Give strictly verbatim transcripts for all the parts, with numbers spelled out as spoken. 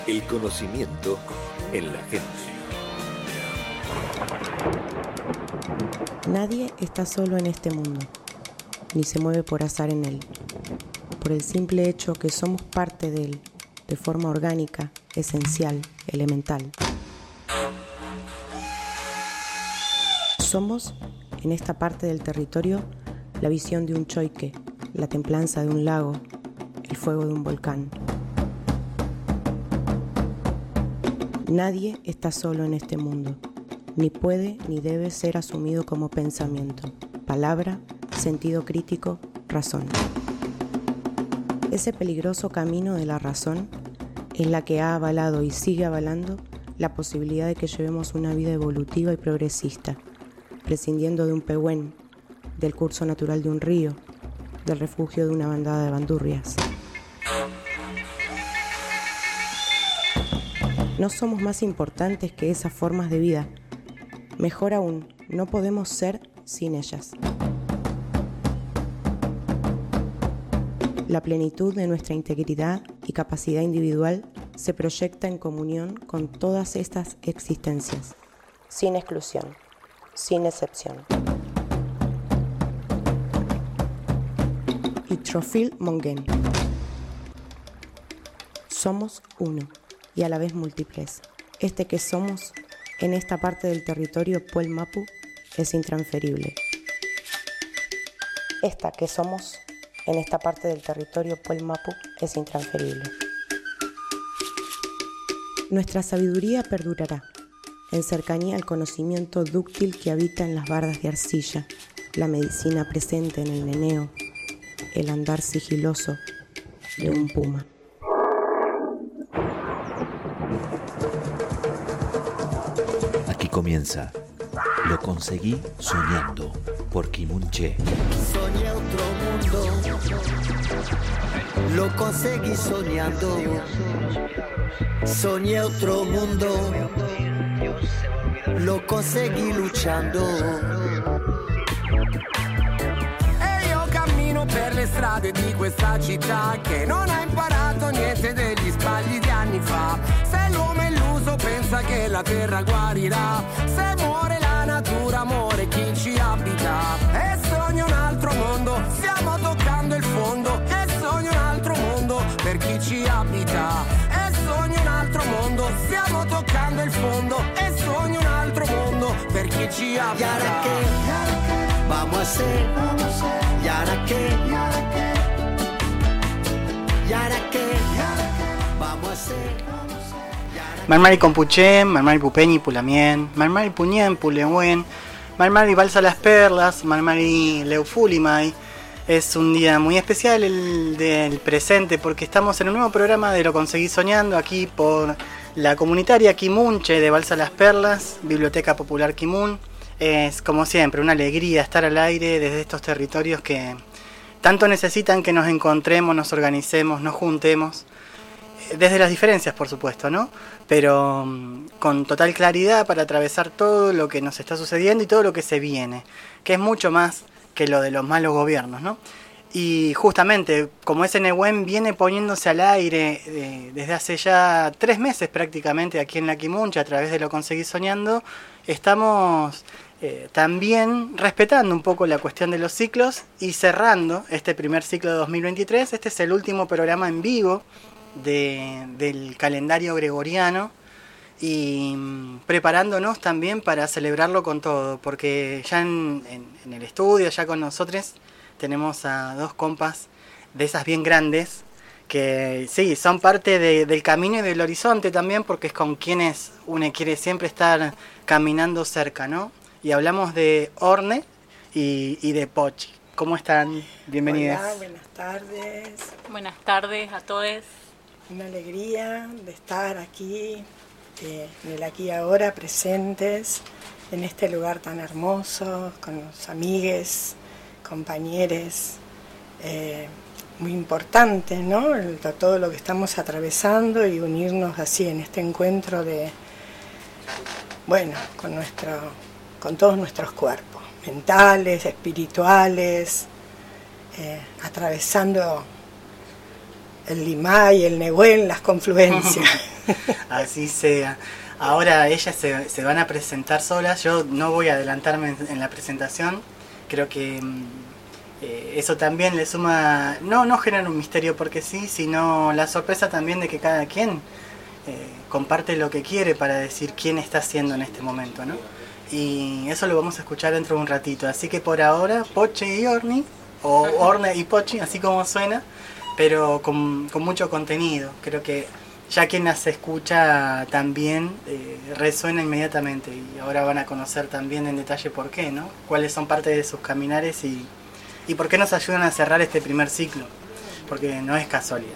El conocimiento en la gente. Nadie está solo en este mundo, ni se mueve por azar en él. Por el simple hecho que somos parte de él, de forma orgánica, esencial, elemental. Somos, en esta parte del territorio, la visión de un choique, la templanza de un lago, el fuego de un volcán. Nadie está solo en este mundo, ni puede ni debe ser asumido como pensamiento, palabra, sentido crítico, razón. Ese peligroso camino de la razón es la que ha avalado y sigue avalando la posibilidad de que llevemos una vida evolutiva y progresista, prescindiendo de un pehuen, del curso natural de un río, del refugio de una bandada de bandurrias. No somos más importantes que esas formas de vida. Mejor aún, no podemos ser sin ellas. La plenitud de nuestra integridad y capacidad individual se proyecta en comunión con todas estas existencias, sin exclusión, sin excepción. Y Théophile Mongen. Somos uno y a la vez múltiples. Este que somos en esta parte del territorio Puel Mapu es intransferible. Esta que somos en esta parte del territorio Puel Mapu es intransferible. Nuestra sabiduría perdurará en cercanía al conocimiento dúctil que habita en las bardas de arcilla, la medicina presente en el neneo, el andar sigiloso de un puma. Aquí comienza Lo conseguí soñando por Kimunche. Soñé otro mundo, lo conseguí soñando. Soñé otro mundo, lo conseguí luchando. E io cammino per le strade di questa città che non ha imparato niente degli sbagli di anni fa. Se l'uomo è illuso pensa che la terra guarirà. Se muore la natura muore chi ci abita. E sogno un altro mondo, stiamo toccando il fondo. E sogno un altro mondo per chi ci abita. E sogno un altro mondo, stiamo toccando il fondo. E sogno un altro mondo per chi ci abita. Y ahora qué, vamos a hacer, y ahora qué, y ahora qué, vamos a hacer. Marmari Compuché, Marmari Pupeñi Pulamien, Marmari Puñén Pulehuen, Marmari Balsa Las Perlas, Marmari Leufulimay. Es un día muy especial el del presente porque estamos en un nuevo programa de Lo Conseguí Soñando aquí por la comunitaria Kimunche de Balsa Las Perlas, Biblioteca Popular Kimun. Es como siempre una alegría estar al aire desde estos territorios que tanto necesitan que nos encontremos, nos organicemos, nos juntemos. Desde las diferencias, por supuesto, ¿no? Pero um, con total claridad para atravesar todo lo que nos está sucediendo y todo lo que se viene, que es mucho más que lo de los malos gobiernos, ¿no? Y justamente, como ese Nehuen viene poniéndose al aire eh, desde hace ya tres meses prácticamente aquí en la Kimunche, a través de Lo Conseguí Soñando, estamos eh, también respetando un poco la cuestión de los ciclos y cerrando este primer ciclo de dos mil veintitrés. Este es el último programa en vivo De, del calendario gregoriano y mm, preparándonos también para celebrarlo con todo, porque ya en, en, en el estudio, ya con nosotros, tenemos a dos compas de esas bien grandes, que sí, son parte de, del camino y del horizonte también, porque es con quienes uno quiere siempre estar caminando cerca, ¿no? Y hablamos de Orne y, y de Pochi. ¿Cómo están? Bienvenidos. Hola, buenas tardes. Buenas tardes a todos. Una alegría de estar aquí, eh, en el aquí y ahora, presentes, en este lugar tan hermoso, con los amigues, compañeros, eh, muy importante, ¿no? El, todo lo que estamos atravesando y unirnos así en este encuentro de, bueno, con nuestro, con todos nuestros cuerpos, mentales, espirituales, eh, atravesando el Limay, el Nehuen, las confluencias. Así sea. Ahora ellas se, se van a presentar solas. Yo no voy a adelantarme en, en la presentación. Creo que eh, eso también le suma, no, no genera un misterio porque sí, sino la sorpresa también de que cada quien eh, comparte lo que quiere para decir quién está haciendo en este momento, ¿no? Y eso lo vamos a escuchar dentro de un ratito. Así que por ahora, Pochi y Orni, o Orne y Pochi, así como suena, pero con, con mucho contenido. Creo que ya quien las escucha también eh, resuena inmediatamente, y ahora van a conocer también en detalle por qué, ¿no? Cuáles son parte de sus caminares y, y por qué nos ayudan a cerrar este primer ciclo, porque no es casualidad.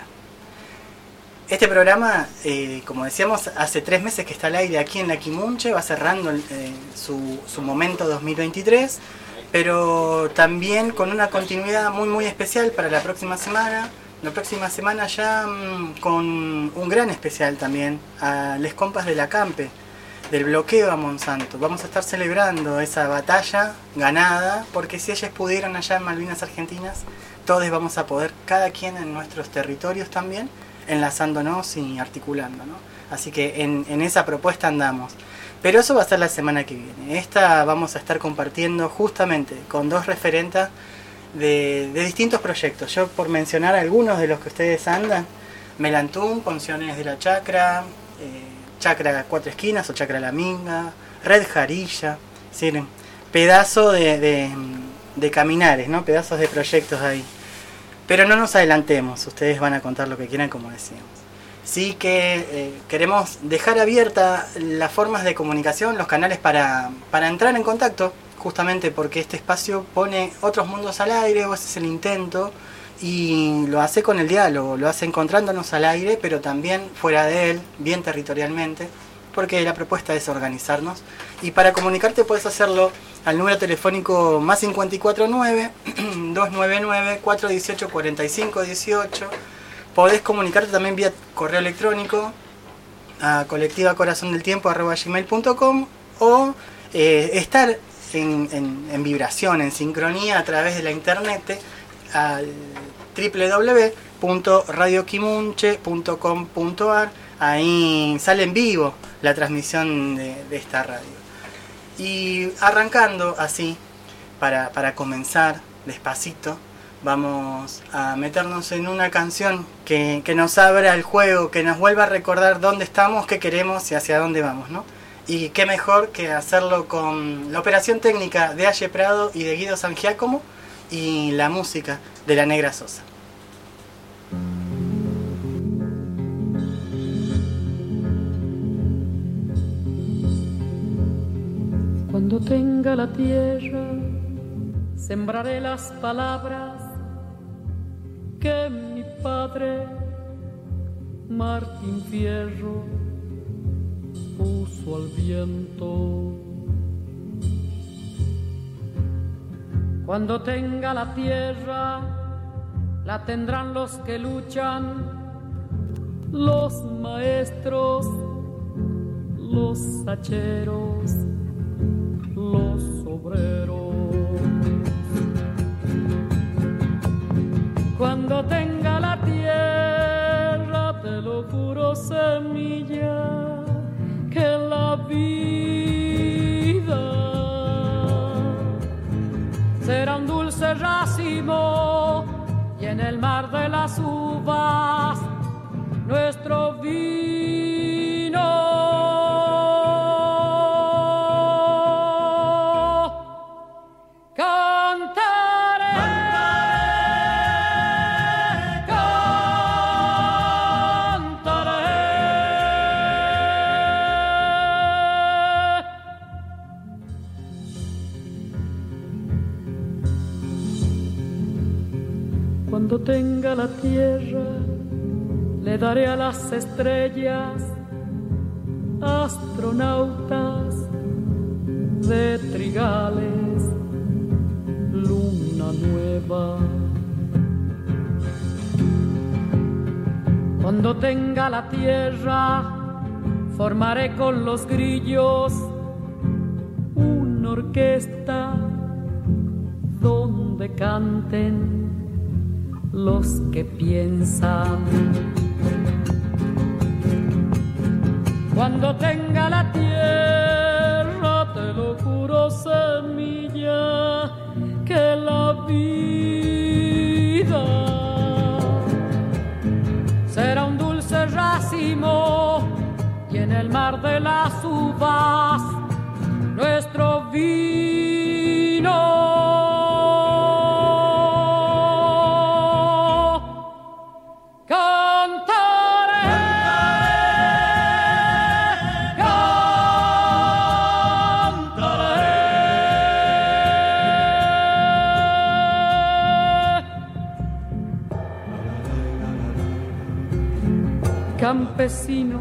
Este programa, eh, como decíamos, hace tres meses que está al aire aquí en La Quimunche, va cerrando eh, su, su momento dos mil veintitrés, pero también con una continuidad muy muy especial para la próxima semana. La próxima semana ya mmm, con un gran especial también a les compas de la Campe, del bloqueo a Monsanto. Vamos a estar celebrando esa batalla ganada, porque si ellas pudieron allá en Malvinas Argentinas, todos vamos a poder, cada quien en nuestros territorios también, enlazándonos y articulando, ¿no? Así que en, en esa propuesta andamos. Pero eso va a ser la semana que viene. Esta vamos a estar compartiendo justamente con dos referentas De, de distintos proyectos. Yo, por mencionar algunos de los que ustedes andan: Melantún, Ponciones de la Chacra, eh, Chacra Cuatro Esquinas o Chacra La Minga, Red Jarilla, ¿sí? Pedazo de, de, de caminares, ¿no? Pedazos de proyectos ahí. Pero no nos adelantemos, ustedes van a contar lo que quieran, como decíamos. Sí que eh, queremos dejar abierta las formas de comunicación, los canales para, para entrar en contacto, justamente porque este espacio pone otros mundos al aire, o ese es el intento, y lo hace con el diálogo, lo hace encontrándonos al aire, pero también fuera de él, bien territorialmente, porque la propuesta es organizarnos. Y para comunicarte puedes hacerlo al número telefónico más cinco cuatro nueve, dos nueve nueve, cuatro uno ocho, cuatro cinco uno ocho. Podés comunicarte también vía correo electrónico a colectiva corazón del tiempo arroba gmail punto com, o eh, estar En, en, en vibración, en sincronía a través de la internet al doble u doble u doble u punto radio quimunche punto com punto a r. Ahí sale en vivo la transmisión de, de esta radio. Y arrancando así, para, para comenzar despacito, vamos a meternos en una canción que, que nos abra el juego, que nos vuelva a recordar dónde estamos, qué queremos y hacia dónde vamos, ¿no? Y qué mejor que hacerlo con la operación técnica de Aye Prado y de Guido San Giacomo, y la música de La Negra Sosa. Cuando tenga la tierra, sembraré las palabras que mi padre Martín Fierro puso al viento. Cuando tenga la tierra, la tendrán los que luchan, los maestros, los hacheros, los obreros. Cuando tenga la tierra, te lo juro, semilla, que la vida será un dulce racimo, y en el mar de las uvas nuestro vino. Cuando tenga la tierra, le daré a las estrellas astronautas de trigales, luna nueva. Cuando tenga la tierra, formaré con los grillos una orquesta donde canten los que piensan. Cuando tenga la tierra, te lo juro, semilla, que la vida será un dulce racimo y en el mar de las uvas nuestro vino. Campesino,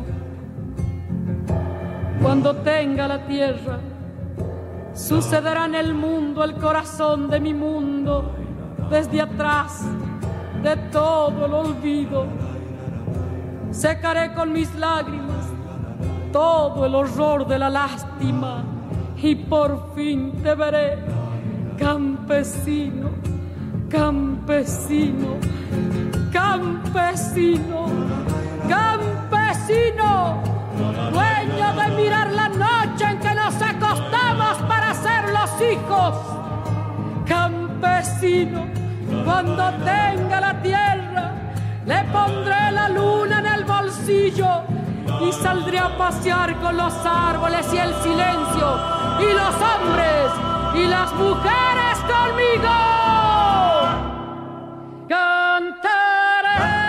cuando tenga la tierra, sucederá en el mundo el corazón de mi mundo, desde atrás de todo el olvido. Secaré con mis lágrimas todo el horror de la lástima y por fin te veré, campesino, campesino, campesino. Campesino, dueño de mirar la noche en que nos acostamos para ser los hijos. Campesino, cuando tenga la tierra, le pondré la luna en el bolsillo y saldré a pasear con los árboles y el silencio, y los hombres y las mujeres conmigo. Cantaré.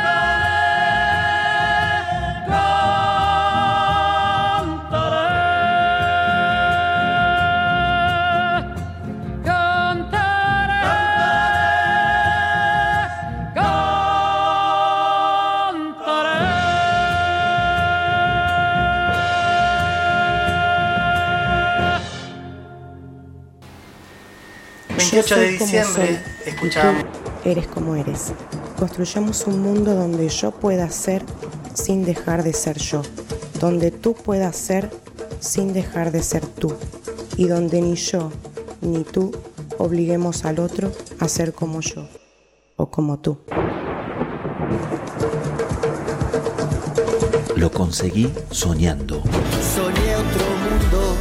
veintiocho de diciembre, escuchamos. Tú eres como eres. Construyamos un mundo donde yo pueda ser sin dejar de ser yo, donde tú puedas ser sin dejar de ser tú, y donde ni yo ni tú obliguemos al otro a ser como yo o como tú. Lo conseguí soñando. Soñé otro mundo.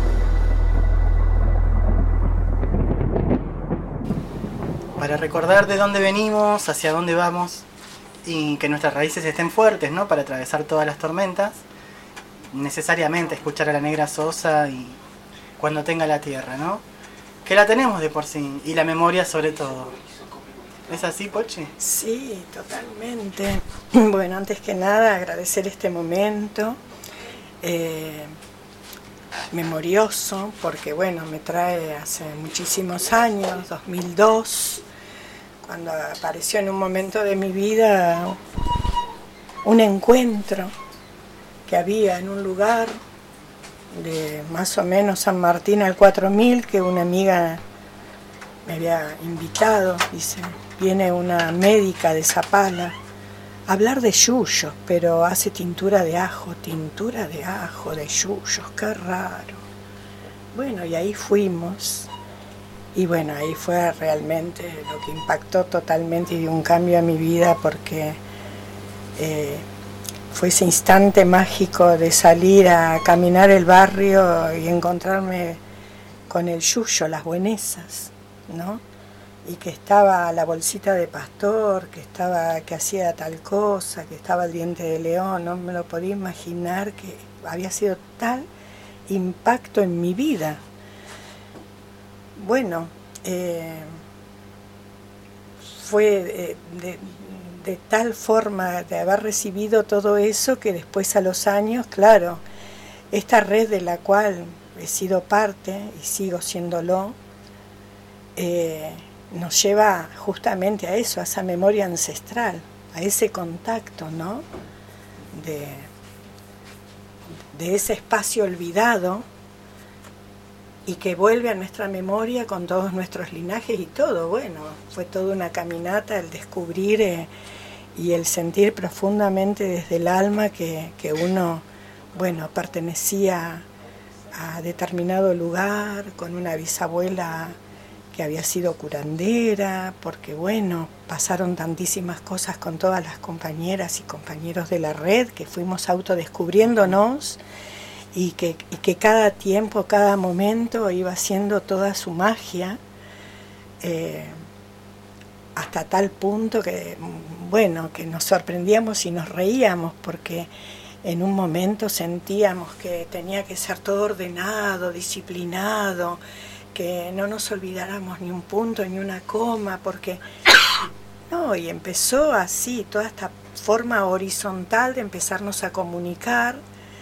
Para recordar de dónde venimos, hacia dónde vamos y que nuestras raíces estén fuertes, ¿no? Para atravesar todas las tormentas, necesariamente escuchar a la Negra Sosa y Cuando tenga la tierra, ¿no? Que la tenemos de por sí, y la memoria sobre todo. ¿Es así, Pochi? Sí, totalmente. Bueno, antes que nada agradecer este momento eh, memorioso, porque bueno, me trae hace muchísimos años, dos mil dos, cuando apareció en un momento de mi vida un encuentro que había en un lugar de más o menos San Martín al cuatro mil, que una amiga me había invitado. Dice, viene una médica de Zapala a hablar de yuyos, pero hace tintura de ajo, tintura de ajo, de yuyos, qué raro. Bueno, y ahí fuimos. Y bueno, ahí fue realmente lo que impactó totalmente y dio un cambio a mi vida, porque eh, fue ese instante mágico de salir a caminar el barrio y encontrarme con el yuyo, las buenesas, ¿no? Y que estaba la bolsita de pastor, que estaba, que hacía tal cosa, que estaba el diente de león. No me lo podía imaginar que había sido tal impacto en mi vida. Bueno, eh, fue de, de, de tal forma de haber recibido todo eso que después a los años, claro, esta red de la cual he sido parte y sigo siéndolo, eh, nos lleva justamente a eso, a esa memoria ancestral, a ese contacto, ¿no? De, de ese espacio olvidado, y que vuelve a nuestra memoria con todos nuestros linajes y todo. Bueno, fue toda una caminata el descubrir eh, y el sentir profundamente desde el alma que, que uno, bueno, pertenecía a determinado lugar, con una bisabuela que había sido curandera, porque bueno, pasaron tantísimas cosas con todas las compañeras y compañeros de la red, que fuimos autodescubriéndonos y que, y que cada tiempo, cada momento iba haciendo toda su magia, eh, hasta tal punto que, bueno, que nos sorprendíamos y nos reíamos, porque en un momento sentíamos que tenía que ser todo ordenado, disciplinado, que no nos olvidáramos ni un punto ni una coma, porque no, y empezó así, toda esta forma horizontal de empezarnos a comunicar,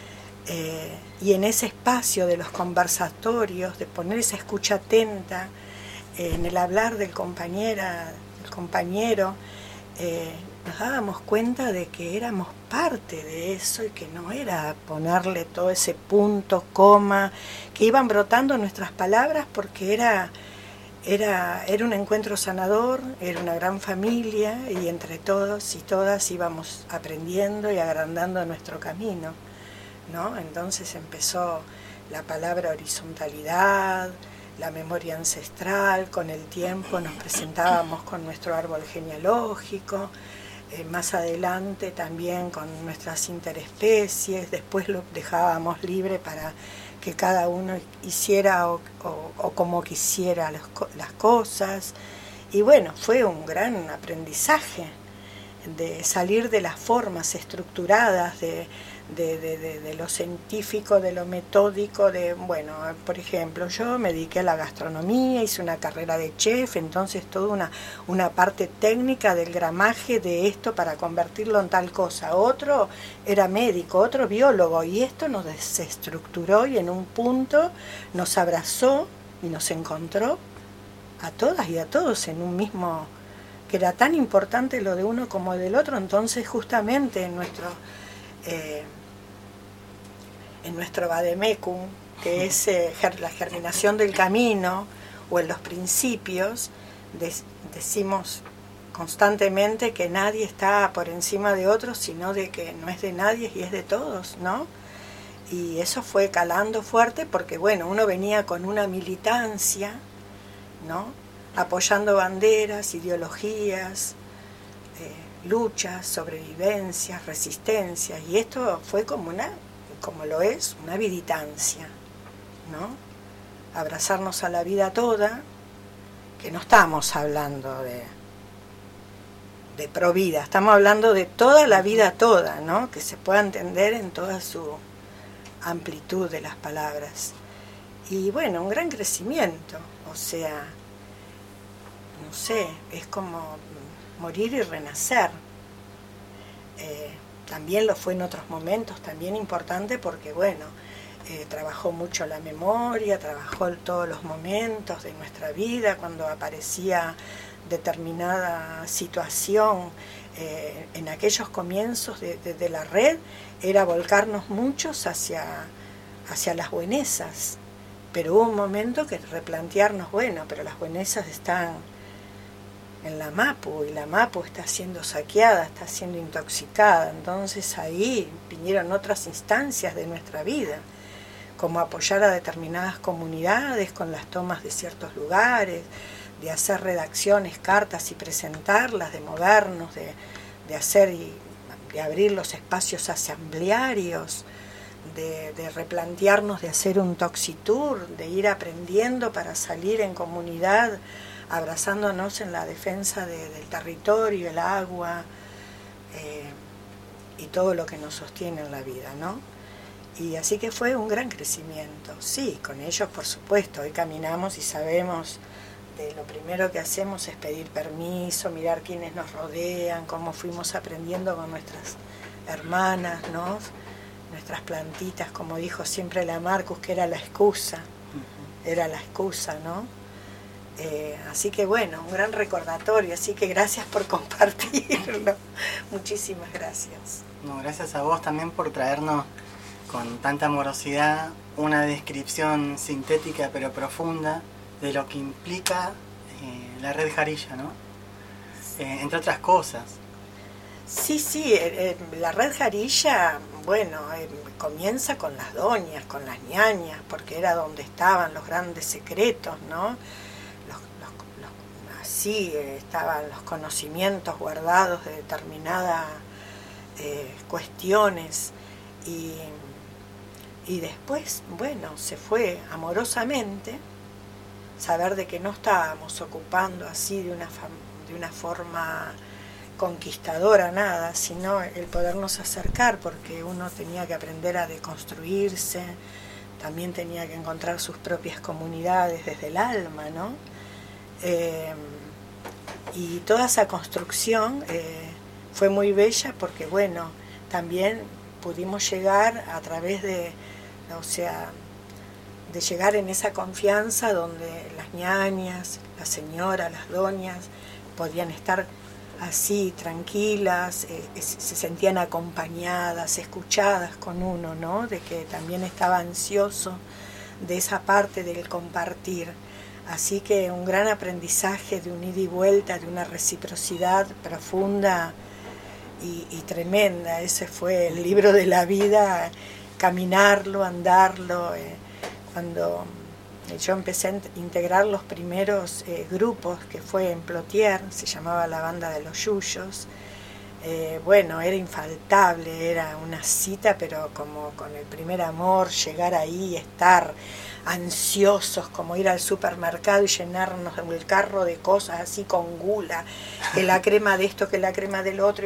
eh, y en ese espacio de los conversatorios, de poner esa escucha atenta, eh, en el hablar del compañera, del compañero, eh, nos dábamos cuenta de que éramos parte de eso y que no era ponerle todo ese punto, coma, que iban brotando nuestras palabras, porque era, era, era un encuentro sanador, era una gran familia, y entre todos y todas íbamos aprendiendo y agrandando nuestro camino, ¿no? Entonces empezó la palabra horizontalidad, la memoria ancestral, con el tiempo nos presentábamos con nuestro árbol genealógico, eh, más adelante también con nuestras interespecies, después lo dejábamos libre para que cada uno hiciera o, o, o como quisiera las, las cosas, y bueno, fue un gran aprendizaje de salir de las formas estructuradas, de De, de, de, de lo científico, de lo metódico, de, bueno, por ejemplo, yo me dediqué a la gastronomía, hice una carrera de chef, entonces toda una, una parte técnica del gramaje de esto para convertirlo en tal cosa. Otro era médico, otro biólogo, y esto nos desestructuró y en un punto nos abrazó y nos encontró a todas y a todos en un mismo, que era tan importante lo de uno como del otro. Entonces justamente en nuestro... Eh, en nuestro vademecum, que es eh, la germinación del camino, o en los principios, de, decimos constantemente que nadie está por encima de otros, sino de que no es de nadie y es de todos, ¿no? Y eso fue calando fuerte porque, bueno, uno venía con una militancia, ¿no? Apoyando banderas, ideologías, eh, luchas, sobrevivencias, resistencias, y esto fue como una... como lo es, una viditancia, ¿no? Abrazarnos a la vida toda, que no estamos hablando de, de pro vida, estamos hablando de toda la vida toda, ¿no? Que se pueda entender en toda su amplitud de las palabras. Y bueno, un gran crecimiento, o sea, no sé, es como morir y renacer. Eh, También lo fue en otros momentos, también importante porque, bueno, eh, trabajó mucho la memoria, trabajó todos los momentos de nuestra vida, cuando aparecía determinada situación. Eh, en aquellos comienzos de, de, de la red, era volcarnos muchos hacia, hacia las buenezas, pero hubo un momento que replantearnos, bueno, pero las buenezas están en la Mapu, y la Mapu está siendo saqueada, está siendo intoxicada. Entonces ahí vinieron otras instancias de nuestra vida, como apoyar a determinadas comunidades con las tomas de ciertos lugares, de hacer redacciones, cartas y presentarlas, de movernos, de, de hacer y de abrir los espacios asamblearios, de, de replantearnos de hacer un toxitour, de ir aprendiendo para salir en comunidad, abrazándonos en la defensa de, del territorio, el agua, eh, y todo lo que nos sostiene en la vida, ¿no? Y así que fue un gran crecimiento. Sí, con ellos, por supuesto, hoy caminamos y sabemos de lo primero que hacemos es pedir permiso, mirar quiénes nos rodean, cómo fuimos aprendiendo con nuestras hermanas, ¿no? Nuestras plantitas, como dijo siempre la Marcus, que era la excusa, era la excusa, ¿no? Eh, así que bueno, un gran recordatorio, así que gracias por compartirlo. Muchísimas gracias. No, gracias a vos también por traernos con tanta amorosidad una descripción sintética pero profunda de lo que implica eh, la red Jarilla, ¿no? Eh, entre otras cosas. Sí, sí, eh, eh, la red Jarilla, bueno, eh, comienza con las doñas, con las ñañas, porque era donde estaban los grandes secretos, ¿no? así, eh, estaban los conocimientos guardados de determinadas eh, cuestiones y, y después, bueno, se fue amorosamente saber de que no estábamos ocupando así de una, de una forma conquistadora nada, sino el podernos acercar, porque uno tenía que aprender a deconstruirse, también tenía que encontrar sus propias comunidades desde el alma, ¿no? Eh, y toda esa construcción eh, fue muy bella porque, bueno, también pudimos llegar a través de, o sea, de llegar en esa confianza donde las ñañas, las señoras, las doñas podían estar así, tranquilas, eh, se sentían acompañadas, escuchadas con uno, ¿no? De que también estaba ansioso de esa parte del compartir. Así que un gran aprendizaje de un ida y vuelta, de una reciprocidad profunda y, y tremenda. Ese fue el libro de la vida, caminarlo, andarlo. Eh, cuando yo empecé a integrar los primeros eh, grupos, que fue en Plotier, se llamaba la Banda de los Yuyos, eh, bueno, era infaltable, era una cita, pero como con el primer amor, llegar ahí, estar ansiosos, como ir al supermercado y llenarnos el carro de cosas así con gula, que la crema de esto, que la crema del otro,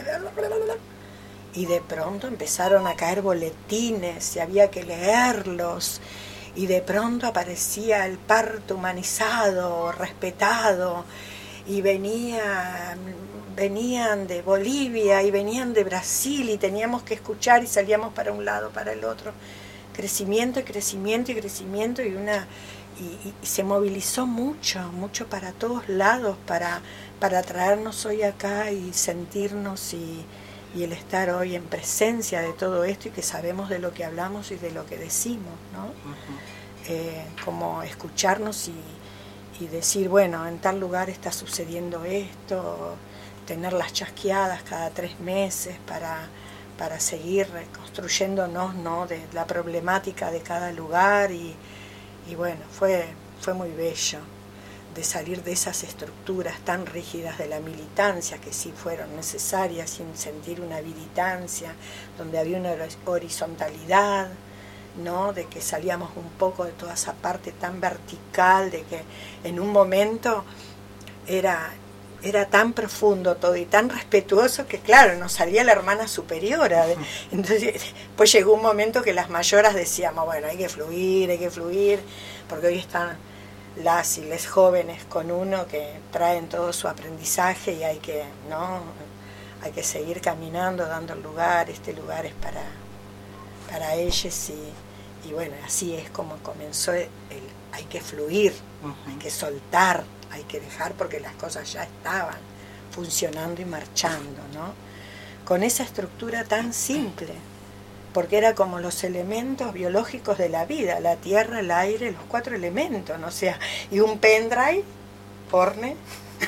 y, y de pronto empezaron a caer boletines y había que leerlos. Y de pronto aparecía el parto humanizado, respetado, y venía, venían de Bolivia y venían de Brasil y teníamos que escuchar y salíamos para un lado, para el otro. Crecimiento y crecimiento y crecimiento y una y, y se movilizó mucho, mucho para todos lados, para, para traernos hoy acá y sentirnos y, y el estar hoy en presencia de todo esto y que sabemos de lo que hablamos y de lo que decimos, ¿no? Uh-huh. Eh, como escucharnos y, y decir, bueno, en tal lugar está sucediendo esto, tener las chasqueadas cada tres meses para, para seguir reconstruyéndonos, ¿no? De la problemática de cada lugar y, y bueno, fue, fue muy bello de salir de esas estructuras tan rígidas de la militancia, que sí fueron necesarias, sin sentir una militancia, donde había una horizontalidad, ¿no? De que salíamos un poco de toda esa parte tan vertical, de que en un momento era, era tan profundo todo y tan respetuoso que, claro, nos salía la hermana superiora. Entonces, pues llegó un momento que las mayoras decíamos, bueno, hay que fluir, hay que fluir, porque hoy están las y les jóvenes con uno que traen todo su aprendizaje y hay que, ¿no? Hay que seguir caminando, dando el lugar, este lugar es para, para ellos y, y bueno, así es como comenzó el, hay que fluir, uh-huh. Hay que soltar, hay que dejar porque las cosas ya estaban funcionando y marchando, ¿no? Con esa estructura tan simple, porque era como los elementos biológicos de la vida, la tierra, el aire, los cuatro elementos, ¿no? O sea, y un pendrive, porne,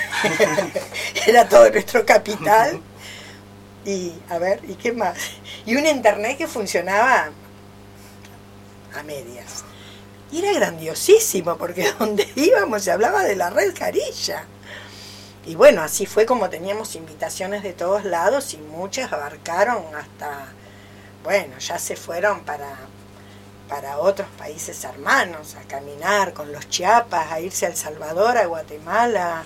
era todo nuestro capital, y a ver, ¿y qué más? Y un internet que funcionaba a medias. Y era grandiosísimo, porque donde íbamos se hablaba de la red Carilla. Y bueno, así fue como teníamos invitaciones de todos lados y muchas abarcaron hasta... Bueno, ya se fueron para, para otros países hermanos, a caminar con los chiapas, a irse a El Salvador, a Guatemala,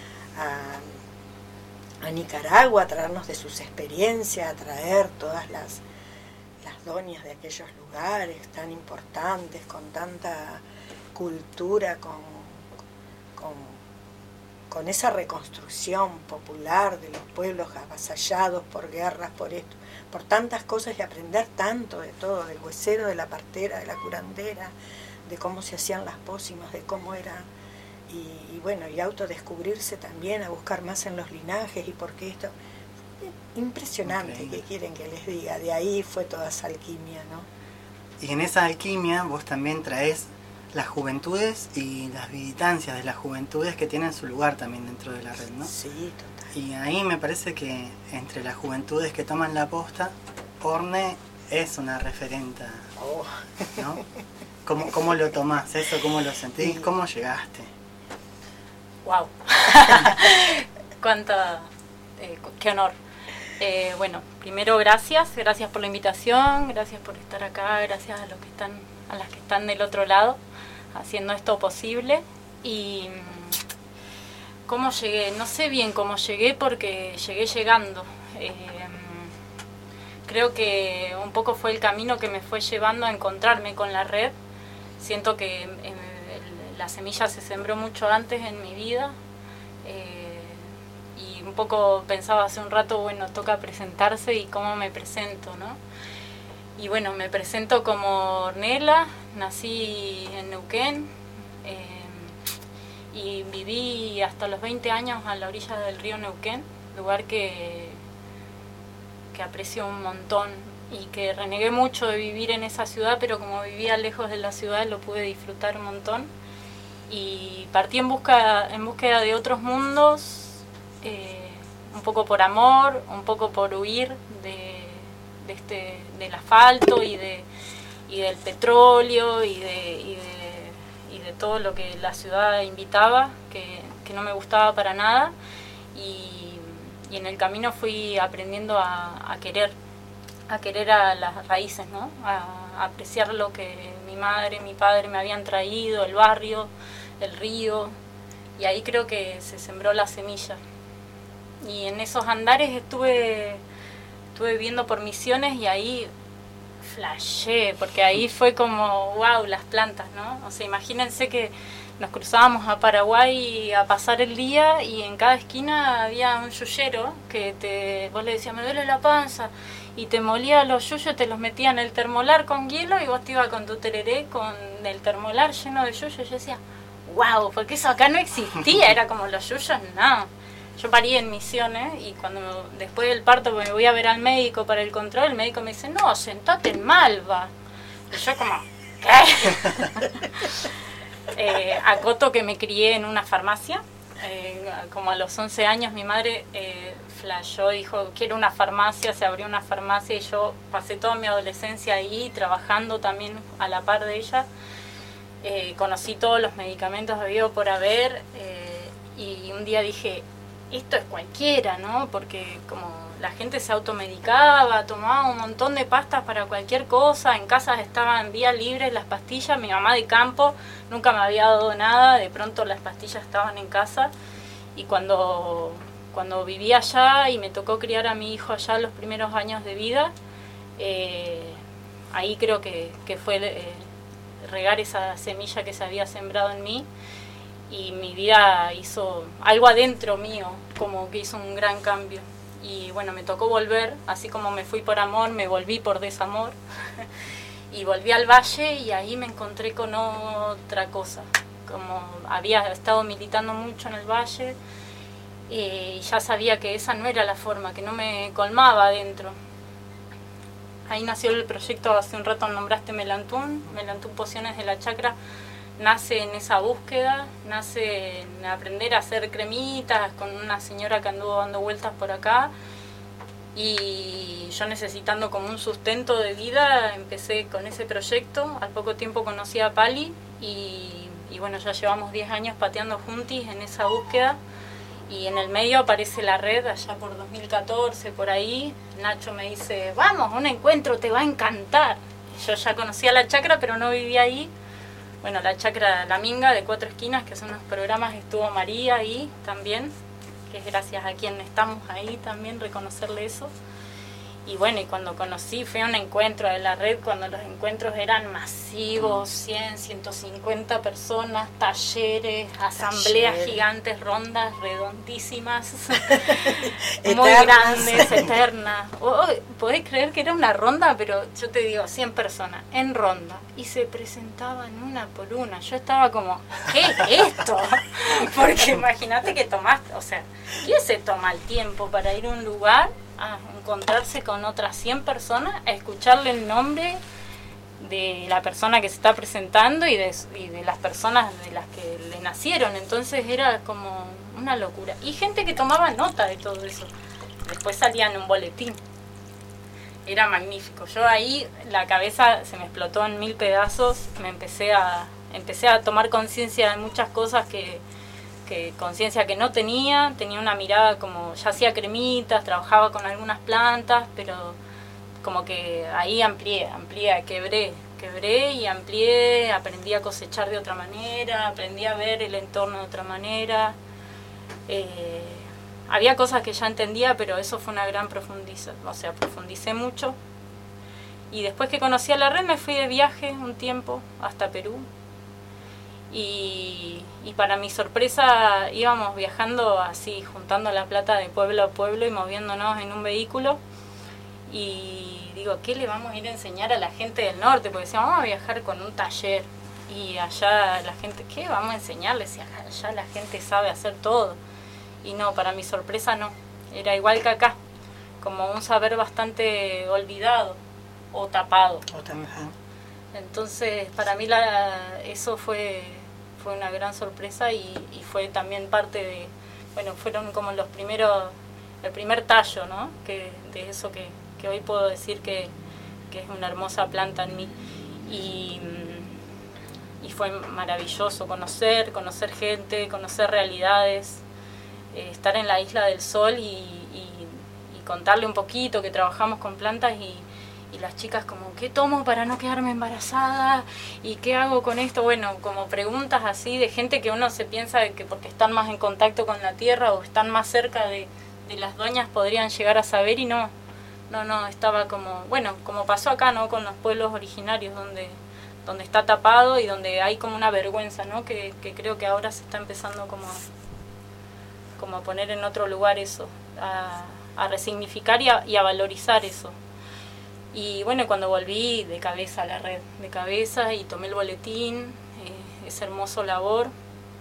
a, a Nicaragua, a traernos de sus experiencias, a traer todas las, las doñas de aquellos lugares tan importantes, con tanta cultura, con, con, con esa reconstrucción popular de los pueblos avasallados por guerras, por esto, por tantas cosas y aprender tanto de todo, del huesero, de la partera, de la curandera, de cómo se hacían las pócimas, de cómo era, y, y bueno, y autodescubrirse también, a buscar más en los linajes y por qué esto, impresionante, okay. ¿Qué quieren que les diga? De ahí fue toda esa alquimia, ¿no? Y en esa alquimia vos también traes las juventudes y las militancias de las juventudes que tienen su lugar también dentro de la red, ¿no? Sí, total. Y ahí me parece que entre las juventudes que toman la posta, Orne es una referente, oh. ¿no? ¿Cómo, ¿Cómo lo tomás eso? ¿Cómo lo sentís? Sí. ¿Cómo llegaste? Wow. Cuánta, eh, qué honor. Eh, bueno, primero gracias, gracias por la invitación, gracias por estar acá, gracias a los que están, a las que están del otro lado haciendo esto posible. Y cómo llegué, no sé bien cómo llegué porque llegué llegando. Eh, creo que un poco fue el camino que me fue llevando a encontrarme con la red. Siento que eh, la semilla se sembró mucho antes en mi vida. Eh, y un poco pensaba hace un rato, bueno, toca presentarse y cómo me presento, ¿no? Y bueno, me presento como Ornella, nací en Neuquén eh, y viví hasta los veinte años a la orilla del río Neuquén, lugar que, que aprecio un montón y que renegué mucho de vivir en esa ciudad, pero como vivía lejos de la ciudad lo pude disfrutar un montón. Y partí en busca en búsqueda de otros mundos, eh, un poco por amor, un poco por huir de, de este del asfalto y de y del petróleo y de, y de y de todo lo que la ciudad invitaba, que, que no me gustaba para nada. Y, y en el camino fui aprendiendo a, a querer, a querer a las raíces, ¿no? A, a apreciar lo que mi madre, mi padre me habían traído, el barrio, el río, y ahí creo que se sembró la semilla. Y en esos andares estuve estuve viviendo por Misiones y ahí flashé, porque ahí fue como, wow, las plantas, ¿no? O sea, imagínense que nos cruzábamos a Paraguay a pasar el día y en cada esquina había un yuyero que te, vos le decías, me duele la panza, y te molía los yuyos, te los metía en el termolar con hielo y vos te ibas con tu tereré con el termolar lleno de yuyos. Yo decía, wow, porque eso acá no existía, era como los yuyos, no. Yo parí en Misiones y cuando me, después del parto me voy a ver al médico para el control, el médico me dice, no, sentate en Malva. Y yo como, ¿qué? eh, acoto que me crié en una farmacia. Eh, como a los once años mi madre eh, flashó, dijo, quiero una farmacia, se abrió una farmacia y yo pasé toda mi adolescencia ahí, trabajando también a la par de ella. Eh, conocí todos los medicamentos habidos por haber eh, y un día dije, esto es cualquiera, ¿no? Porque como la gente se automedicaba, tomaba un montón de pastas para cualquier cosa, en casa estaban vía libre las pastillas, mi mamá de campo nunca me había dado nada, de pronto las pastillas estaban en casa y cuando, cuando viví allá y me tocó criar a mi hijo allá los primeros años de vida, eh, ahí creo que, que fue eh, regar esa semilla que se había sembrado en mí. Y mi vida hizo algo adentro mío, como que hizo un gran cambio. Y bueno, me tocó volver, así como me fui por amor, me volví por desamor. Y volví al valle y ahí me encontré con otra cosa. Como había estado militando mucho en el valle eh, y ya sabía que esa no era la forma, que no me colmaba adentro. Ahí nació el proyecto, hace un rato nombraste Melantún, Melantún Pociones de la Chacra. Nace en esa búsqueda, nace en aprender a hacer cremitas con una señora que anduvo dando vueltas por acá y yo necesitando como un sustento de vida empecé con ese proyecto. Al poco tiempo conocí a Pali y, y bueno, ya llevamos diez años pateando juntis en esa búsqueda y en el medio aparece la red allá por dos mil catorce, por ahí. Nacho me dice, vamos, un encuentro, te va a encantar. Yo ya conocía la chacra pero no vivía ahí. Bueno, la Chacra La Minga de Cuatro Esquinas, que son los programas, estuvo María ahí también, que es gracias a quien estamos ahí también, reconocerle eso. Y bueno, y cuando conocí, fue un encuentro de la red, cuando los encuentros eran masivos, cien, ciento cincuenta personas, talleres, asambleas Taller. gigantes, rondas redondísimas, muy grandes, eternas. Oh, podés creer que era una ronda, pero yo te digo, cien personas en ronda, y se presentaban una por una. Yo estaba como, ¿qué es esto? Porque imagínate que tomaste, o sea, ¿quién se toma el tiempo para ir a un lugar a encontrarse con otras cien personas, a escucharle el nombre de la persona que se está presentando y de, y de las personas de las que le nacieron? Entonces era como una locura. Y gente que tomaba nota de todo eso. Después salía en un boletín. Era magnífico. Yo ahí la cabeza se me explotó en mil pedazos. Me empecé a, empecé a tomar conciencia de muchas cosas que, que conciencia que no tenía, tenía una mirada como, ya hacía cremitas, trabajaba con algunas plantas, pero como que ahí amplié, amplié, quebré, quebré y amplié, aprendí a cosechar de otra manera, aprendí a ver el entorno de otra manera. Eh, había cosas que ya entendía, pero eso fue una gran profundización, o sea, profundicé mucho. Y después que conocí a la red me fui de viaje un tiempo hasta Perú. Y, y para mi sorpresa íbamos viajando así, juntando la plata de pueblo a pueblo y moviéndonos en un vehículo. Y digo, ¿qué le vamos a ir a enseñar a la gente del norte? Porque decíamos, vamos a viajar con un taller. Y allá la gente, ¿qué vamos a enseñarles? Si allá la gente sabe hacer todo. Y no, para mi sorpresa no. Era igual que acá, como un saber bastante olvidado o tapado. O tapado. Entonces, para mí la, eso fue, fue una gran sorpresa y, y fue también parte de, bueno, fueron como los primeros, el primer tallo, ¿no? Que, de eso que, que hoy puedo decir que, que es una hermosa planta en mí. Y, y fue maravilloso conocer, conocer gente, conocer realidades, eh, estar en la Isla del Sol y, y, y contarle un poquito que trabajamos con plantas y Y las chicas como, ¿qué tomo para no quedarme embarazada? ¿Y qué hago con esto? Bueno, como preguntas así de gente que uno se piensa que porque están más en contacto con la tierra o están más cerca de, de las dueñas podrían llegar a saber y no, no, no, estaba como, bueno, como pasó acá, ¿no? Con los pueblos originarios donde, donde está tapado y donde hay como una vergüenza, ¿no? Que, que creo que ahora se está empezando como a, como a poner en otro lugar eso, a, a resignificar y a, y a valorizar eso. Y bueno, cuando volví de cabeza a la red, de cabeza y tomé el boletín, eh, ese hermoso labor.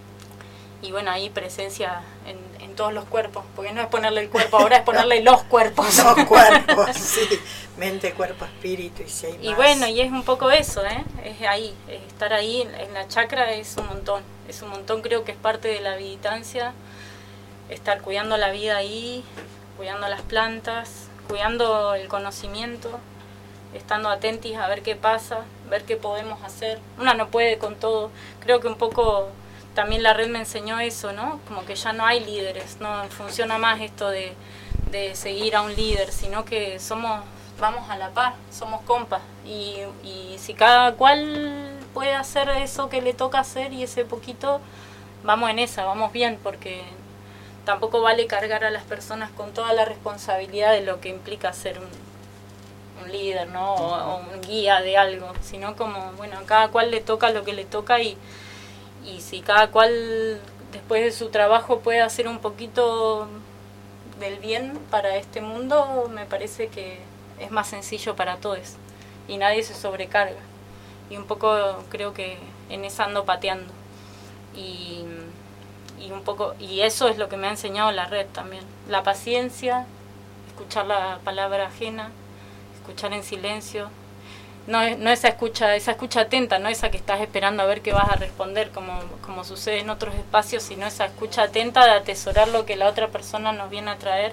Y bueno, ahí presencia en, en todos los cuerpos, porque no es ponerle el cuerpo, ahora es ponerle los cuerpos. Los cuerpos, sí. Mente, cuerpo, espíritu y si hay más. Y bueno, y es un poco eso, ¿eh? Es ahí, es estar ahí en la chacra es un montón. Es un montón, creo que es parte de la habitancia, estar cuidando la vida ahí, cuidando las plantas, cuidando el conocimiento, estando atentos a ver qué pasa, ver qué podemos hacer. Una no puede con todo. Creo que un poco también la red me enseñó eso, ¿no? Como que ya no hay líderes, no funciona más esto de, de seguir a un líder, sino que somos, vamos a la par, somos compas. Y, y si cada cual puede hacer eso que le toca hacer y ese poquito, vamos en esa, vamos bien, porque tampoco vale cargar a las personas con toda la responsabilidad de lo que implica ser un un líder, ¿no? O, o un guía de algo, sino como, bueno, a cada cual le toca lo que le toca y, y si cada cual después de su trabajo puede hacer un poquito del bien para este mundo, me parece que es más sencillo para todos y nadie se sobrecarga. Y un poco creo que en esa ando pateando. Y, y un poco, y eso es lo que me ha enseñado la red también. La paciencia, escuchar la palabra ajena, escuchar en silencio, no, no esa escucha, esa escucha atenta, no esa que estás esperando a ver qué vas a responder, como, como sucede en otros espacios, sino esa escucha atenta de atesorar lo que la otra persona nos viene a traer,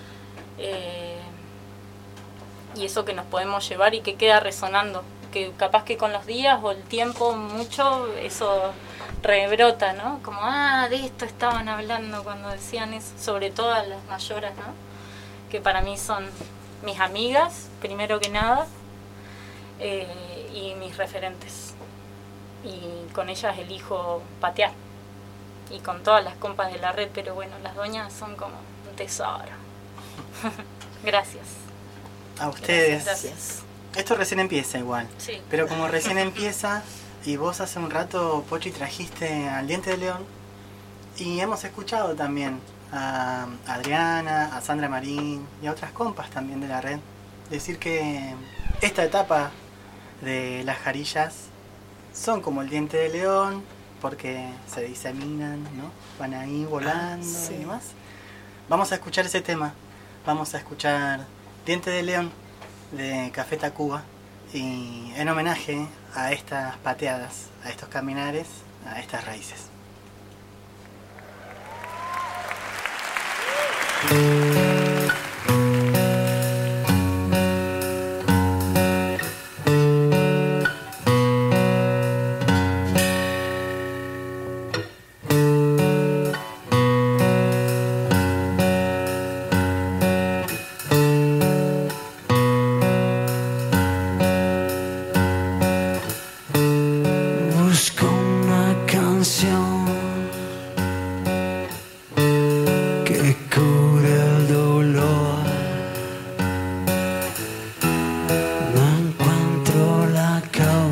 eh, y eso que nos podemos llevar y que queda resonando, que capaz que con los días o el tiempo mucho eso rebrota, ¿no? Como, ah, de esto estaban hablando cuando decían eso, sobre todo a las mayoras, ¿no? Que para mí son mis amigas, primero que nada, eh, y mis referentes. Y con ellas elijo patear. Y con todas las compas de la red, pero bueno, las doñas son como un tesoro. Gracias. A ustedes. Gracias, gracias. Esto recién empieza igual. Sí. Pero como recién empieza, y vos hace un rato, Pochi, trajiste al Diente de León, y hemos escuchado también a Adriana, a Sandra Marín y a otras compas también de la red decir que esta etapa de las jarillas son como el Diente de León porque se diseminan, ¿no? Van ahí volando ah, sí. y demás. Vamos a escuchar ese tema, vamos a escuchar Diente de León de Café Tacuba y en homenaje a estas pateadas, a estos caminares, a estas raíces.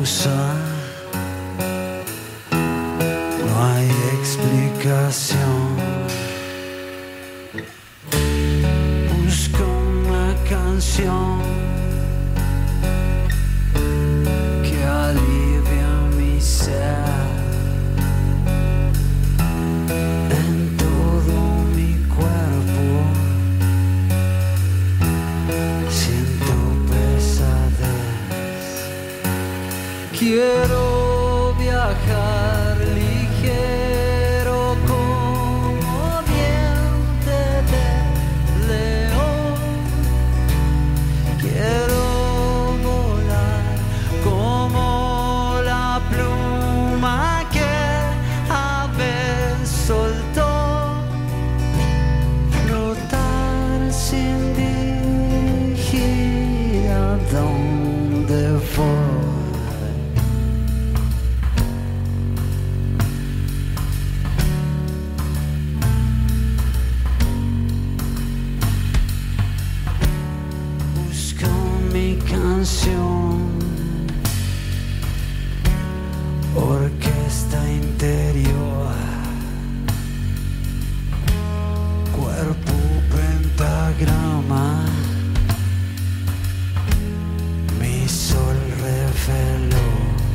excusa, no hay explicación. Busco una canción que alivie mi ser. En todo mi cuerpo siento pesadez. Quiero viajar ligero como diente de león. Quiero volar como la pluma que ave soltó. Flotar sin dirigir a dónde voy. Orquesta interior, cuerpo pentagrama, mi sol reveló.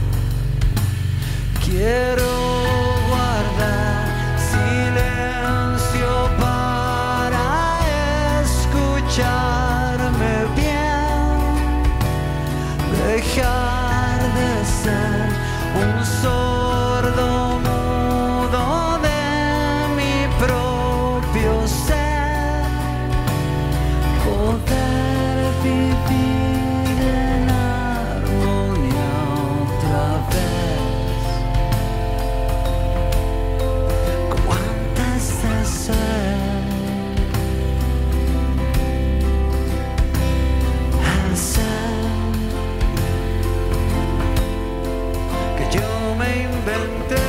Quiero guardar silencio para escucharme bien, dejar de ser un sordo mudo de mi propio ser, poder vivir en armonía otra vez. Como antes de ser el ser que yo me inventé.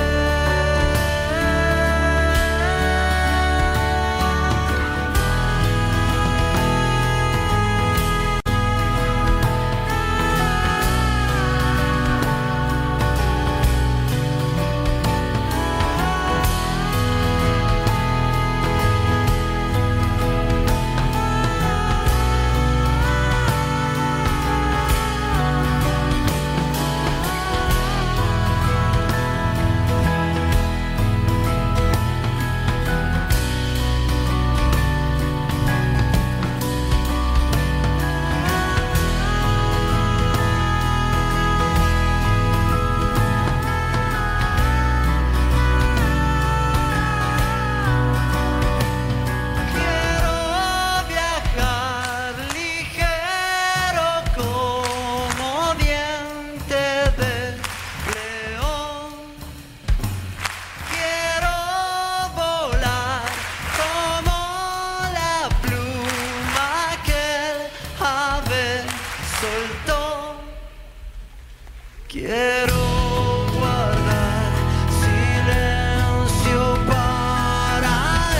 Quiero guardar silencio para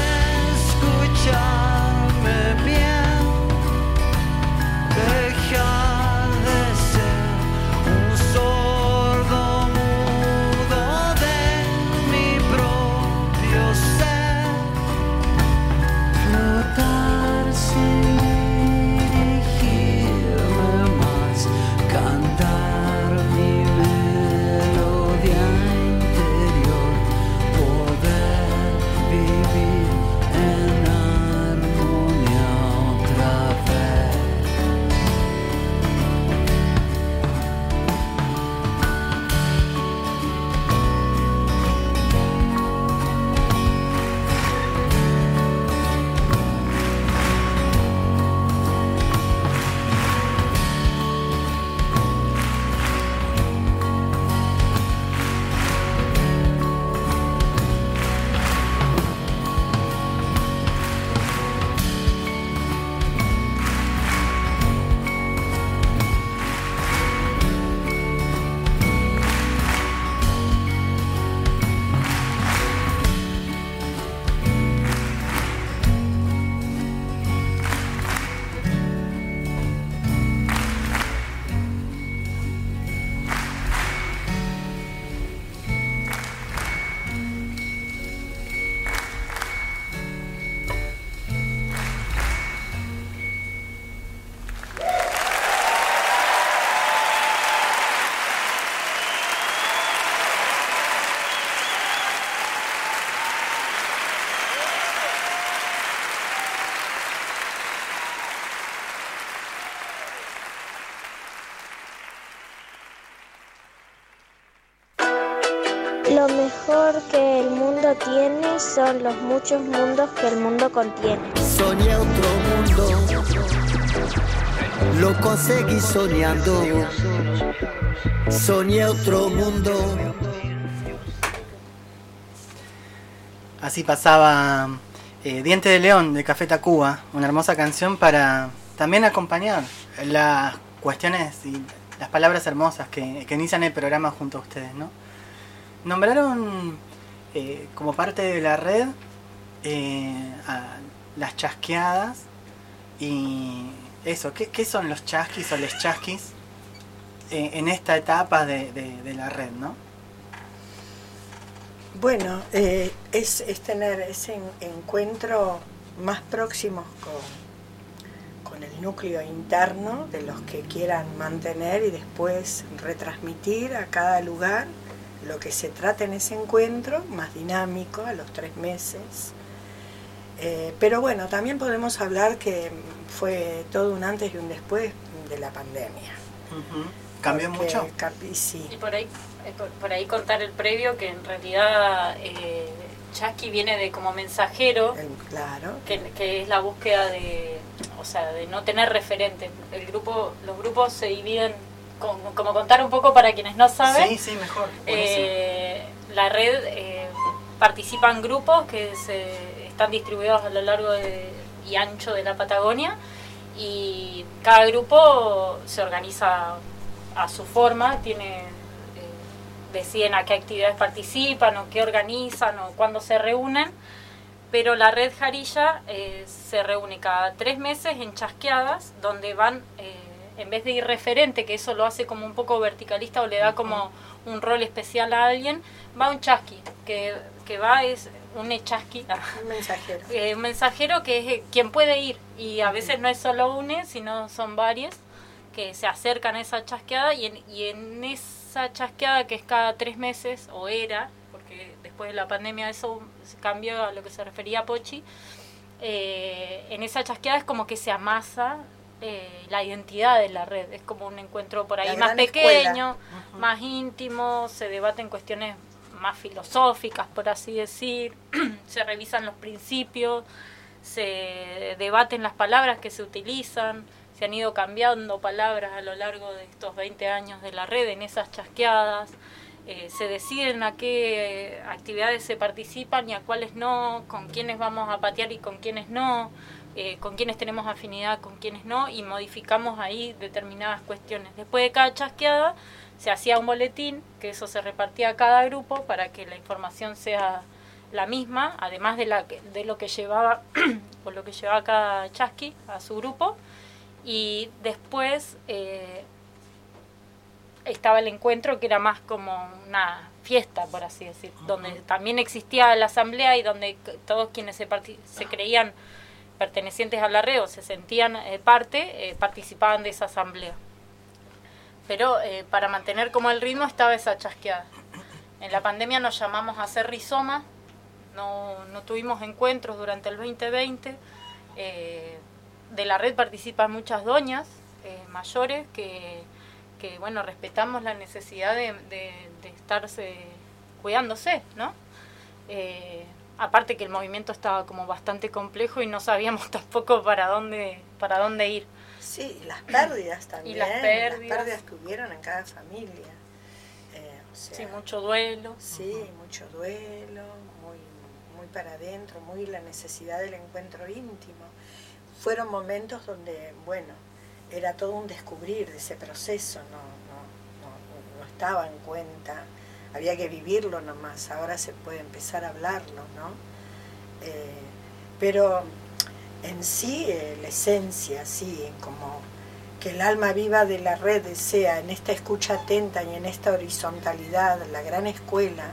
escucharme bien, dejar de ser un sordo mudo de mi propio ser, flotar sin dirigirme más, cantar mi melodía. Lo mejor que el mundo tiene son los muchos mundos que el mundo contiene. Soñé otro mundo, lo conseguí soñando. Soñé otro mundo. Así pasaba eh, Diente de León de Café Tacuba, una hermosa canción para también acompañar las cuestiones y las palabras hermosas que, que inician el programa junto a ustedes, ¿no? Nombraron eh, como parte de la red eh, a las chasqueadas y eso, ¿qué, qué son los chasquis o les chasquis eh, en esta etapa de, de, de la red, ¿no? Bueno, eh, es, es tener ese en, encuentro más próximo con, con el núcleo interno de los que quieran mantener y después retransmitir a cada lugar lo que se trata en ese encuentro, más dinámico, a los tres meses. Eh, pero bueno, también podemos hablar que fue todo un antes y un después de la pandemia. Uh-huh. ¿Cambió Porque, mucho? Capi, sí. Y por ahí, por, por ahí contar el previo, que en realidad eh, Chasqui viene de como mensajero, El, claro. que, que es la búsqueda de, o sea, de no tener referentes. El grupo, los grupos se dividen, como, como contar un poco para quienes no saben. Sí, sí, mejor. Eh, la red eh, participan grupos que se están distribuidos a lo largo de, y ancho de la Patagonia, y cada grupo se organiza a su forma, tiene eh, deciden a qué actividades participan o qué organizan o cuándo se reúnen, pero la red Jarilla eh, se reúne cada tres meses en chasqueadas, donde van, eh, en vez de ir referente, que eso lo hace como un poco verticalista o le da como un rol especial a alguien, va un chasqui, que, que va es un echasqui, Un mensajero. eh, un mensajero que es eh, quien puede ir, y a veces no es solo uno, sino son varios que se acercan a esa chasqueada, y en, y en esa chasqueada que es cada tres meses, o era, porque después de la pandemia eso cambió a lo que se refería a Pochi, eh, en esa chasqueada es como que se amasa eh, la identidad de la red, es como un encuentro por ahí La más gran pequeño, escuela. más íntimo, se debaten cuestiones más filosóficas, por así decir, se revisan los principios, se debaten las palabras que se utilizan, se han ido cambiando palabras a lo largo de estos veinte años de la red en esas chasqueadas, eh, se deciden a qué eh, actividades se participan y a cuáles no, con quiénes vamos a patear y con quiénes no, eh, con quiénes tenemos afinidad, con quiénes no, y modificamos ahí determinadas cuestiones. Después de cada chasqueada se hacía un boletín, que eso se repartía a cada grupo para que la información sea la misma, además de, la, de lo que llevaba o lo que llevaba cada chasqui a su grupo. Y después eh, estaba el encuentro, que era más como una fiesta, por así decir, uh-huh. donde también existía la asamblea y donde todos quienes se, part- se creían pertenecientes a la red o se sentían eh, parte, eh, participaban de esa asamblea. Pero eh, para mantener como el ritmo estaba esa chasqueada. En la pandemia nos llamamos a hacer rizoma, no, no tuvimos encuentros durante el veinte veinte. Eh, de la red participan muchas doñas eh, mayores que, que, bueno, respetamos la necesidad de, de, de estarse cuidándose, ¿no? Eh, aparte que el movimiento estaba como bastante complejo y no sabíamos tampoco para dónde, para dónde ir. Sí, y las pérdidas también. Y las pérdidas. Las pérdidas que hubieron en cada familia. Eh, o sea, sí, mucho duelo. Sí, uh-huh. mucho duelo, muy, muy para adentro, muy la necesidad del encuentro íntimo. Fueron momentos donde, bueno, era todo un descubrir de ese proceso, no, no, no, no estaba en cuenta, había que vivirlo nomás, ahora se puede empezar a hablarlo, ¿no? Eh, pero en sí, eh, la esencia, sí, como que el alma viva de la red sea en esta escucha atenta y en esta horizontalidad, la gran escuela,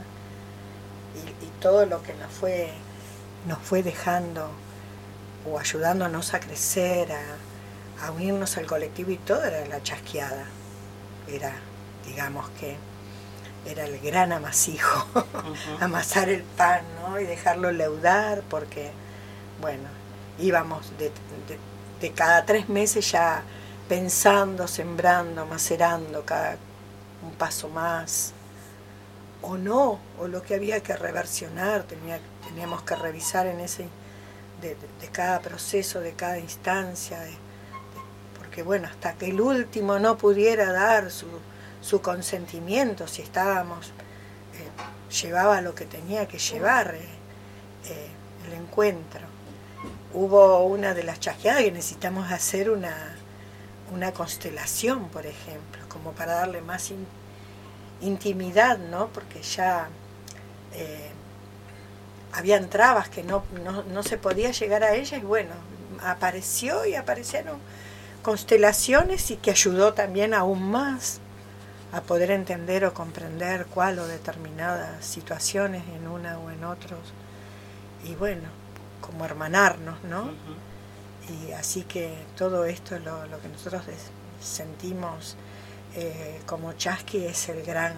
y, y todo lo que nos fue, nos fue dejando o ayudándonos a crecer, a, a unirnos al colectivo, y todo era la chasqueada, era, digamos que, era el gran amasijo, uh-huh. amasar el pan, ¿no? Y dejarlo leudar, porque, bueno, íbamos de, de, de cada tres meses ya pensando, sembrando, macerando cada un paso más, o no, o lo que había que reversionar, tenía, teníamos que revisar en ese de, de, de cada proceso, de cada instancia, de, de, porque bueno, hasta que el último no pudiera dar su, su consentimiento, si estábamos, eh, llevaba lo que tenía que llevar eh, eh, el encuentro. Hubo una de las chasqueadas que necesitamos hacer una, una constelación, por ejemplo, como para darle más in, intimidad, ¿no? Porque ya eh, habían trabas que no, no, no se podía llegar a ella, y bueno, apareció y aparecieron constelaciones, y que ayudó también aún más a poder entender o comprender cuál o determinadas situaciones en una o en otros, y bueno, como hermanarnos, ¿no? Uh-huh. Y así que todo esto, lo, lo que nosotros sentimos eh, como chasqui, es el gran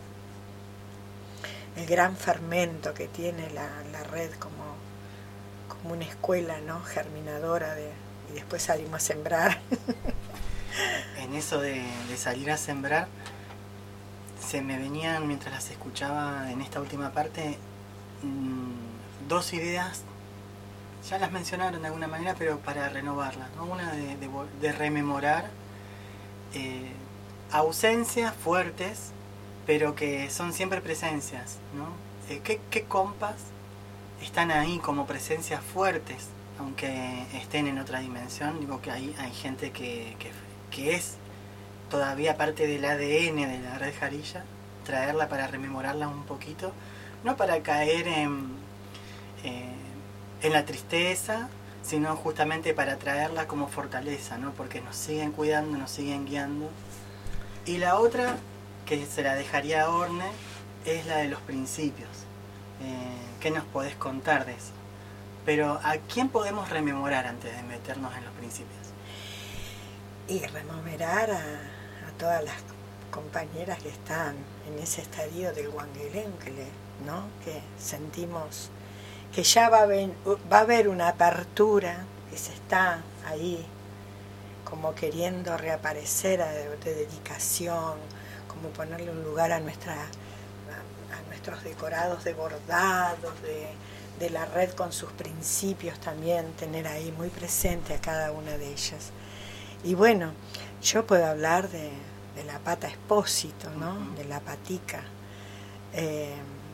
el gran fermento que tiene la, la red como, como una escuela, ¿no? Germinadora de, y después salimos a sembrar. En eso de, de salir a sembrar, se me venían, mientras las escuchaba en esta última parte, mmm, dos ideas, ya las mencionaron de alguna manera, pero para renovarlas, ¿no? Una de, de, de rememorar eh, ausencias fuertes, pero que son siempre presencias, ¿no? Eh, ¿qué, ¿Qué compas están ahí como presencias fuertes, aunque estén en otra dimensión? Digo que hay, hay gente que, que, que es todavía parte del A D N de la red Jarilla, traerla para rememorarla un poquito, no para caer en, eh, en la tristeza, sino justamente para traerla como fortaleza, ¿no? Porque nos siguen cuidando, nos siguen guiando. Y la otra, que se la dejaría a Orne, es la de los principios. Eh, ¿Qué nos podés contar de eso? Pero ¿a quién podemos rememorar antes de meternos en los principios? Y rememorar a, a todas las compañeras que están en ese estadio del Huanguelén, que, le, ¿no? que sentimos que ya va a, ven, va a haber una apertura, que se está ahí como queriendo reaparecer a, de, de dedicación, como ponerle un lugar a, nuestra, a, a nuestros decorados de bordados, de, de la red con sus principios también, tener ahí muy presente a cada una de ellas. Y bueno, yo puedo hablar de, de la pata Espósito, ¿no? Uh-huh. De la patica. Eh,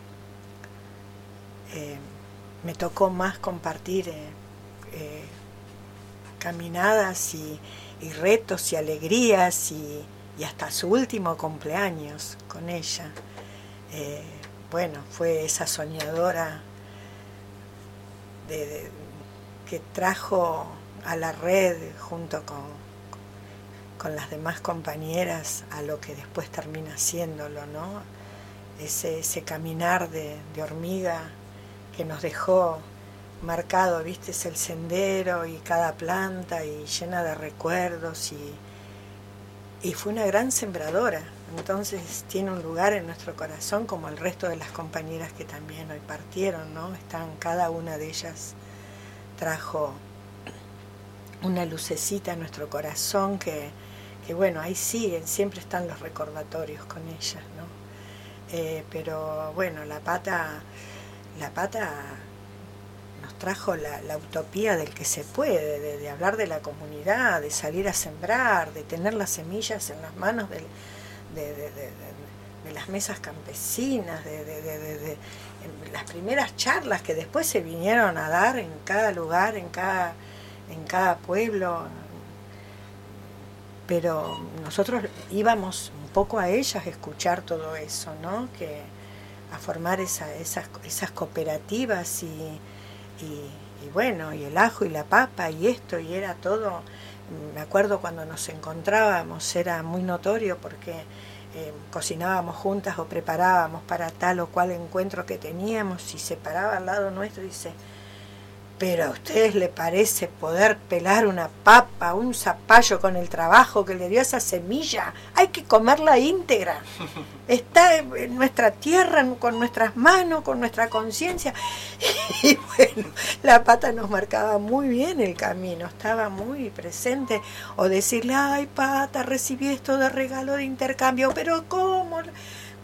eh, me tocó más compartir eh, eh, caminadas y, y retos y alegrías y, y hasta su último cumpleaños con ella. Eh, bueno, fue esa soñadora de, de, que trajo a la red junto con, con las demás compañeras a lo que después termina siéndolo, ¿no? Ese, ese caminar de, de hormiga que nos dejó marcado, viste, es el sendero y cada planta y llena de recuerdos, y, y fue una gran sembradora. Entonces tiene un lugar en nuestro corazón, como el resto de las compañeras que también hoy partieron, ¿no? Están, cada una de ellas trajo una lucecita en nuestro corazón que, que bueno, ahí siguen, siempre están los recordatorios con ellas, ¿no? Eh, pero bueno, la pata, la pata nos trajo la, la utopía del que se puede, de, de hablar de la comunidad, de salir a sembrar, de tener las semillas en las manos del, de, de, de, de, de las mesas campesinas, de, de, de, de, de las primeras charlas que después se vinieron a dar en cada lugar, en cada, en cada pueblo. Pero nosotros íbamos un poco a ellas a escuchar todo eso, ¿no? Que a formar esa, esas, esas cooperativas y, y, y bueno, y el ajo y la papa y esto, y era todo. Me acuerdo cuando nos encontrábamos, era muy notorio porque eh, cocinábamos juntas o preparábamos para tal o cual encuentro que teníamos, y se paraba al lado nuestro y dice: ¿pero a ustedes le parece poder pelar una papa, un zapallo con el trabajo que le dio esa semilla? Hay que comerla íntegra. Está en nuestra tierra, con nuestras manos, con nuestra conciencia. Y bueno, la pata nos marcaba muy bien el camino, estaba muy presente. O decirle: ay, pata, recibí esto de regalo de intercambio, pero ¿cómo?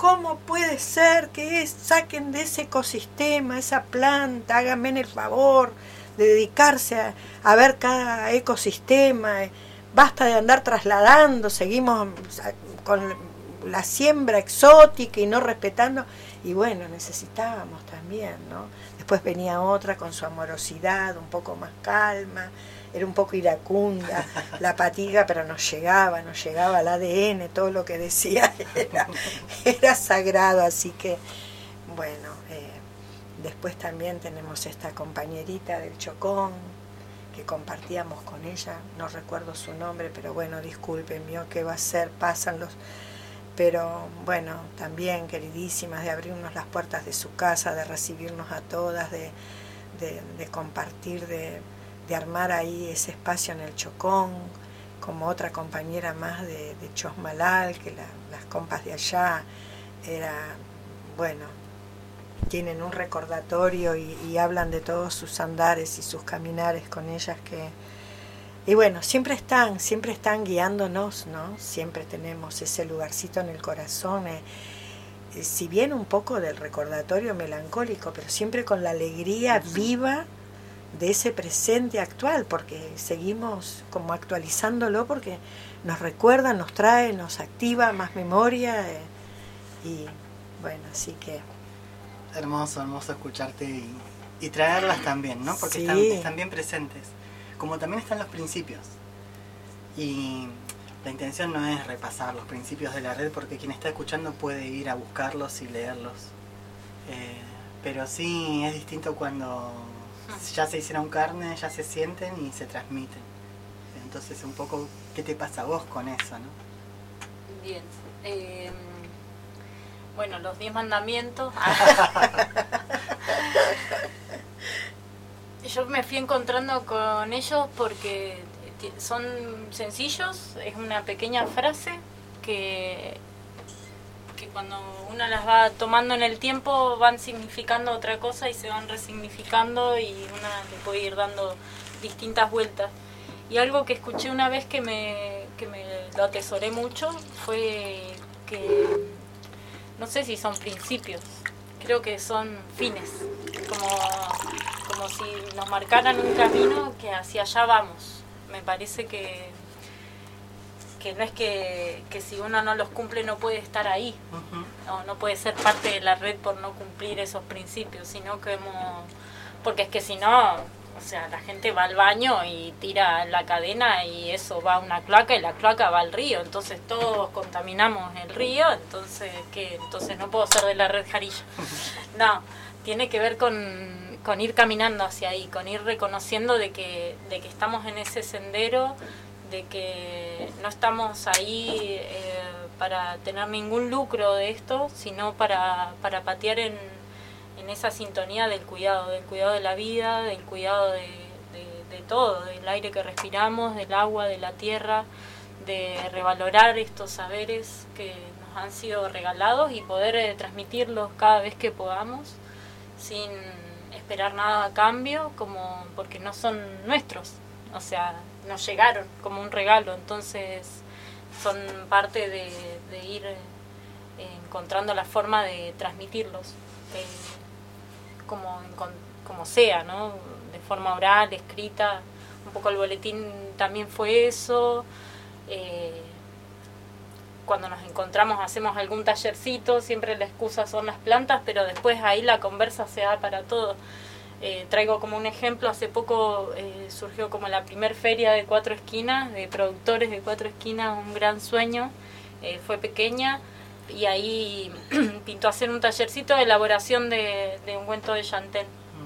¿cómo puede ser que es, saquen de ese ecosistema, esa planta, háganme el favor de dedicarse a, a ver cada ecosistema, basta de andar trasladando, seguimos con la siembra exótica y no respetando? Y bueno, necesitábamos también, ¿no? Después venía otra con su amorosidad, un poco más calma, era un poco iracunda, la patiga, pero nos llegaba, nos llegaba al A D N, todo lo que decía era, era sagrado, así que, bueno, eh, después también tenemos esta compañerita del Chocón, que compartíamos con ella, no recuerdo su nombre, pero bueno, disculpen, mío, ¿qué va a ser? Pasan los... Pero bueno, también queridísimas, de abrirnos las puertas de su casa, de recibirnos a todas, de, de, de compartir, de... de armar ahí ese espacio en el Chocón, como otra compañera más de, de Chosmalal, que la, las compas de allá, era, bueno, tienen un recordatorio y, y hablan de todos sus andares y sus caminares con ellas que, y bueno, siempre están, siempre están guiándonos, ¿no? Siempre tenemos ese lugarcito en el corazón, eh, eh, si bien un poco del recordatorio melancólico, pero siempre con la alegría viva de ese presente actual, porque seguimos como actualizándolo, porque nos recuerda, nos trae, nos activa más memoria, eh, y bueno, así que... Hermoso, hermoso escucharte y, y traerlas también, ¿no? Porque sí. están, están bien presentes, como también están los principios. Y la intención no es repasar los principios de la red, porque quien está escuchando puede ir a buscarlos y leerlos. Eh, pero sí es distinto cuando... ya se hicieron carne, ya se sienten y se transmiten. Entonces, un poco, ¿qué te pasa a vos con eso, no? Bien. Eh, bueno, los diez mandamientos. Yo me fui encontrando con ellos porque son sencillos, es una pequeña frase que... que cuando uno las va tomando en el tiempo van significando otra cosa y se van resignificando y una le puede ir dando distintas vueltas. Y algo que escuché una vez que me, que me lo atesoré mucho fue que, no sé si son principios, creo que son fines, como, como si nos marcaran un camino que hacia allá vamos. Me parece que que no es que, que si uno no los cumple no puede estar ahí, uh-huh. no, no puede ser parte de la red por no cumplir esos principios, sino que como, porque es que si no, o sea, la gente va al baño y tira la cadena y eso va a una cloaca y la cloaca va al río, entonces todos contaminamos el río, entonces ¿qué? Entonces no puedo ser de la red Jarilla. No, tiene que ver con, con ir caminando hacia ahí, con ir reconociendo de que, de que estamos en ese sendero, de que no estamos ahí eh, para tener ningún lucro de esto, sino para, para patear en, en esa sintonía del cuidado, del cuidado de la vida, del cuidado de, de, de todo, del aire que respiramos, del agua, de la tierra, de revalorar estos saberes que nos han sido regalados y poder eh, transmitirlos cada vez que podamos, sin esperar nada a cambio, como porque no son nuestros, o sea, nos llegaron como un regalo, entonces son parte de, de ir eh, encontrando la forma de transmitirlos, eh, como, como sea, ¿no? De forma oral, escrita, un poco el boletín también fue eso, eh, cuando nos encontramos hacemos algún tallercito, siempre la excusa son las plantas, pero después ahí la conversa se da para todo. Eh, traigo como un ejemplo, hace poco eh, surgió como la primer feria de Cuatro Esquinas, de productores de Cuatro Esquinas, un gran sueño, eh, fue pequeña y ahí pintó hacer un tallercito de elaboración de, de ungüento de llantén.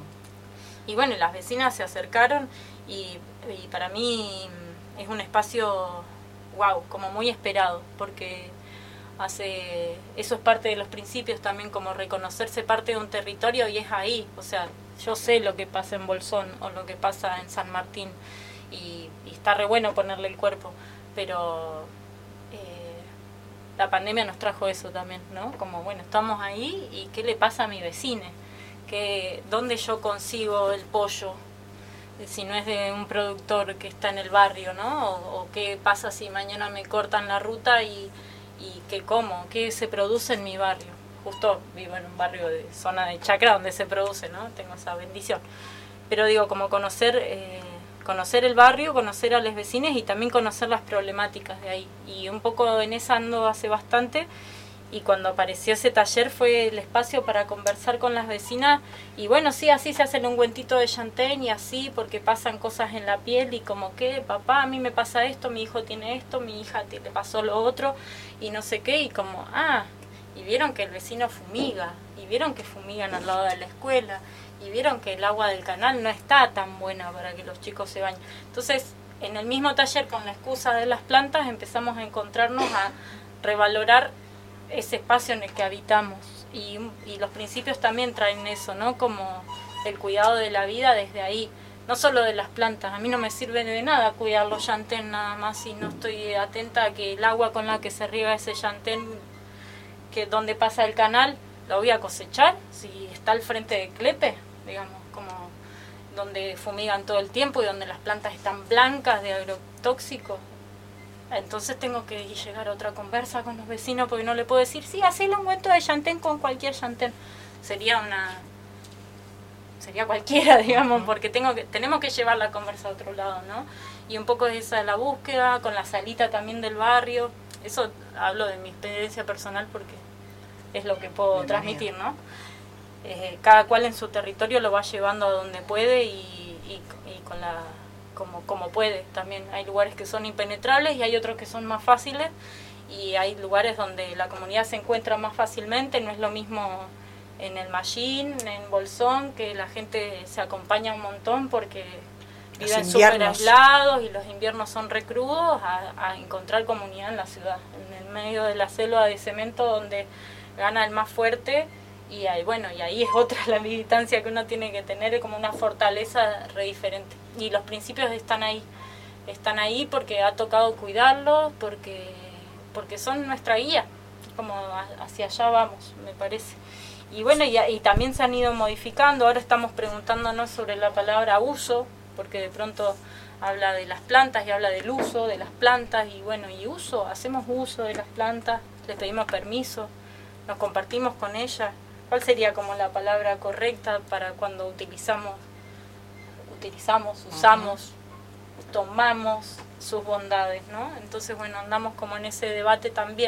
Mm. Y bueno, las vecinas se acercaron y, y para mí es un espacio, wow, como muy esperado, porque hace eso es parte de los principios también, como reconocerse parte de un territorio y es ahí, o sea, yo sé lo que pasa en Bolsón o lo que pasa en San Martín y, y está re bueno ponerle el cuerpo, pero eh, la pandemia nos trajo eso también, ¿no? Como, bueno, estamos ahí y ¿qué le pasa a mi vecine? ¿Qué, ¿Dónde yo consigo el pollo? Si no es de un productor que está en el barrio, ¿no? O, o qué pasa si mañana me cortan la ruta y, y qué como, qué se produce en mi barrio. Justo vivo en un barrio de zona de chacra donde se produce, ¿no? Tengo esa bendición. Pero digo, como conocer, eh, conocer el barrio, conocer a los vecinos y también conocer las problemáticas de ahí. Y un poco en esa ando hace bastante. Y cuando apareció ese taller fue el espacio para conversar con las vecinas. Y bueno, sí, así se hace el ungüentito de Chantén y así, porque pasan cosas en la piel y como que, papá, a mí me pasa esto, mi hijo tiene esto, mi hija te, le pasó lo otro y no sé qué. Y como, ah, y vieron que el vecino fumiga, y vieron que fumigan al lado de la escuela, y vieron que el agua del canal no está tan buena para que los chicos se bañen. Entonces, en el mismo taller, con la excusa de las plantas, empezamos a encontrarnos, a revalorar ese espacio en el que habitamos, y, y los principios también traen eso, ¿no? Como el cuidado de la vida desde ahí, no solo de las plantas. A mí no me sirve de nada cuidar los llantén nada más si no estoy atenta a que el agua con la que se riega ese llantén, que donde pasa el canal, lo voy a cosechar si está al frente de Clepe, digamos, como donde fumigan todo el tiempo y donde las plantas están blancas de agrotóxicos. Entonces tengo que llegar a otra conversa con los vecinos porque no le puedo decir, sí, hacé el ungüento de llantén con cualquier llantén. Sería una... sería cualquiera, digamos, porque tengo que tenemos que llevar la conversa a otro lado, ¿no? Y un poco de esa la búsqueda, con la salita también del barrio. Eso hablo de mi experiencia personal porque es lo que puedo Bienvenida. transmitir, ¿no? Eh, cada cual en su territorio lo va llevando a donde puede y, y, y con la... Como, como puede. También hay lugares que son impenetrables y hay otros que son más fáciles, y hay lugares donde la comunidad se encuentra más fácilmente. No es lo mismo en el Mallín, en Bolsón, que la gente se acompaña un montón porque viven súper aislados y los inviernos son re crudos, a, a encontrar comunidad en la ciudad, en el medio de la selva de cemento donde gana el más fuerte. Y ahí, bueno, y ahí es otra la militancia que uno tiene que tener, como una fortaleza re diferente. Y los principios están ahí, están ahí porque ha tocado cuidarlos, porque porque son nuestra guía, como hacia allá vamos, me parece. Y bueno, y, y también se han ido modificando. Ahora estamos preguntándonos sobre la palabra uso, porque de pronto habla de las plantas y habla del uso de las plantas, y bueno, y uso, hacemos uso de las plantas, les pedimos permiso, nos compartimos con ellas. ¿Cuál sería como la palabra correcta para cuando utilizamos, utilizamos, usamos, uh-huh. tomamos sus bondades, ¿no? Entonces, bueno, andamos como en ese debate también.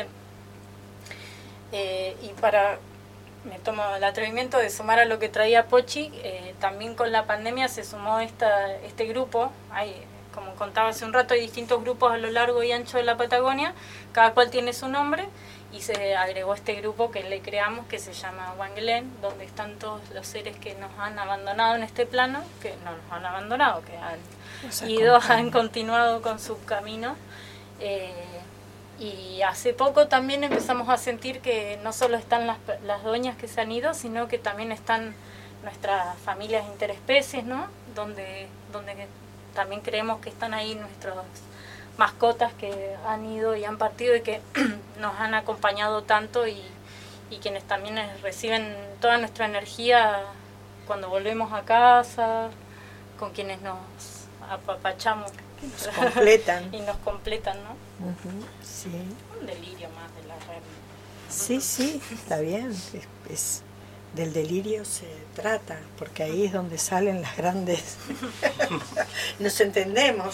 Eh, y para, me tomo el atrevimiento de sumar a lo que traía Pochi, eh, también con la pandemia se sumó esta, este grupo. Hay, como contaba hace un rato, hay distintos grupos a lo largo y ancho de la Patagonia, cada cual tiene su nombre. Y se agregó este grupo que le creamos, que se llama Wangelén, donde están todos los seres que nos han abandonado en este plano, que no nos han abandonado, que han o ido, han continuado con su camino. Eh, y hace poco también empezamos a sentir que no solo están las, las doñas que se han ido, sino que también están nuestras familias interespecies, ¿no? Donde, donde también creemos que están ahí nuestros mascotas que han ido y han partido y que nos han acompañado tanto, y, y quienes también reciben toda nuestra energía cuando volvemos a casa, con quienes nos apapachamos. Que nos completan. Y nos completan, ¿no? Uh-huh, sí. Un delirio más de la red. Sí, sí, está bien. Es, es, del delirio se trata, porque ahí es donde salen las grandes... Nos entendemos.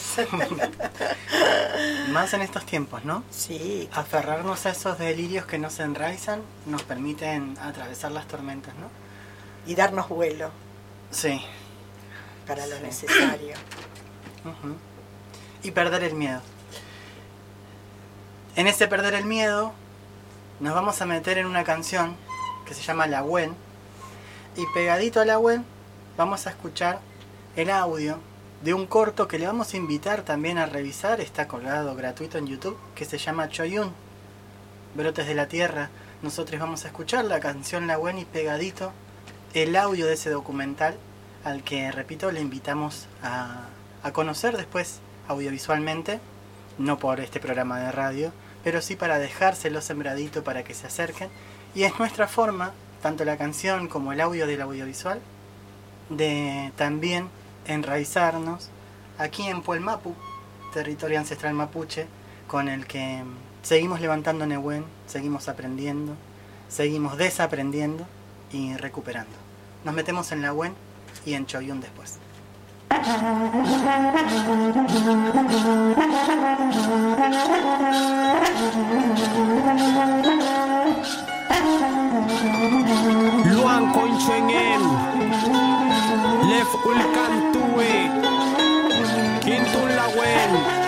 Más en estos tiempos, ¿no? Sí. Aferrarnos a esos delirios que nos enraizan nos permiten atravesar las tormentas, ¿no? Y darnos vuelo. Sí. Para lo sí. necesario. Uh-huh. Y perder el miedo. En ese perder el miedo nos vamos a meter en una canción que se llama La Wen, y pegadito a La Wen vamos a escuchar el audio de un corto que le vamos a invitar también a revisar, está colgado gratuito en YouTube, que se llama Choyun, Brotes de la Tierra. Nosotros vamos a escuchar la canción La Wen y pegadito el audio de ese documental, al que, repito, le invitamos a, a conocer después audiovisualmente, no por este programa de radio, pero sí para dejárselo sembradito para que se acerquen. Y es nuestra forma, tanto la canción como el audio del audiovisual, de también enraizarnos aquí en Puelmapu, territorio ancestral mapuche, con el que seguimos levantando Nehuen, seguimos aprendiendo, seguimos desaprendiendo y recuperando. Nos metemos en Nahuen y en Choyún después. Luang Konchengen Lef Ulkantue Kintun Lawen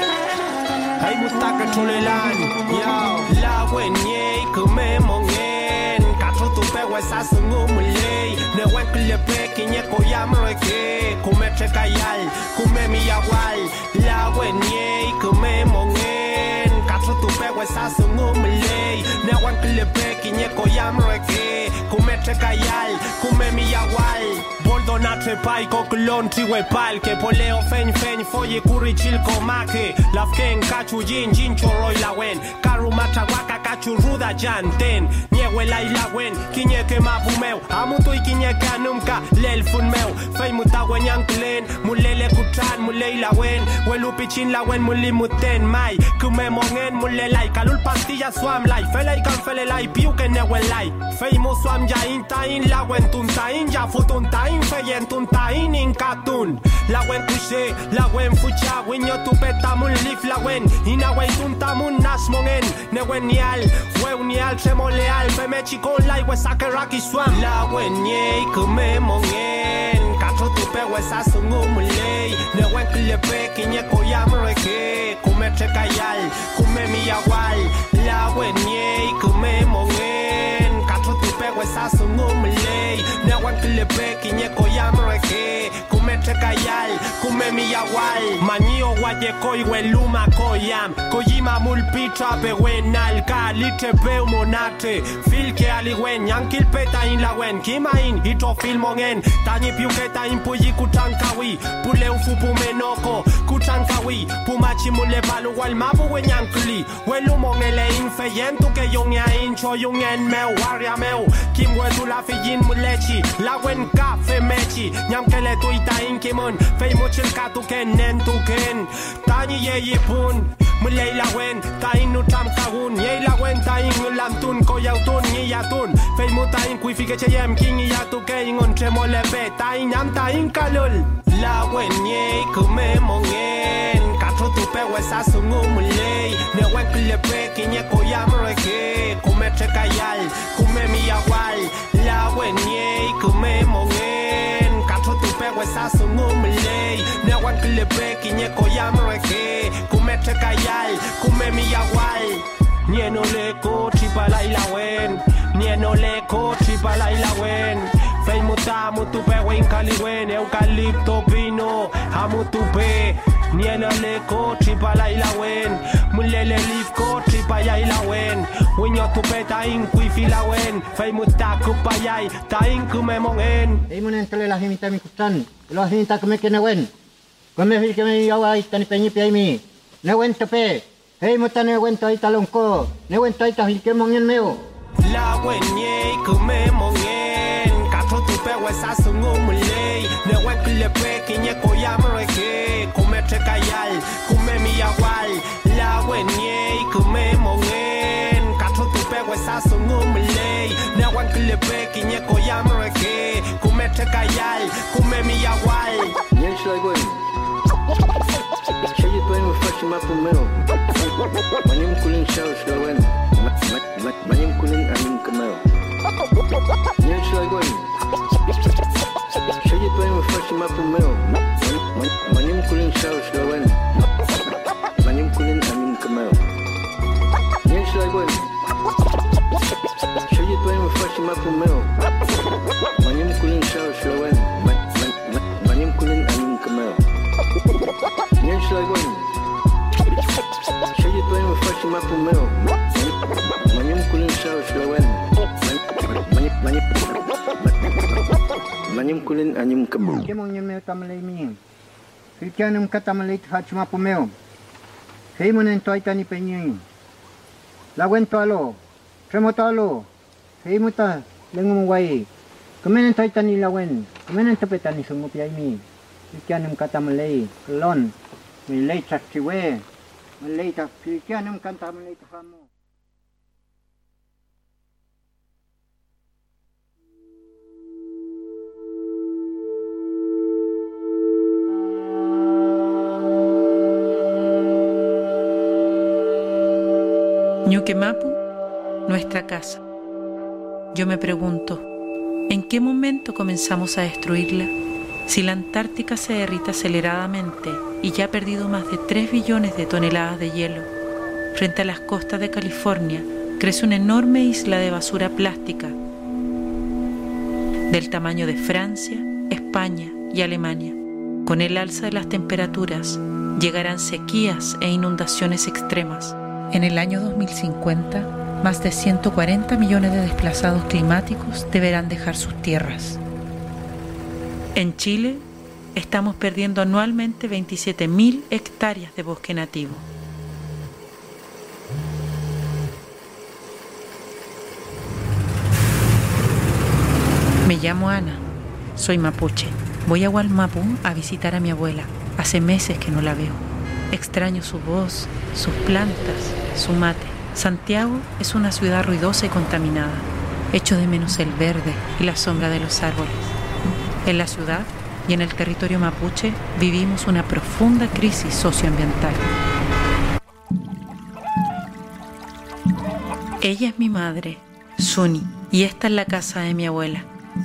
Hay Mutaka Tulelan Yao Lawen Ye Kume Mongen Katro Tupe Wesa Sungu Mulei Newen Kulepe Kinye Koyam Reke Kume Chekayal Kume Miyawal Lawen Ye Kume Mongen Katro Tupe Wesa Sungu Mulei Newen Kulepe Kinye Koyam Reke Kume Chekayal Kume Miyawal Boldonatre pai koklon tiwe pal ke poleo fen fen foye kuri chilko make lafken kachu jin jin choroi lawen karu matawaka kachu ruda janten niewe lai lawen kinye ke mabumeu amuto ikinye kanumka lel funmeu fei mutawen yanklen mulele kutran mulei lawen welupi chin lawen mulimuten mai kume mongen mulelai kalul pastilla swam lai felai kan felelai piu ke newe lai fei mo swam ja intain lawen tuntain ja futuntain feyen tuntain in katun lawen kushe lawen fucha winyo tupetamun lif lawen inawen tuntamun nasmongen newen nial weunial tremoleal pemechi con lai wesakeraki swam lawen ye kume mongen katro tupe wesasungu mulei newen klepe kinye koyam reke kume chekayal kume miyawal lawen ye kume mongen katro tupe wesasungu mulei newen klepe kinye koyam reke kume chekayal kume miyawal manio waye koi weluma koyam koyima mulpitra bewenal kalite peu monate filke aliwen yankil peta in lawen kimain ito filmongen tani piuketa in puyi kutankawi pule ufupu menoko kutankawi pumachi mule balu wal mabu wenyankli welumongele in feyentu ke yongya in choyungen meu waria meu kimwetu la fiyin mulechi lawen kafe mechi nyamkele tuita in kimon fei mochil katuken nentuken tani ye yipun mulei lawen tain nutam kawun ye lawen tain lamtun koyautun ngiyatun fei mutain kuifike cheyem king yatuke ingon tremolepe tain nyam tain kalul lawen ye kume mongen katro tupe wesa sungu mulei newen klepe kinye koyam reke kume chekayal kume miyawal lawen ye kume mongen katro tupe wesa sungu mulei newen klepe kinye koyam reke kume chekayal kume miyawal nieno leko chipalai lawen nieno leko chipalai lawen fei muta mutupe wen kaliwen eucalipto pino amutupe nieno leko chipalai lawen mulele lifko chipayai lawen winyo tupe tain kuifi lawen fei muta kupayai tain kume mongen ei munen tele la himita mi kutan lo himita kume kenewen kume fil keme yawai tani penyi piaimi newen tope hei muta newen toi talonko newen toi tahil ke mongen meo lawen ye kume mongen katro tupe wesa sungu mulei newen klepe kinye koyam reke kume chekayal kume miyawal lawen ye kume mongen katro tupe wesa sungu mulei newen klepe kinye koyam reke kume chekayal kume miyawal Nyensh lagwen Shayi tuen mafashi mapu meo Manyim kulin shawish lawen Manyim kulin amin kameo Nyensh lagwen Shayi tuen mafashi mapu meo Manyim kulin shawish lawen Manyim kulin amin kameo Nyensh lagwen Shayi tuen mafashi mapu meo Manyim kulin shawish lawen Manyim kulin amin kameo Nyensh lagwen Shayi tuen mafashi mapu meo Manyim kulin shawish lawen Manyim kulin anyim kameo Kemong nyemeo tamalei mi Filkianum katamalei thachu mapu meo hei munen toi tani penyi lawen tolo tremo tolo hei muta lengum wai kemenen toi tani lawen kemenen tepe tani sungu piai mi Filkianum katamalei lon mi lei chakchiwe Maleita, Filipianum canta Maleita Hamo. Ñuque Mapu, nuestra casa. Yo me pregunto, ¿en qué momento comenzamos a destruirla? Si la Antártica se derrite aceleradamente y ya ha perdido más de tres billones de toneladas de hielo, frente a las costas de California crece una enorme isla de basura plástica del tamaño de Francia, España y Alemania. Con el alza de las temperaturas llegarán sequías e inundaciones extremas. En el año dos mil cincuenta, más de ciento cuarenta millones de desplazados climáticos deberán dejar sus tierras. En Chile, estamos perdiendo anualmente veintisiete mil hectáreas de bosque nativo. Me llamo Ana, soy mapuche. Voy a Wallmapu a visitar a mi abuela. Hace meses que no la veo. Extraño su voz, sus plantas, su mate. Santiago es una ciudad ruidosa y contaminada. Echo de menos el verde y la sombra de los árboles. En la ciudad y en el territorio mapuche vivimos una profunda crisis socioambiental. Ella es mi madre, Suni, y esta es la casa de mi abuela.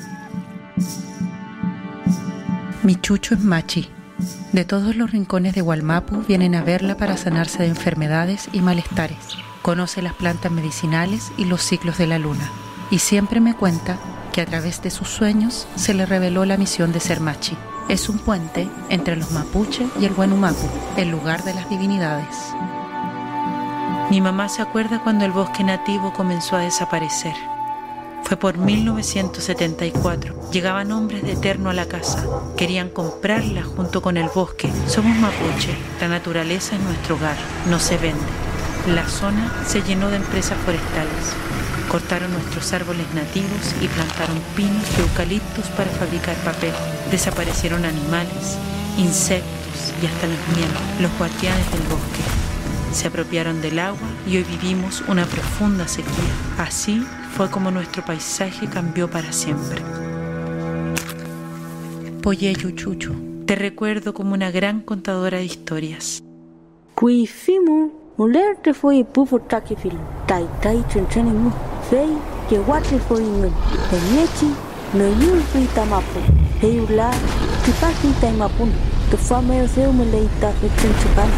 Mi chucho es Machi. De todos los rincones de Wallmapu vienen a verla para sanarse de enfermedades y malestares. Conoce las plantas medicinales y los ciclos de la luna. Y siempre me cuenta que a través de sus sueños se le reveló la misión de ser Machi. Es un puente entre los mapuche y el Wenumapu, el lugar de las divinidades. Mi mamá se acuerda cuando el bosque nativo comenzó a desaparecer. Fue por mil novecientos setenta y cuatro. Llegaban hombres de Eterno a la casa. Querían comprarla junto con el bosque. Somos mapuche. La naturaleza es nuestro hogar. No se vende. La zona se llenó de empresas forestales. Cortaron nuestros árboles nativos y plantaron pinos y eucaliptos para fabricar papel. Desaparecieron animales, insectos y hasta los miembros, los guardianes del bosque. Se apropiaron del agua y hoy vivimos una profunda sequía. Así fue como nuestro paisaje cambió para siempre. Poyeyu Chuchu, te recuerdo como una gran contadora de historias. Kuifimu, mulerte foi pufu takifil, tai tai chenchenimu, fei que guate foi ngun, teniechi, no yul fui tamapu, heula, tipaki taimapun, tu fame seu meleita fechenchupan.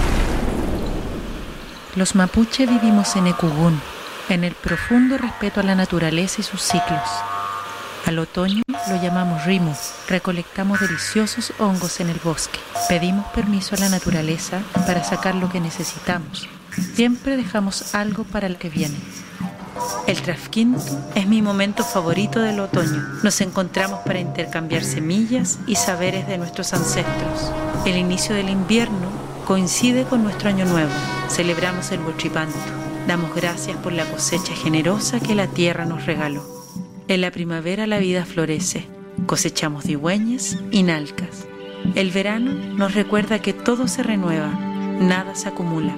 Los mapuche vivimos en Ecugún, en el profundo respeto a la naturaleza y sus ciclos. Al otoño lo llamamos rimu, recolectamos deliciosos hongos en el bosque. Pedimos permiso a la naturaleza para sacar lo que necesitamos. Siempre dejamos algo para el que viene. El trasquinto es mi momento favorito del otoño. Nos encontramos para intercambiar semillas y saberes de nuestros ancestros. El inicio del invierno coincide con nuestro año nuevo. Celebramos el Huachipanto. Damos gracias por la cosecha generosa que la tierra nos regaló. En la primavera la vida florece. Cosechamos digüeñas y nalcas. El verano nos recuerda que todo se renueva, nada se acumula.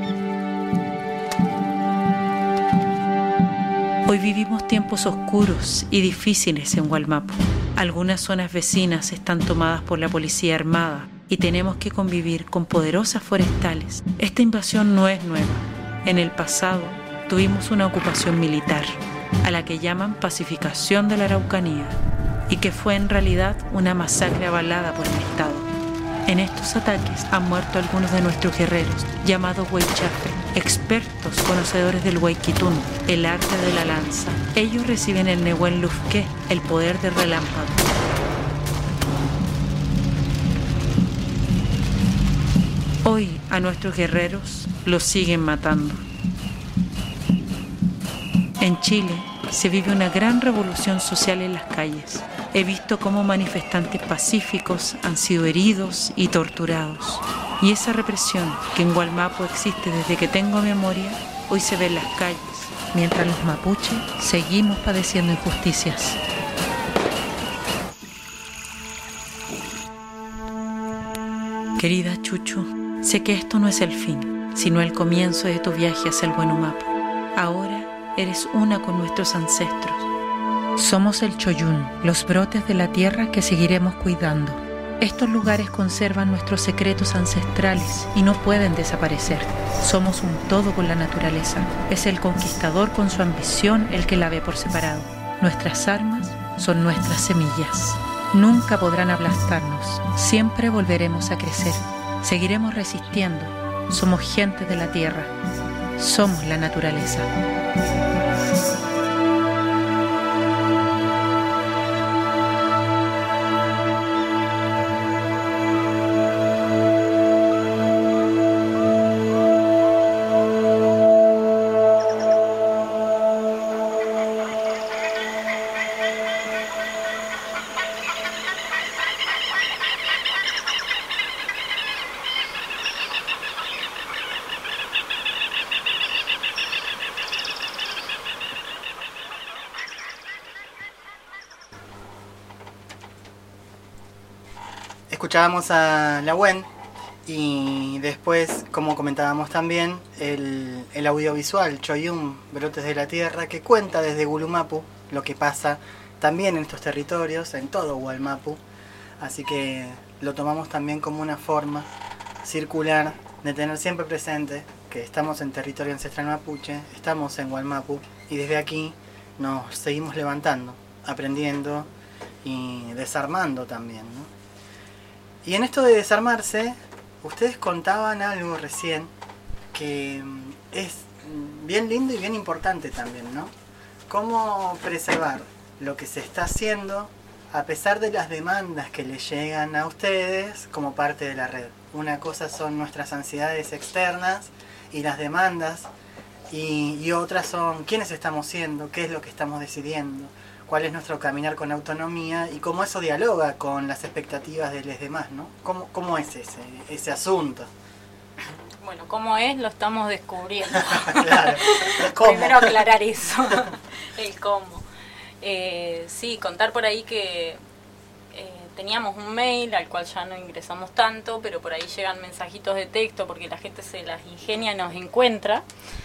Hoy vivimos tiempos oscuros y difíciles en Wallmapu. Algunas zonas vecinas están tomadas por la policía armada y tenemos que convivir con poderosas forestales. Esta invasión no es nueva. En el pasado tuvimos una ocupación militar, a la que llaman pacificación de la Araucanía, y que fue en realidad una masacre avalada por el Estado. En estos ataques han muerto algunos de nuestros guerreros, llamados Huaychafe, expertos conocedores del Huayquitún, el arte de la lanza. Ellos reciben el Nehuen Lufque, el poder del relámpago. Hoy a nuestros guerreros los siguen matando. En Chile se vive una gran revolución social en las calles. He visto cómo manifestantes pacíficos han sido heridos y torturados. Y esa represión que en Wallmapu existe desde que tengo memoria, hoy se ve en las calles, mientras los mapuches seguimos padeciendo injusticias. Querida Chuchu, sé que esto no es el fin. sino el comienzo de tu viaje hacia el Huenumapu. Ahora eres una con nuestros ancestros. Somos el Choyún, los brotes de la tierra que seguiremos cuidando. Estos lugares conservan nuestros secretos ancestrales y no pueden desaparecer. Somos un todo con la naturaleza. Es el conquistador con su ambición el que la ve por separado. Nuestras armas son nuestras semillas. Nunca podrán aplastarnos. Siempre volveremos a crecer. Seguiremos resistiendo. Somos gente de la tierra. Somos la naturaleza. Escuchábamos a Lawen y después, como comentábamos también, el, el audiovisual Choyún, Brotes de la Tierra, que cuenta desde Gulumapu lo que pasa también en estos territorios, en todo Hualmapu. Así que lo tomamos también como una forma circular de tener siempre presente que estamos en territorio ancestral mapuche, estamos en Hualmapu y desde aquí nos seguimos levantando, aprendiendo y desarmando también, ¿no? Y en esto de desarmarse, ustedes contaban algo recién que es bien lindo y bien importante también, ¿no? Cómo preservar lo que se está haciendo a pesar de las demandas que les llegan a ustedes como parte de la red. Una cosa son nuestras ansiedades externas y las demandas, y, y otras son quiénes estamos siendo, qué es lo que estamos decidiendo, cuál es nuestro caminar con autonomía y cómo eso dialoga con las expectativas de los demás, ¿no? ¿Cómo, cómo es ese, ese asunto? Bueno, ¿cómo es? Lo estamos descubriendo. Claro. ¿Cómo? Primero aclarar eso, el cómo. Eh, sí, contar por ahí que eh, teníamos un mail al cual ya no ingresamos tanto, pero por ahí llegan mensajitos de texto porque la gente se las ingenia y nos encuentra.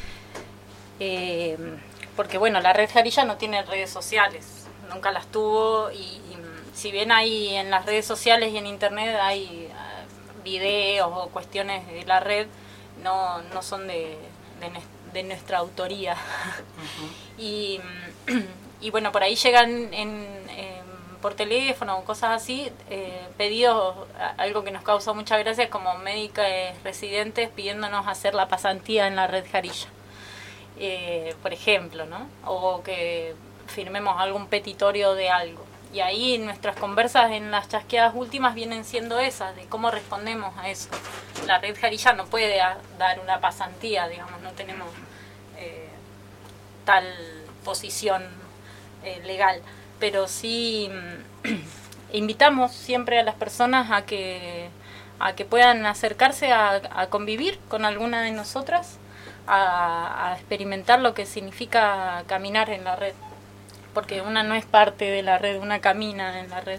Eh, porque bueno, la red Jarilla no tiene redes sociales, nunca las tuvo, y, y si bien hay en las redes sociales y en internet hay uh, videos o cuestiones de la red, no, no son de, de, de nuestra autoría. Uh-huh. y, y bueno, por ahí llegan en, en, por teléfono o cosas así, eh, pedidos, algo que nos causa mucha gracia, como médicos residentes pidiéndonos hacer la pasantía en la red Jarilla. Eh, por ejemplo, ¿no? O que firmemos algún petitorio de algo. Y ahí nuestras conversas en las chasqueadas últimas vienen siendo esas, de cómo respondemos a eso. La red Jarilla no puede a, dar una pasantía, digamos, no tenemos eh, tal posición eh, legal, pero sí invitamos siempre a las personas a que, a que puedan acercarse a, a convivir con alguna de nosotras, A, a experimentar lo que significa caminar en la red, porque una no es parte de la red, una camina en la red,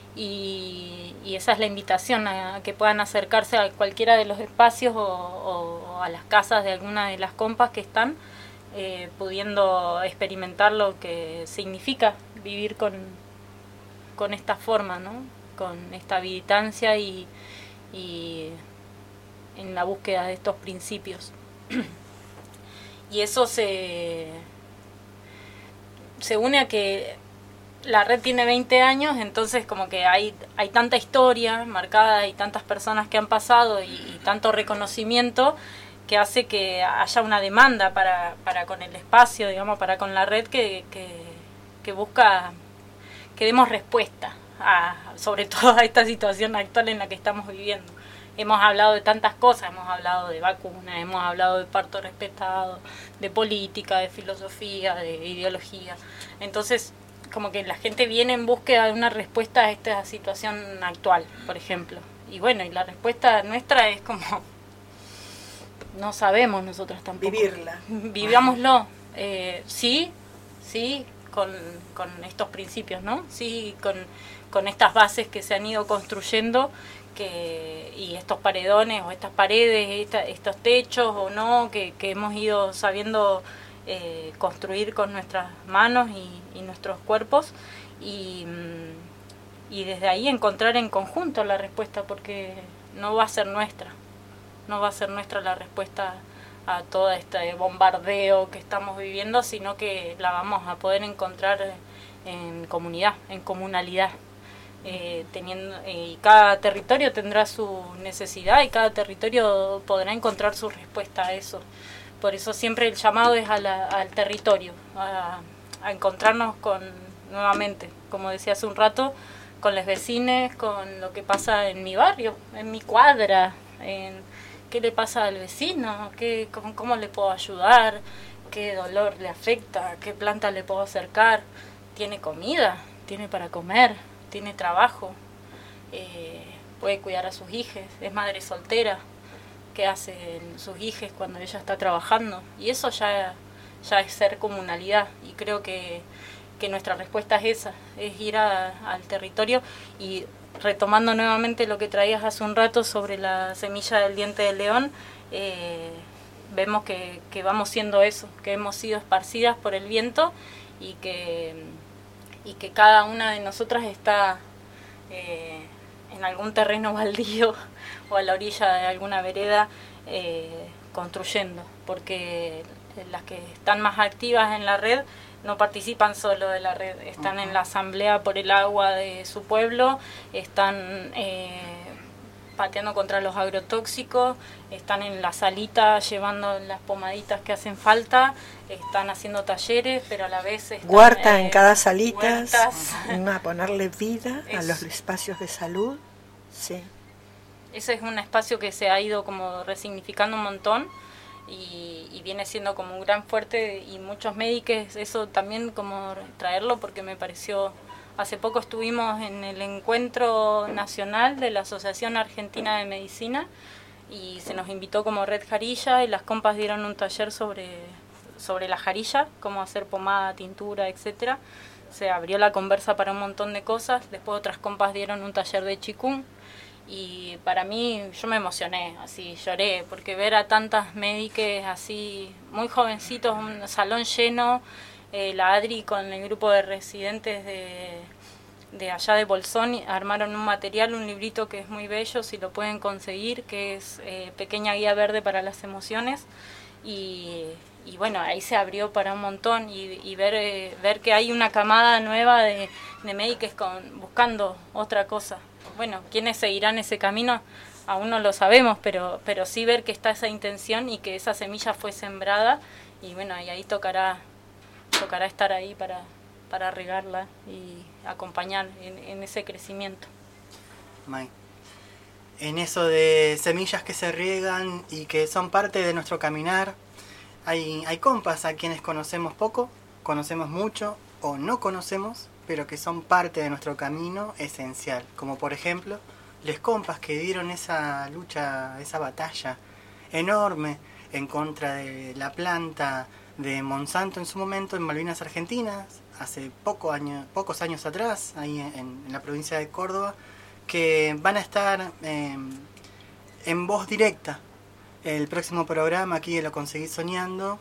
y, y esa es la invitación, a, a que puedan acercarse a cualquiera de los espacios o, o a las casas de alguna de las compas que están eh, pudiendo experimentar lo que significa vivir con, con esta forma, ¿no? Con esta habilitancia y, y en la búsqueda de estos principios. Y eso se, se une a que la red tiene veinte años, entonces como que hay, hay tanta historia marcada y tantas personas que han pasado y, y tanto reconocimiento que hace que haya una demanda para, para con el espacio, digamos, para con la red que, que, que busca que demos respuesta a, sobre todo a esta situación actual en la que estamos viviendo. Hemos hablado de tantas cosas, hemos hablado de vacunas, hemos hablado de parto respetado, de política, de filosofía, de ideología. Entonces, como que la gente viene en búsqueda de una respuesta a esta situación actual, por ejemplo. Y bueno, y la respuesta nuestra es como, no sabemos nosotras tampoco. Vivirla. Vivámoslo. Eh, sí, sí, con, con estos principios, ¿no? Sí, con, con estas bases que se han ido construyendo, que y estos paredones o estas paredes, esta, estos techos o no, que, que hemos ido sabiendo eh, construir con nuestras manos y, y nuestros cuerpos, y, y desde ahí encontrar en conjunto la respuesta, porque no va a ser nuestra, no va a ser nuestra la respuesta a todo este bombardeo que estamos viviendo, sino que la vamos a poder encontrar en comunidad, en comunalidad. Eh, teniendo eh, y cada territorio tendrá su necesidad y cada territorio podrá encontrar su respuesta a eso. Por eso siempre el llamado es a la, al territorio, a, a encontrarnos con nuevamente, como decía hace un rato, con los vecinos, con lo que pasa en mi barrio, en mi cuadra, en qué le pasa al vecino, qué, cómo, cómo le puedo ayudar, qué dolor le afecta, qué planta le puedo acercar, tiene comida, tiene para comer, tiene trabajo, eh, puede cuidar a sus hijos, es madre soltera, qué hacen sus hijos cuando ella está trabajando, y eso ya, ya es ser comunalidad, y creo que, que nuestra respuesta es esa, es ir a, al territorio. Y retomando nuevamente lo que traías hace un rato sobre la semilla del diente del león, eh, vemos que, que vamos siendo eso, que hemos sido esparcidas por el viento y que, y que cada una de nosotras está eh, en algún terreno baldío o a la orilla de alguna vereda eh, construyendo, porque las que están más activas en la red no participan solo de la red, están en la asamblea por el agua de su pueblo, están eh, pateando contra los agrotóxicos, están en la salita llevando las pomaditas que hacen falta, están haciendo talleres, pero a la vez están, huerta eh, en cada salita, huertas. a ponerle vida a Es, los espacios de salud. Sí. Ese es un espacio que se ha ido como resignificando un montón. Y, y viene siendo como un gran fuerte, y muchos médicos eso también como traerlo, porque me pareció, hace poco estuvimos en el encuentro nacional de la Asociación Argentina de Medicina y se nos invitó como Red Jarilla, y las compas dieron un taller sobre, sobre la jarilla, cómo hacer pomada, tintura, etcétera. Se abrió la conversa para un montón de cosas. Después otras compas dieron un taller de Qigong. Y para mí, yo me emocioné, así lloré, porque ver a tantas médicas así, muy jovencitos, un salón lleno, eh, la Adri con el grupo de residentes de, de allá de Bolsón, armaron un material, un librito que es muy bello, si lo pueden conseguir, que es eh, Pequeña Guía Verde para las Emociones, y, y bueno, ahí se abrió para un montón, y, y ver, eh, ver que hay una camada nueva de, de médicos con, buscando otra cosa. Bueno, ¿quiénes seguirán ese camino? Aún no lo sabemos, pero pero sí ver que está esa intención y que esa semilla fue sembrada, y bueno, y ahí tocará tocará estar ahí para, para regarla y acompañar en, en ese crecimiento. May, en eso de semillas que se riegan y que son parte de nuestro caminar, hay, hay compas a quienes conocemos poco, conocemos mucho o no conocemos, pero que son parte de nuestro camino esencial, como por ejemplo les compas que dieron esa lucha, esa batalla enorme en contra de la planta de Monsanto en su momento en Malvinas Argentinas, hace poco año, pocos años atrás, ahí en, en la provincia de Córdoba, que van a estar eh, en voz directa el próximo programa aquí de Lo Conseguí Soñando,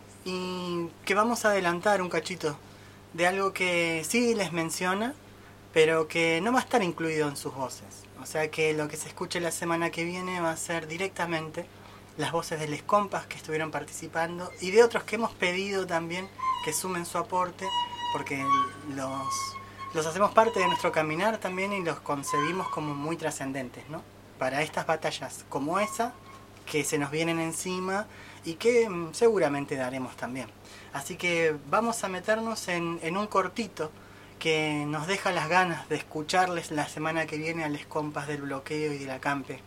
y que vamos a adelantar un cachito de algo que sí les menciona, pero que no va a estar incluido en sus voces. O sea que lo que se escuche la semana que viene va a ser directamente las voces de les compas que estuvieron participando y de otros que hemos pedido también que sumen su aporte, porque los, los hacemos parte de nuestro caminar también y los concebimos como muy trascendentes, ¿no? Para estas batallas como esa que se nos vienen encima y que mm, seguramente daremos también. Así que vamos a meternos en, en un cortito que nos deja las ganas de escucharles la semana que viene a les compas del bloqueo y del acampe.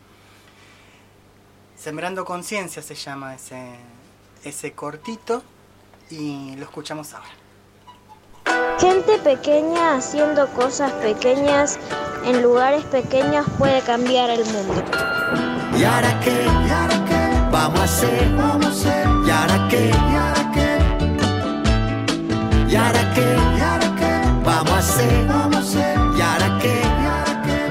Sembrando Conciencia se llama ese, ese cortito, y lo escuchamos ahora. Gente pequeña haciendo cosas pequeñas en lugares pequeños puede cambiar el mundo. ¿Y ahora qué? ¿Y ahora qué? Vamos a hacer, vamos a hacer. ¿Y ahora qué? ¿Y ahora qué? ¿Y ahora qué? ¿Y ahora qué? Vamos a hacer, vamos a hacer. ¿Y ahora qué? ¿Y ahora qué?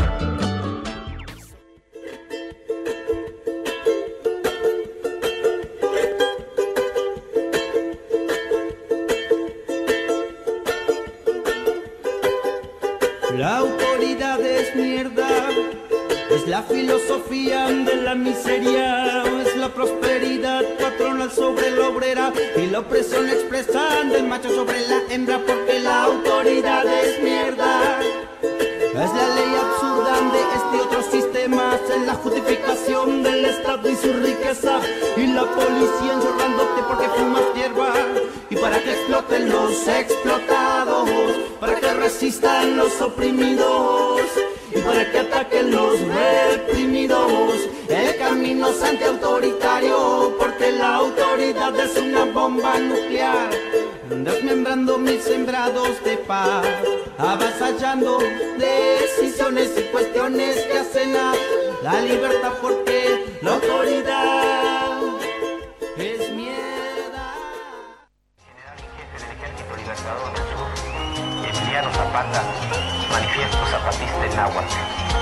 La autoridad es mierda, es la filosofía de la miseria, es la prosperidad patronal sobre la obrera y la opresión expresa del macho sobre la hembra, porque la autoridad es mierda. Es la ley absurda de este y otros sistemas, es la justificación del Estado y su riqueza, y la policía encerrándote porque fumas hierba, y para que exploten los explotados, para que resistan los oprimidos, y para que ataquen los reprimidos. El camino es antiautoritario, porque la autoridad es una bomba nuclear, desmembrando mis sembrados de paz, avasallando decisiones y cuestiones que hacen a la libertad, porque la autoridad es mierda. General en jefe del Ejército Libertador del Sur, Emiliano Zapata, manifiesto zapatista en náhuatl.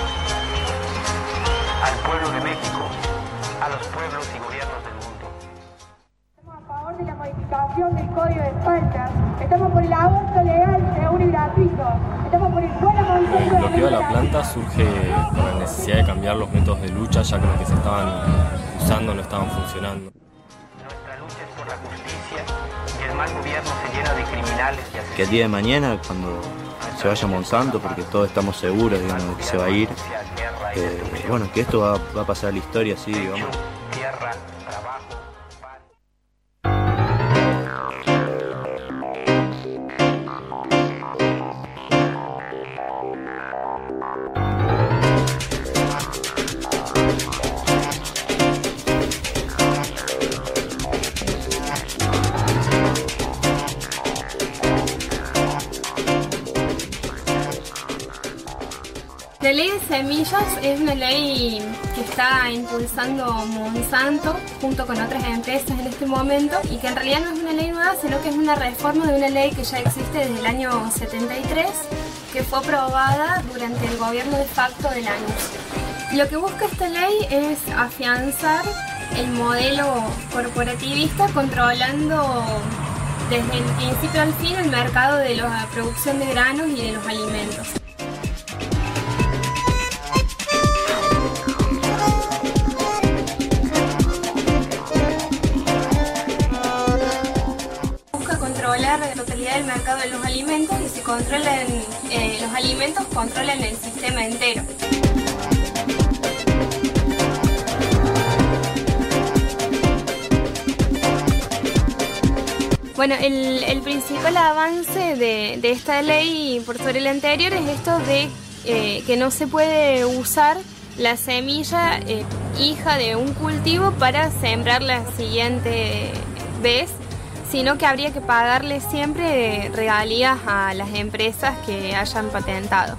Al pueblo de México, a los pueblos y gobiernos del mundo. Estamos a favor de la modificación del Código de Faltas. Estamos por el aborto legal, seguro y gratuito. Estamos por el buen avance. El bloqueo de la planta surge por la necesidad de cambiar los métodos de lucha, ya que los que se estaban usando no estaban funcionando. Nuestra lucha es por la justicia y el mal gobierno se llena de criminales y asesinos. Que el día de mañana, cuando se vaya Monsanto, porque todos estamos seguros, digamos, de que se va a ir, eh, bueno, que esto va, va a pasar a la historia, así, digamos. Tierra, trabajo. La ley de semillas es una ley que está impulsando Monsanto junto con otras empresas en este momento, y que en realidad no es una ley nueva, sino que es una reforma de una ley que ya existe desde el año setenta y tres, que fue aprobada durante el gobierno de facto de Lanús. Lo que busca esta ley es afianzar el modelo corporativista, controlando desde el principio al fin el mercado de la producción de granos y de los alimentos. Controlar la totalidad del mercado de los alimentos, y si controlan eh, los alimentos, controlan el sistema entero. Bueno, el, el principal avance de, de esta ley por sobre el anterior es esto de eh, que no se puede usar la semilla eh, hija de un cultivo para sembrar la siguiente vez, sino que habría que pagarle siempre regalías a las empresas que hayan patentado.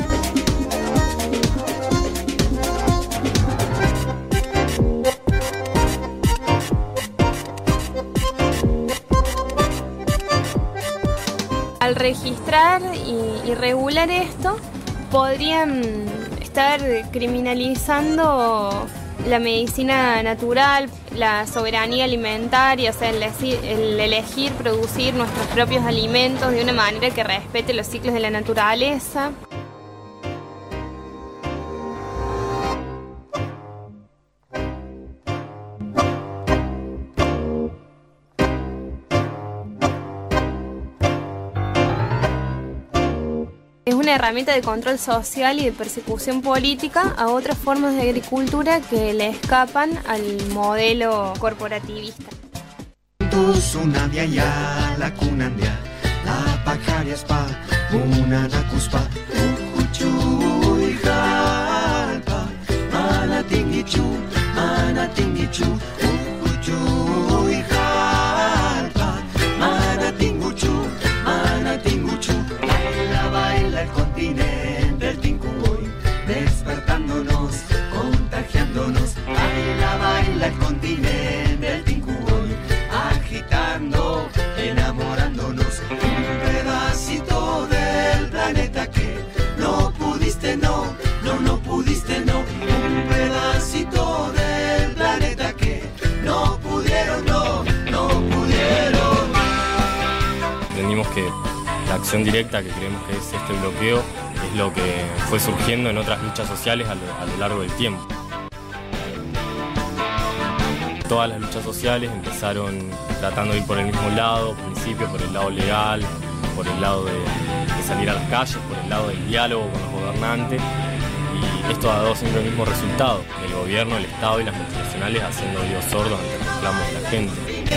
Al registrar y, y regular esto, podrían estar criminalizando la medicina natural, la soberanía alimentaria, o sea, el, el elegir producir nuestros propios alimentos de una manera que respete los ciclos de la naturaleza. Es una herramienta de control social y de persecución política a otras formas de agricultura que le escapan al modelo corporativista. Sunandia, la cunandia, la pajaria spa, una nacuspa, uchuy jalpa, mana tingichu, mana tingichu, uchuy jalpa, mana tinguchu, mana tinguchu. Baila, baila el continente, el tincuy, despertándonos, contagiándonos. Baila, baila el continente, el tincuy, agitando, enamorándonos. acción directa que creemos que es este bloqueo es lo que fue surgiendo en otras luchas sociales a lo, a lo largo del tiempo. Todas las luchas sociales empezaron tratando de ir por el mismo lado, al principio por el lado legal, por el lado de, de salir a las calles, por el lado del diálogo con los gobernantes, y esto ha dado siempre el mismo resultado: el gobierno, el Estado y las multinacionales haciendo oídos sordos ante los reclamos de la gente.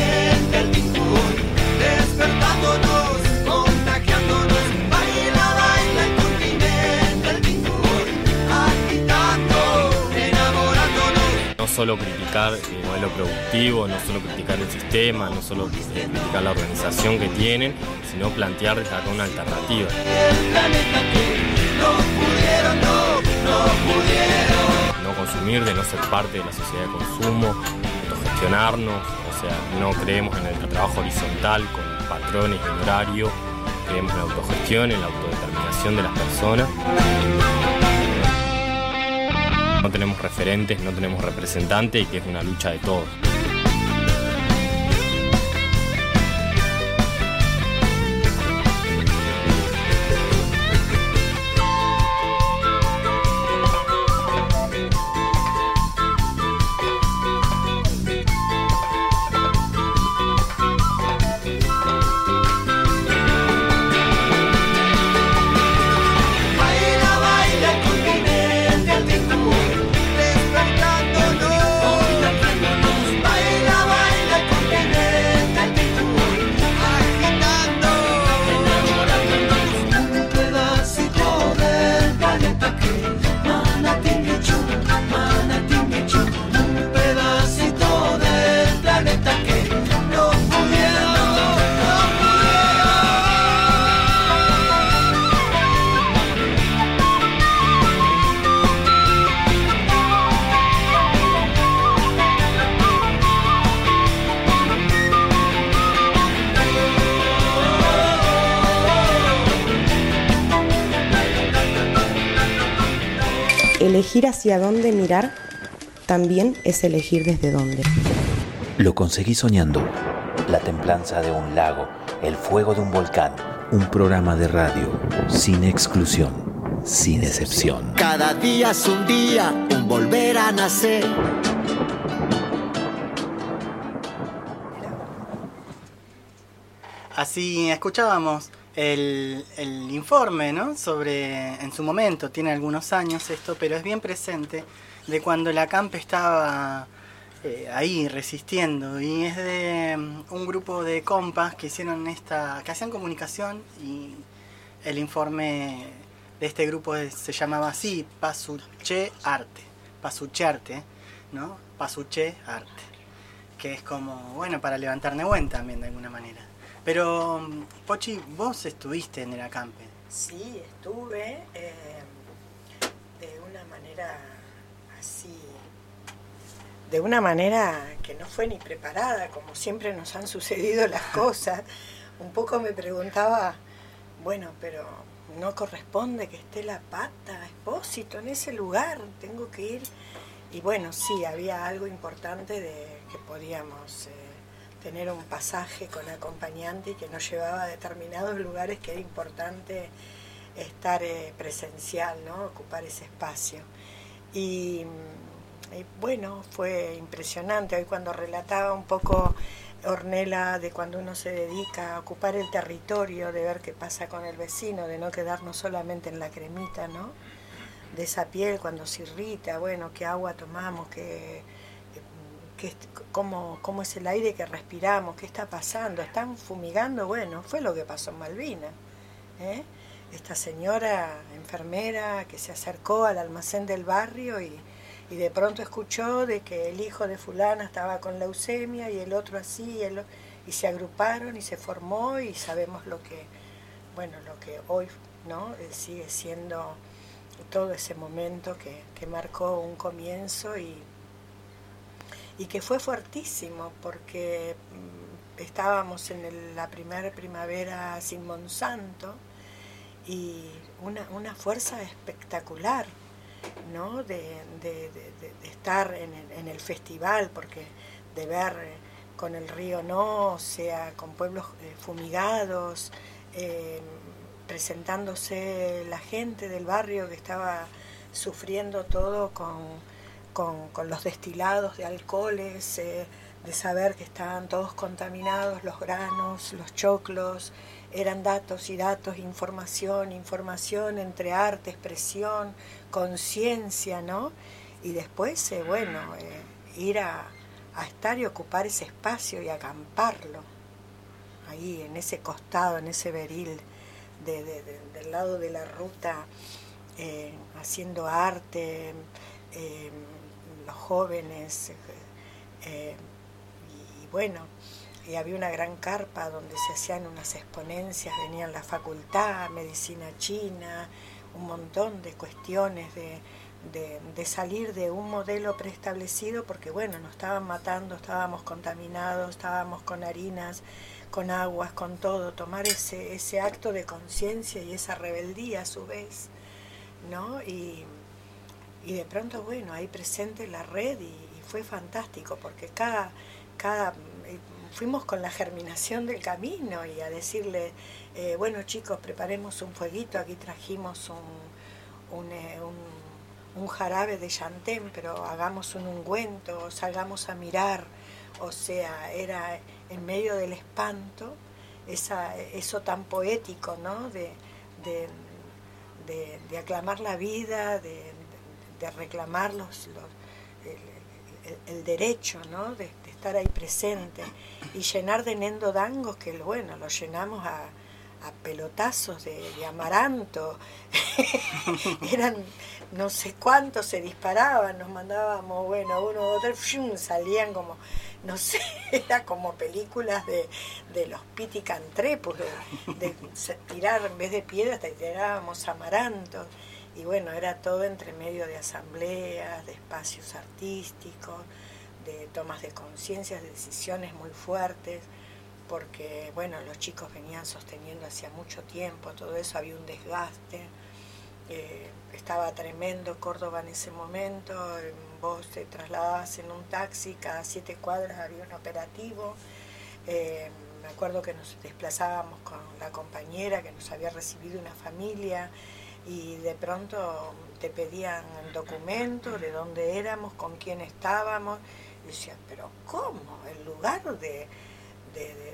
Despertándonos, contagiándonos, baila, baila el continente, el Tingur, agitando, enamorándonos. No solo criticar el modelo productivo, no solo criticar el sistema, no solo eh, criticar la organización que tienen, sino plantear desde acá una alternativa. El planeta que no pudieron, no, no pudieron. No consumir, de no ser parte de la sociedad de consumo, autogestionarnos, o sea, no creemos en el trabajo horizontal con patrones y en horario, creemos en la autogestión, en la autodeterminación de las personas. No tenemos referentes, no tenemos representantes, y que es una lucha de todos. Elegir hacia dónde mirar también es elegir desde dónde. Lo conseguí soñando. La templanza de un lago, el fuego de un volcán. Un programa de radio sin exclusión, sin excepción. Cada día es un día, un volver a nacer. Así escuchábamos el, el informe, ¿no? Sobre, en su momento, tiene algunos años esto, pero es bien presente, de cuando la CAMP estaba eh, ahí resistiendo, y es de um, un grupo de compas que hicieron esta, que hacían comunicación, y el informe de este grupo es, se llamaba así, Pasuche Arte, Pasuche Arte, ¿no? Pasuche Arte, que es como, bueno, para levantar Nehuen también de alguna manera. Pero, Pochi, vos estuviste en el acampe. Sí, estuve eh, de una manera así, de una manera que no fue ni preparada, como siempre nos han sucedido las cosas. Un poco me preguntaba, bueno, pero no corresponde que esté la Pata Espósito en ese lugar, tengo que ir. Y bueno, sí, había algo importante de que podíamos... Eh, tener un pasaje con acompañante y que nos llevaba a determinados lugares que era importante estar eh, presencial, ¿no? Ocupar ese espacio. Y, y bueno, fue impresionante. Hoy cuando relataba un poco Ornella de cuando uno se dedica a ocupar el territorio, de ver qué pasa con el vecino, de no quedarnos solamente en la cremita, ¿no? De esa piel cuando se irrita, bueno, qué agua tomamos, qué... Que, cómo, cómo es el aire que respiramos, qué está pasando, están fumigando, bueno, fue lo que pasó en Malvinas, ¿eh? Esta señora enfermera que se acercó al almacén del barrio y, y de pronto escuchó de que el hijo de fulana estaba con leucemia y el otro así, y, el, y se agruparon y se formó, y sabemos lo que, bueno, lo que hoy, ¿no? Sigue siendo todo ese momento que, que marcó un comienzo y y que fue fuertísimo porque estábamos en el, la primera primavera sin Monsanto y una, una fuerza espectacular, ¿no? de, de, de, de estar en el, en el festival, porque de ver con el río No, o sea, con pueblos eh, fumigados, eh, presentándose la gente del barrio que estaba sufriendo todo con, con, con los destilados de alcoholes, eh, de saber que estaban todos contaminados, los granos, los choclos, eran datos y datos, información, información entre arte, expresión, conciencia, ¿no? Y después, eh, bueno, eh, ir a, a estar y ocupar ese espacio y acamparlo, ahí en ese costado, en ese beril, de, de, de, del lado de la ruta, eh, haciendo arte, eh, los jóvenes, eh, y bueno, y había una gran carpa donde se hacían unas exponencias, venían la facultad, medicina china, un montón de cuestiones de, de, de salir de un modelo preestablecido, porque bueno, nos estaban matando, estábamos contaminados, estábamos con harinas, con aguas, con todo, tomar ese, ese acto de conciencia y esa rebeldía a su vez, ¿no? Y, y de pronto, bueno, ahí presente la red y, y fue fantástico, porque cada, cada fuimos con la germinación del camino y a decirle, eh, bueno chicos, preparemos un fueguito, aquí trajimos un, un, eh, un, un jarabe de llantén, pero hagamos un ungüento, salgamos a mirar, o sea, era en medio del espanto, esa, eso tan poético, ¿no? De, de, de, de aclamar la vida, de, de, de reclamar los, los, el, el, el derecho, ¿no? De, de estar ahí presente y llenar de nendodangos, que bueno, lo llenamos a, a pelotazos de, de amaranto, eran no sé cuántos, se disparaban, nos mandábamos, bueno, uno, otro, salían como, no sé, era como películas de, de los piticantrepos, de, de tirar, en vez de piedras, te tirábamos amarantos, y bueno, era todo entre medio de asambleas, de espacios artísticos, de tomas de conciencia, de decisiones muy fuertes, porque bueno, los chicos venían sosteniendo hacía mucho tiempo todo eso, había un desgaste, eh, estaba tremendo Córdoba en ese momento, vos te trasladabas en un taxi, cada siete cuadras había un operativo, eh, me acuerdo que nos desplazábamos con la compañera que nos había recibido una familia y de pronto te pedían documentos de dónde éramos, con quién estábamos, y decían, pero ¿cómo? El lugar de, de, de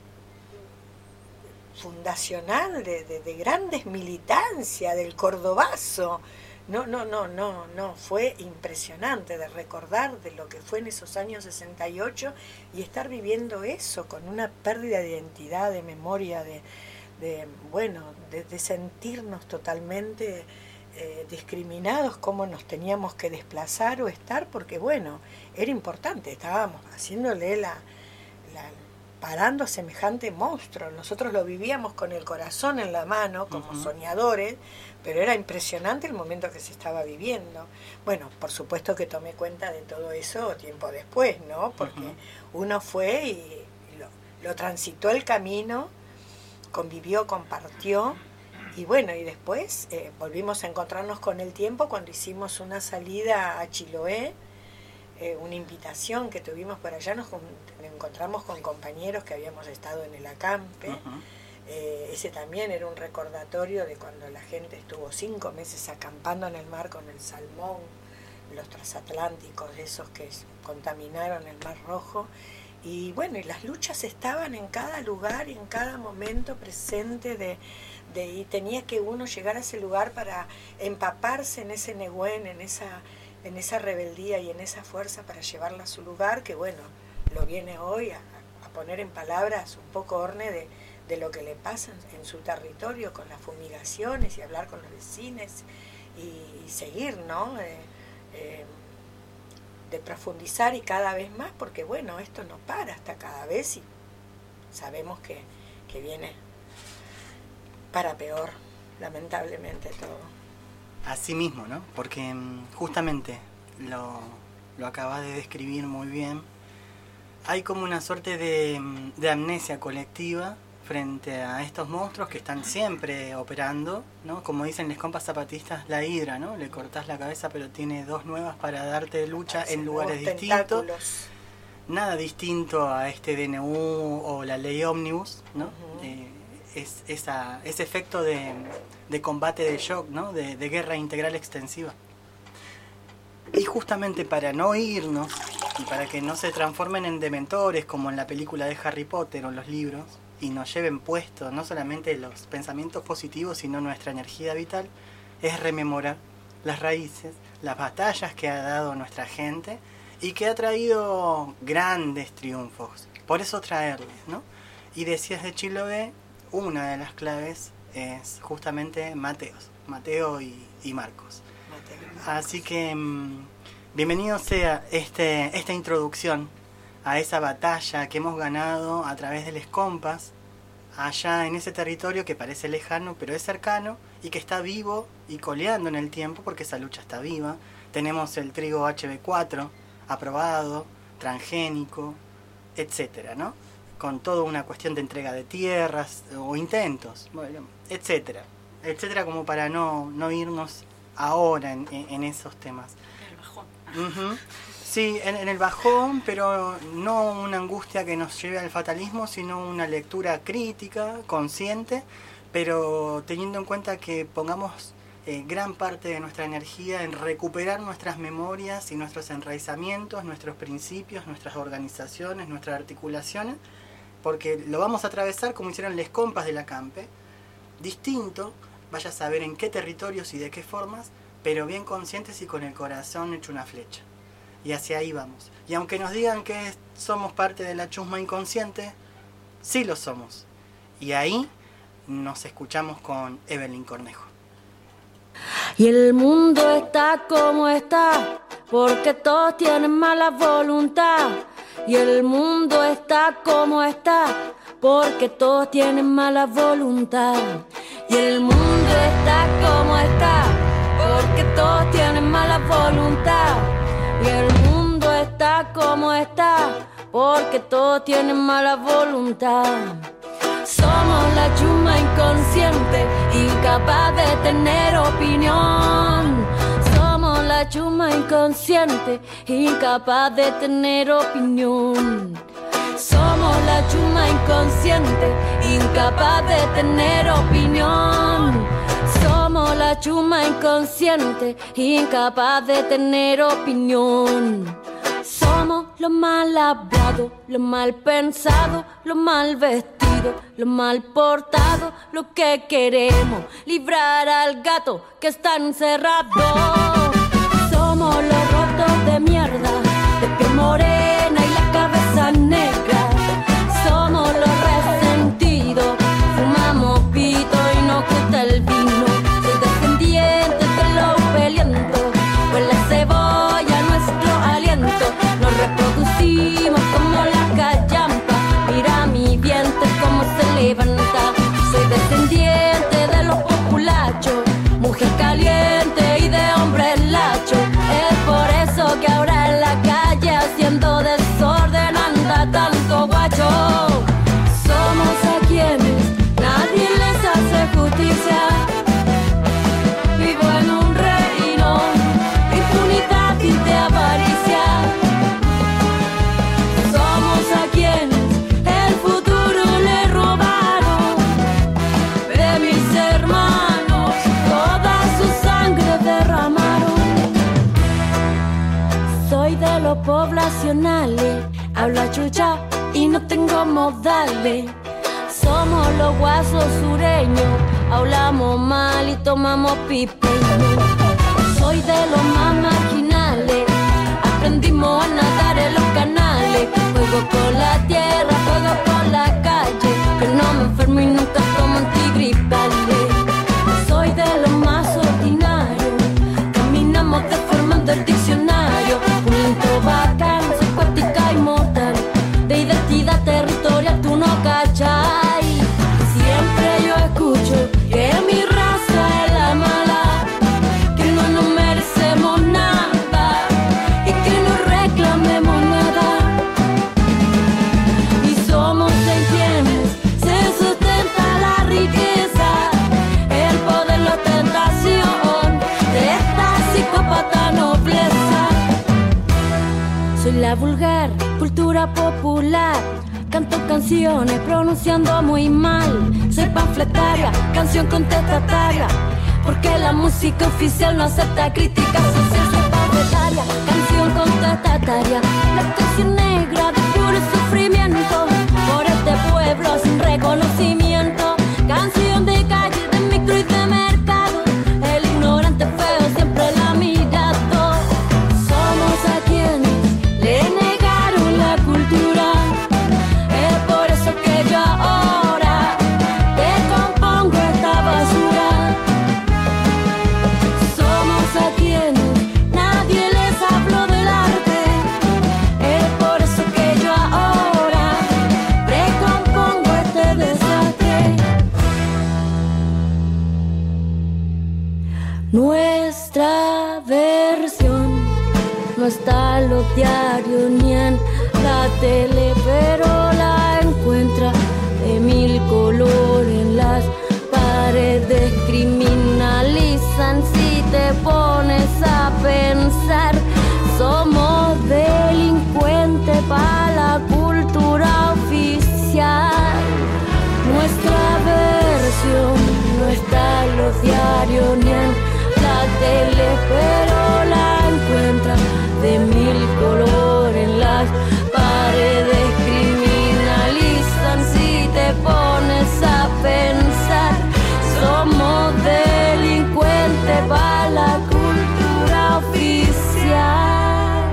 fundacional de, de, de grandes militancias del cordobazo. No, no, no, no, no, fue impresionante de recordar de lo que fue en esos años sesenta y ocho y estar viviendo eso con una pérdida de identidad, de memoria, de, de bueno, de, de sentirnos totalmente eh, discriminados, cómo nos teníamos que desplazar o estar, porque bueno, era importante, estábamos haciéndole la, la parando a semejante monstruo. Nosotros lo vivíamos con el corazón en la mano, como uh-huh. soñadores, pero era impresionante el momento que se estaba viviendo. Bueno, por supuesto que tomé cuenta de todo eso tiempo después, ¿no? Porque uh-huh. uno fue y lo, lo transitó el camino, convivió, compartió, y bueno, y después eh, volvimos a encontrarnos con el tiempo cuando hicimos una salida a Chiloé, Eh, una invitación que tuvimos por allá, nos encontramos con compañeros que habíamos estado en el acampe, uh-huh. eh, ese también era un recordatorio de cuando la gente estuvo cinco meses acampando en el mar con el salmón, los transatlánticos, esos que contaminaron el Mar Rojo, y bueno, y las luchas estaban en cada lugar y en cada momento presente de, de, y tenía que uno llegar a ese lugar para empaparse en ese Nehuen, en esa en esa rebeldía y en esa fuerza para llevarla a su lugar, que bueno, lo viene hoy a, a poner en palabras un poco Orne de, de lo que le pasa en, en su territorio con las fumigaciones y hablar con los vecinos y, y seguir, ¿no? Eh, eh, de profundizar y cada vez más, porque bueno, esto no para hasta cada vez y sabemos que, que viene para peor, lamentablemente todo. Así mismo, ¿no? Porque justamente lo, lo acabas de describir muy bien. Hay como una suerte de, de amnesia colectiva frente a estos monstruos que están siempre operando, ¿no? Como dicen los compas zapatistas, la hidra, ¿no? Le cortás la cabeza pero tiene dos nuevas para darte lucha Así en lugares distintos. Nada distinto a este D N U o la ley Ómnibus, ¿no? Uh-huh. Eh, es, esa, ese efecto de, de combate de shock, ¿no? de, de guerra integral extensiva. Y justamente para no irnos, y para que no se transformen en dementores como en la película de Harry Potter o en los libros, y nos lleven puestos no solamente los pensamientos positivos, sino nuestra energía vital, es rememorar las raíces, las batallas que ha dado nuestra gente y que ha traído grandes triunfos. Por eso traerles, ¿no? Y decías de Chiloé, una de las claves es justamente Mateos, Mateo y, y Marcos. Mateo. Así que mmm, bienvenido sea este, esta introducción a esa batalla que hemos ganado a través del Escompas, allá en ese territorio que parece lejano, pero es cercano y que está vivo y coleando en el tiempo porque esa lucha está viva. Tenemos el trigo H B cuatro aprobado, transgénico, etcétera, ¿no? Con toda una cuestión de entrega de tierras o intentos, bueno, etcétera, etcétera, como para no, no irnos ahora en, en, en esos temas. El bajón. Uh-huh. Sí, en, en el bajón, pero no una angustia que nos lleve al fatalismo, sino una lectura crítica, consciente, pero teniendo en cuenta que pongamos eh, gran parte de nuestra energía en recuperar nuestras memorias y nuestros enraizamientos, nuestros principios, nuestras organizaciones, nuestras articulaciones, porque lo vamos a atravesar como hicieron les compas de la Campe, distinto, vaya a saber en qué territorios y de qué formas, pero bien conscientes y con el corazón hecho una flecha. Y hacia ahí vamos. Y aunque nos digan que somos parte de la chusma inconsciente, sí lo somos. Y ahí nos escuchamos con Evelyn Cornejo. Y el mundo está como está, porque todos tienen mala voluntad. Y el mundo está como está, porque todos tienen mala voluntad. Y el mundo está como está, porque todos tienen mala voluntad. Y el mundo está como está, porque todos tienen mala voluntad. Somos la chusma inconsciente, incapaz de tener opinión. Somos la chusma inconsciente, incapaz de tener opinión. Somos la chusma inconsciente, incapaz de tener opinión. Somos la chusma inconsciente, incapaz de tener opinión. Somos los mal hablados, los mal pensados, los mal vestidos, los mal portados, los que queremos librar al gato que está encerrado. Somos los rotos de mierda, de piel morena y la cabeza negra. Somos los resentidos, fumamos pito y nos gusta el vino. Soy descendiente de los peleando, huele a cebolla nuestro aliento. Nos reproducimos como la callampa, mira mi vientre como se levanta. Soy descendiente de los populachos, mujer caliente y de hombre lacho. Es por eso que ahora en la calle haciendo desorden anda tanto guacho. Somos a quienes nadie les hace justicia. Vivo en un reino de impunidad y de avaricia. Somos a quienes el futuro le robaron. De mis hermanos toda su sangre derramaron. Soy de los poblacionales, hablo chucha y no tengo modales. Somos los guasos sureños, hablamos mal y tomamos pipeño. Soy de los más marginales, aprendimos a nadar en los canales. Juego con la tierra, juego con la calle, que no me enfermo y nunca tomo antigripales. Soy de los más ordinarios, caminamos deformando el diccionario. Un intro bacán, soy cuántica y mortal, de identidad territorial tú no cachai. Siempre yo escucho que mi raza es la mala, que no nos merecemos nada y que no reclamemos nada. Y somos en quienes se sustenta la riqueza, el poder, la ostentación de esta psicópata nobleza. Soy la vulgar cultura popular, canto canciones pronunciando muy mal. Soy panfletaria, canción contestataria, porque la música oficial no acepta críticas. Soy panfletaria, canción contestataria, la canción negra de puro sufrimiento por este pueblo sin reconocimiento. Canción de calle, de micro y de mercado, el ignorante feo siempre la ha mirado. Somos a quienes le negaron la cultura, es por eso que yo ahora te compongo esta basura. Somos a quienes nadie les habló del arte, es por eso que yo ahora te compongo este desastre. Nuestra versión no está en los diarios ni en la tele, pero la encuentra de mil colores en las paredes. Criminalizan si te pones a pensar. Somos delincuentes para la cultura oficial. Nuestra versión no está en los diarios ni en la tele, pero la encuentra de mil colores en las paredes. Criminalizan si te pones a pensar. Somos delincuentes para la cultura oficial.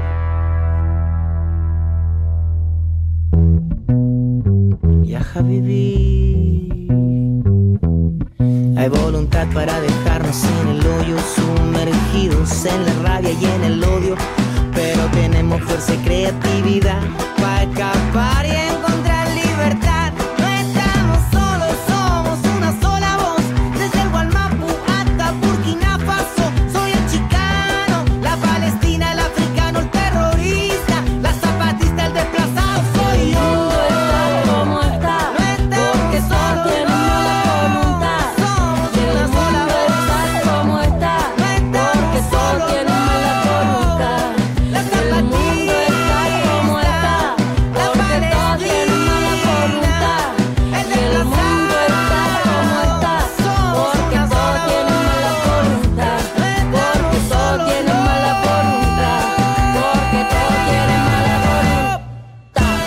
Ya Habibi, hay voluntad para dejarnos en el hoyo, sumergidos en la rabia y en el odio, pero tenemos fuerza y creatividad para escapar y encontrar libertad. No estamos solos, somos una sola voz, desde el Gualmapu hasta Burkina Faso. Soy el chicano, la palestina, el africano, el terrorista, la zapatista, el desplazado. Soy yo. ¿Cómo está? No estamos Porque solos, tiene mala voluntad. somos El una mundo sola voz. está como está, porque todos tienen mala voluntad. El mundo está como está, porque todos tienen mala voluntad. El mundo está como está, porque todos tienen mala voluntad. Porque todos tienen mala voluntad. Porque todos tienen mala voluntad.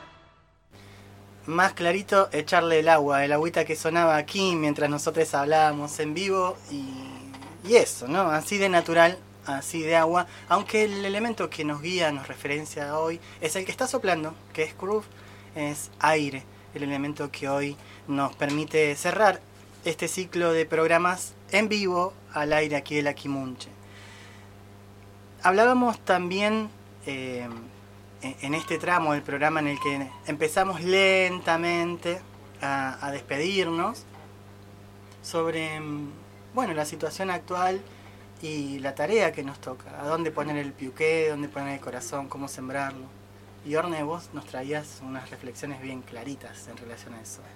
Más clarito, echarle el agua, el agüita que sonaba aquí mientras nosotros hablábamos en vivo y, y eso, ¿no? Así de natural, así de agua, aunque el elemento que nos guía, nos referencia hoy, es el que está soplando, que es groove, es aire, el elemento que hoy nos permite cerrar este ciclo de programas en vivo al aire aquí en la Quimunche. Hablábamos también eh, en este tramo del programa en el que empezamos lentamente a, a despedirnos sobre, bueno, la situación actual y la tarea que nos toca, a dónde poner el piuqué, dónde poner el corazón, cómo sembrarlo. Y Orne, vos nos traías unas reflexiones bien claritas en relación a eso.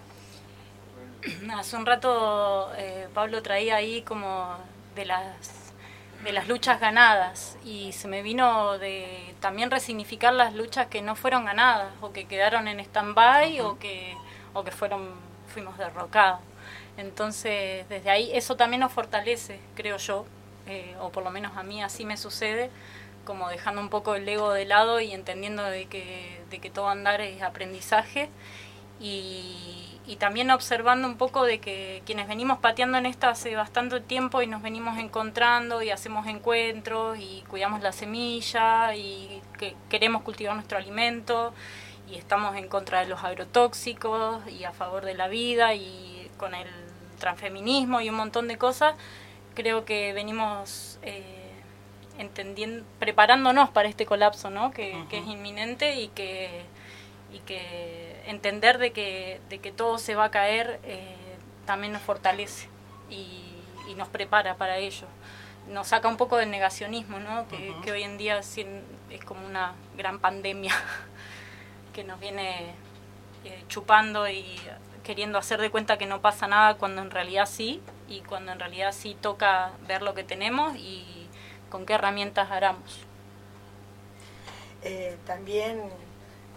Hace un rato eh, Pablo traía ahí como de las de las luchas ganadas y se me vino de también resignificar las luchas que no fueron ganadas o que quedaron en stand-by uh-huh. o que o que fueron fuimos derrocados. Entonces desde ahí eso también nos fortalece, creo yo, eh, o por lo menos a mí así me sucede, como dejando un poco el ego de lado y entendiendo de que de que todo andar es aprendizaje. Y, y también observando un poco de que quienes venimos pateando en esto hace bastante tiempo y nos venimos encontrando y hacemos encuentros y cuidamos la semilla y que queremos cultivar nuestro alimento y estamos en contra de los agrotóxicos y a favor de la vida y con el transfeminismo y un montón de cosas, creo que venimos eh, entendiendo, preparándonos para este colapso, ¿no? que, uh-huh. que es inminente y que y que entender de que de que todo se va a caer eh, también nos fortalece y, y nos prepara para ello, nos saca un poco del negacionismo, ¿no? que, uh-huh. que hoy en día es como una gran pandemia que nos viene eh, chupando y queriendo hacer de cuenta que no pasa nada cuando en realidad sí, y cuando en realidad sí toca ver lo que tenemos y con qué herramientas haramos. Eh, también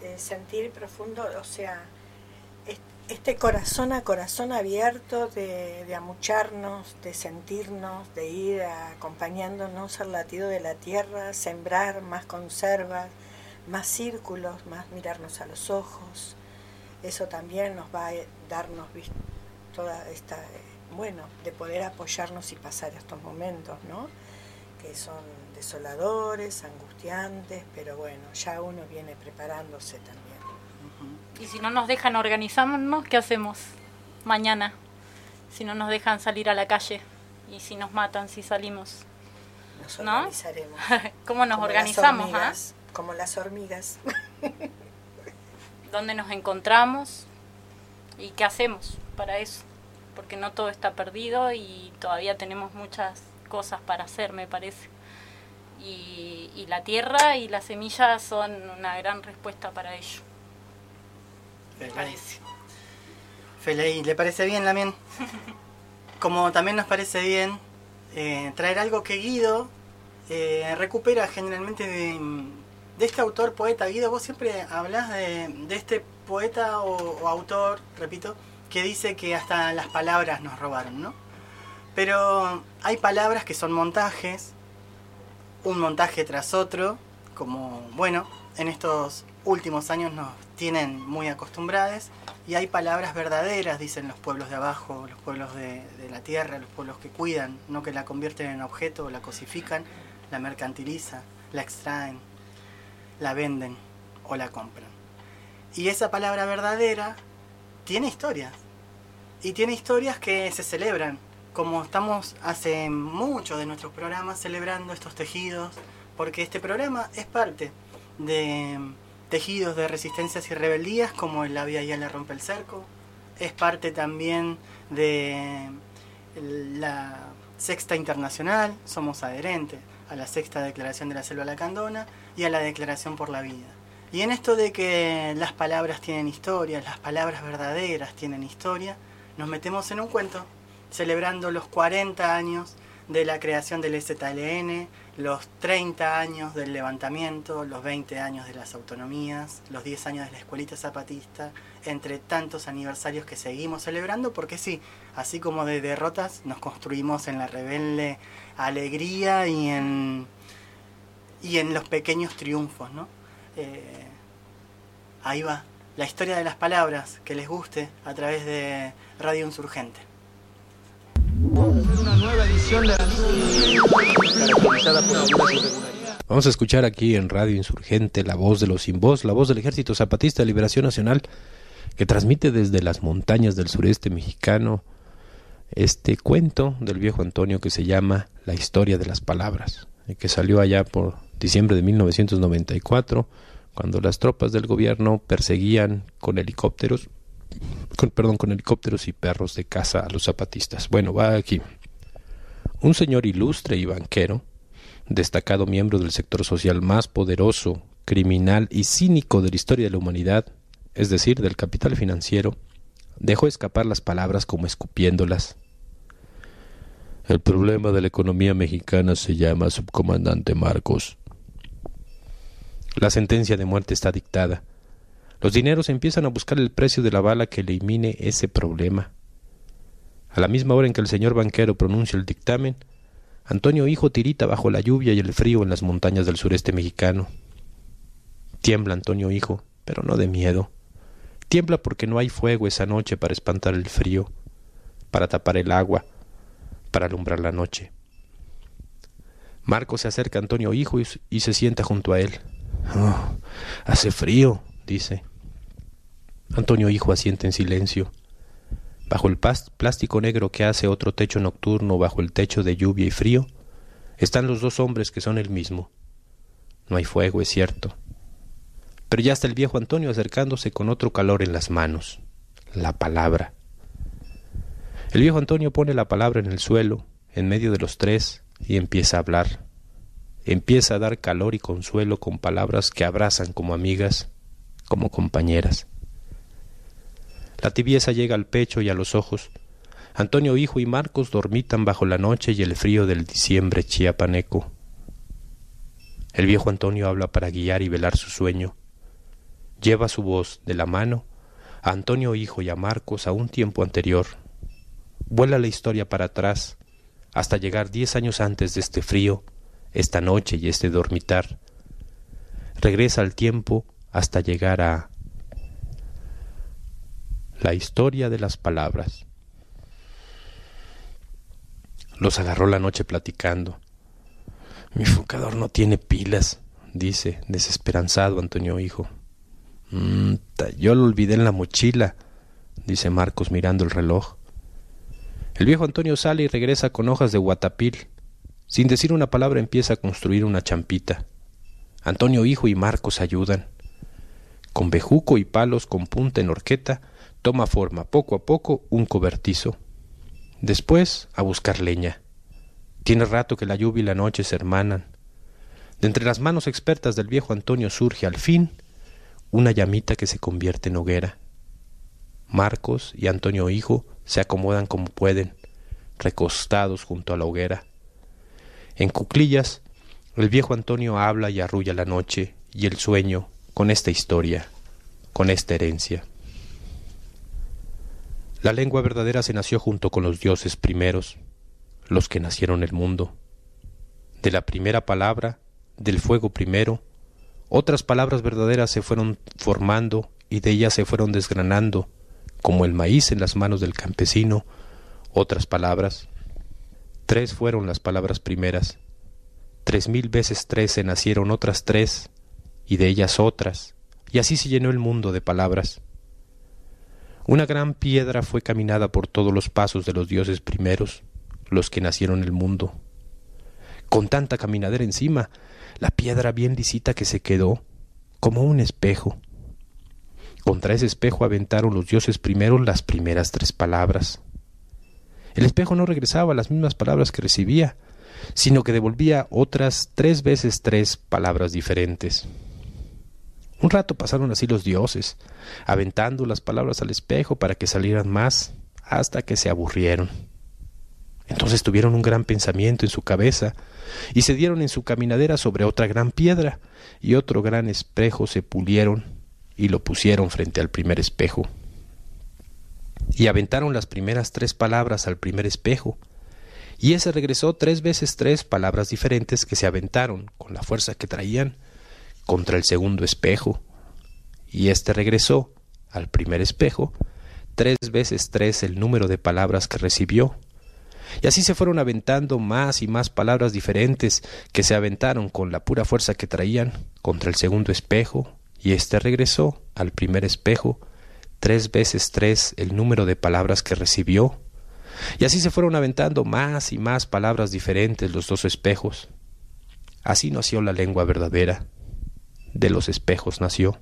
eh, sentir profundo, o sea, este corazón a corazón abierto de, de amucharnos, de sentirnos, de ir acompañándonos al latido de la tierra, sembrar más conservas, más círculos, más mirarnos a los ojos. Eso también nos va a darnos toda esta, bueno, de poder apoyarnos y pasar estos momentos, ¿no? Que son desoladores, angustiantes, pero bueno, ya uno viene preparándose también. Y si no nos dejan organizarnos, ¿qué hacemos mañana? Si no nos dejan salir a la calle y si nos matan si salimos. Nos ¿no? organizaremos. ¿Cómo nos como organizamos? Las hormigas, ¿ah? Como las hormigas. ¿Dónde nos encontramos? ¿Y qué hacemos para eso? Porque no todo está perdido y todavía tenemos muchas cosas para hacer, me parece. Y, y la tierra y las semillas son una gran respuesta para ello. Me parece. Feley, ¿le parece bien, Lamien? Como también nos parece bien eh, traer algo que Guido eh, recupera generalmente de, de este autor, poeta. Guido, vos siempre hablás de, de este poeta o, o autor, repito, que dice que hasta las palabras nos robaron, ¿no? Pero hay palabras que son montajes, un montaje tras otro, como, bueno, en estos últimos años nos tienen muy acostumbrados, y hay palabras verdaderas, dicen los pueblos de abajo, los pueblos de, de la tierra, los pueblos que cuidan, no que la convierten en objeto, la cosifican, la mercantilizan, la extraen, la venden o la compran. Y esa palabra verdadera tiene historias, y tiene historias que se celebran, como estamos hace muchos de nuestros programas celebrando estos tejidos, porque este programa es parte de tejidos de resistencias y rebeldías como el La Vía Ya le rompe el cerco, es parte también de la Sexta Internacional, somos adherentes a la Sexta Declaración de la Selva Lacandona y a la Declaración por la Vida. Y en esto de que las palabras tienen historia, las palabras verdaderas tienen historia, nos metemos en un cuento celebrando los cuarenta años de la creación del Z L N, los treinta años del levantamiento, los veinte años de las autonomías, los diez años de la escuelita zapatista, entre tantos aniversarios que seguimos celebrando, porque sí, así como de derrotas nos construimos en la rebelde alegría y en, y en los pequeños triunfos, ¿no? Eh, ahí va, la historia de las palabras, que les guste, a través de Radio Insurgente. Una nueva edición de la caracterizada por algunas irregularidades. Vamos a escuchar aquí en Radio Insurgente la voz de los sin voz, la voz del Ejército Zapatista de Liberación Nacional, que transmite desde las montañas del sureste mexicano este cuento del viejo Antonio que se llama La historia de las palabras, que salió allá por diciembre de mil novecientos noventa y cuatro, cuando las tropas del gobierno perseguían con helicópteros Con, perdón, con helicópteros y perros de caza a los zapatistas. Bueno, va aquí. Un señor ilustre y banquero, destacado miembro del sector social más poderoso, criminal y cínico de la historia de la humanidad, es decir, del capital financiero, dejó escapar las palabras como escupiéndolas. El problema de la economía mexicana se llama subcomandante Marcos. La sentencia de muerte está dictada. Los dineros empiezan a buscar el precio de la bala que elimine ese problema. A la misma hora en que el señor banquero pronuncia el dictamen, Antonio Hijo tirita bajo la lluvia y el frío en las montañas del sureste mexicano. Tiembla Antonio Hijo, pero no de miedo. Tiembla porque no hay fuego esa noche para espantar el frío, para tapar el agua, para alumbrar la noche. Marco se acerca a Antonio Hijo y, y se sienta junto a él. Oh, hace frío, dice. Antonio Hijo asiente en silencio. Bajo el plástico negro que hace otro techo nocturno, bajo el techo de lluvia y frío, están los dos hombres que son el mismo. No hay fuego, es cierto. Pero ya está el viejo Antonio acercándose con otro calor en las manos, la palabra. El viejo Antonio pone la palabra en el suelo, en medio de los tres, y empieza a hablar. Empieza a dar calor y consuelo con palabras que abrazan como amigas, como compañeras. La tibieza llega al pecho y a los ojos. Antonio Hijo y Marcos dormitan bajo la noche y el frío del diciembre chiapaneco. El viejo Antonio habla para guiar y velar su sueño. lleva su voz de la mano a Antonio Hijo y a Marcos a un tiempo anterior. Vuela la historia para atrás hasta llegar diez años antes de este frío, esta noche y este dormitar. Regresa al tiempo hasta llegar a la historia de las palabras. Los agarró la noche platicando. Mi focador no tiene pilas, dice, desesperanzado Antonio Hijo. Mm, yo lo olvidé en la mochila, dice Marcos mirando el reloj. El viejo Antonio sale y regresa con hojas de guatapil. Sin decir una palabra empieza a construir una champita. Antonio Hijo y Marcos ayudan. Con bejuco y palos con punta en horqueta, toma forma poco a poco un cobertizo. Después a buscar leña. Tiene rato que la lluvia y la noche se hermanan. De entre las manos expertas del viejo Antonio surge al fin una llamita que se convierte en hoguera. Marcos y Antonio Hijo se acomodan como pueden, recostados junto a la hoguera. En cuclillas, el viejo Antonio habla y arrulla la noche y el sueño con esta historia, con esta herencia. La lengua verdadera se nació junto con los dioses primeros, los que nacieron el mundo. De la primera palabra, del fuego primero, otras palabras verdaderas se fueron formando y de ellas se fueron desgranando, como el maíz en las manos del campesino, otras palabras. Tres fueron las palabras primeras. Tres mil veces trece nacieron otras tres, y de ellas otras, y así se llenó el mundo de palabras. Una gran piedra fue caminada por todos los pasos de los dioses primeros, los que nacieron el mundo. Con tanta caminadera encima, la piedra bien lisita que se quedó, como un espejo. Contra ese espejo aventaron los dioses primeros las primeras tres palabras. El espejo no regresaba las mismas palabras que recibía, sino que devolvía otras tres veces tres palabras diferentes. Un rato pasaron así los dioses, aventando las palabras al espejo para que salieran más, hasta que se aburrieron. Entonces tuvieron un gran pensamiento en su cabeza, y se dieron en su caminadera sobre otra gran piedra, y otro gran espejo se pulieron, y lo pusieron frente al primer espejo. Y aventaron las primeras tres palabras al primer espejo, y ese regresó tres veces tres palabras diferentes que se aventaron, con la fuerza que traían, contra el segundo espejo, y éste regresó al primer espejo tres veces tres el número de palabras que recibió, y así se fueron aventando más y más palabras diferentes que se aventaron con la pura fuerza que traían contra el segundo espejo, y éste regresó al primer espejo tres veces tres el número de palabras que recibió, y así se fueron aventando más y más palabras diferentes los dos espejos. Así nació la lengua verdadera. De los espejos nació.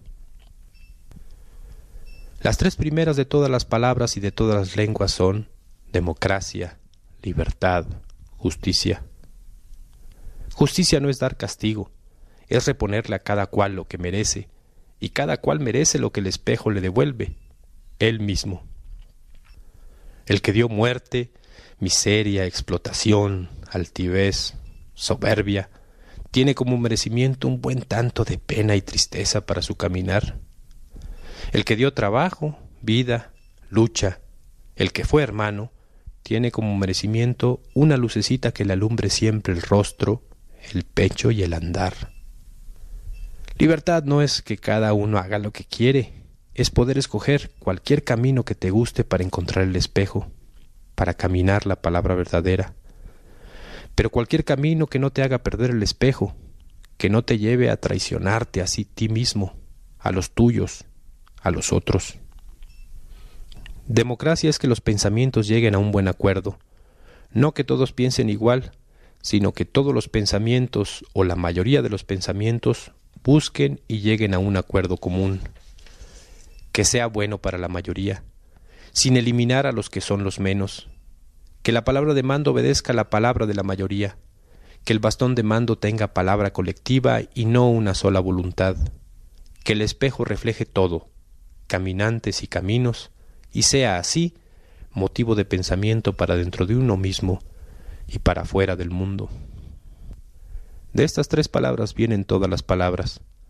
Las tres primeras de todas las palabras y de todas las lenguas son democracia, libertad, justicia. Justicia no es dar castigo, es reponerle a cada cual lo que merece, y cada cual merece lo que el espejo le devuelve, él mismo. El que dio muerte, miseria, explotación, altivez, soberbia, tiene como merecimiento un buen tanto de pena y tristeza para su caminar. El que dio trabajo, vida, lucha, el que fue hermano, tiene como merecimiento una lucecita que le alumbre siempre el rostro, el pecho y el andar. Libertad no es que cada uno haga lo que quiere, es poder escoger cualquier camino que te guste para encontrar el espejo, para caminar la palabra verdadera. Pero cualquier camino que no te haga perder el espejo, que no te lleve a traicionarte a sí ti mismo, a los tuyos, a los otros. Democracia es que los pensamientos lleguen a un buen acuerdo, no que todos piensen igual, sino que todos los pensamientos o la mayoría de los pensamientos busquen y lleguen a un acuerdo común, que sea bueno para la mayoría, sin eliminar a los que son los menos, que la palabra de mando obedezca a la palabra de la mayoría, que el bastón de mando tenga palabra colectiva y no una sola voluntad, que el espejo refleje todo, caminantes y caminos, y sea así motivo de pensamiento para dentro de uno mismo y para fuera del mundo. De estas tres palabras vienen todas las palabras.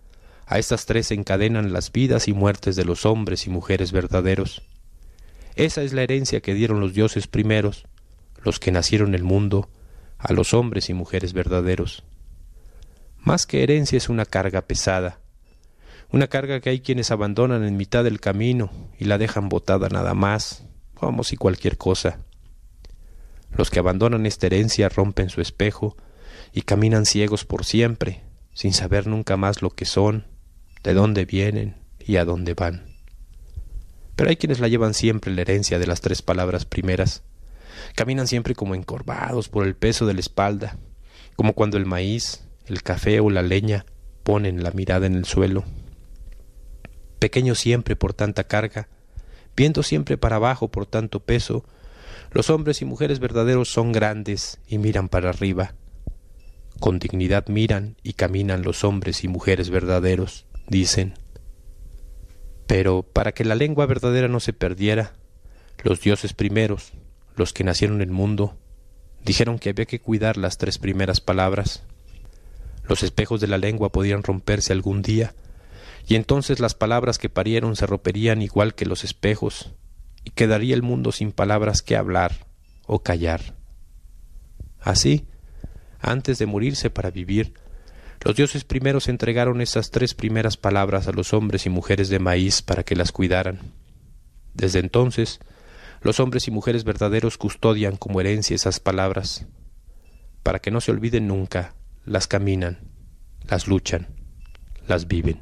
A estas tres se encadenan las vidas y muertes de los hombres y mujeres verdaderos. Esa es la herencia que dieron los dioses primeros, los que nacieron en el mundo, a los hombres y mujeres verdaderos. Más que herencia es una carga pesada, una carga que hay quienes abandonan en mitad del camino y la dejan botada nada más, como si cualquier cosa. Los que abandonan esta herencia rompen su espejo y caminan ciegos por siempre, sin saber nunca más lo que son, de dónde vienen y a dónde van. Pero hay quienes la llevan siempre, la herencia de las tres palabras primeras. Caminan siempre como encorvados por el peso de la espalda, como cuando el maíz, el café o la leña ponen la mirada en el suelo. Pequeños siempre por tanta carga, viendo siempre para abajo por tanto peso, los hombres y mujeres verdaderos son grandes y miran para arriba. Con dignidad miran y caminan los hombres y mujeres verdaderos, dicen. Pero para que la lengua verdadera no se perdiera, los dioses primeros, los que nacieron en el mundo, dijeron que había que cuidar las tres primeras palabras. Los espejos de la lengua podían romperse algún día, y entonces las palabras que parieron se romperían igual que los espejos, y quedaría el mundo sin palabras que hablar o callar. Así, antes de morirse para vivir, los dioses primeros entregaron esas tres primeras palabras a los hombres y mujeres de maíz para que las cuidaran. Desde entonces, los hombres y mujeres verdaderos custodian como herencia esas palabras. Para que no se olviden nunca, las caminan, las luchan, las viven.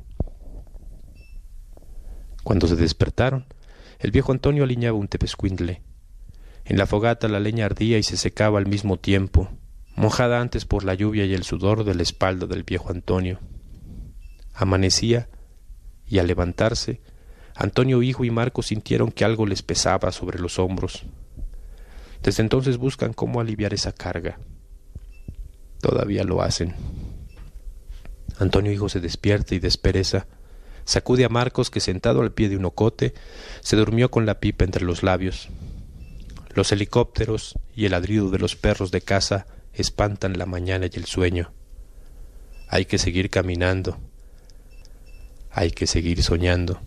Cuando se despertaron, el viejo Antonio aliñaba un tepescuintle. En la fogata la leña ardía y se secaba al mismo tiempo, mojada antes por la lluvia y el sudor de la espalda del viejo Antonio. Amanecía, y al levantarse, Antonio hijo y Marco sintieron que algo les pesaba sobre los hombros. Desde entonces buscan cómo aliviar esa carga. Todavía lo hacen. Antonio hijo se despierta y despereza, sacude a Marcos que sentado al pie de un ocote se durmió con la pipa entre los labios. Los helicópteros y el ladrido de los perros de caza espantan la mañana y el sueño. Hay que seguir caminando. Hay que seguir soñando.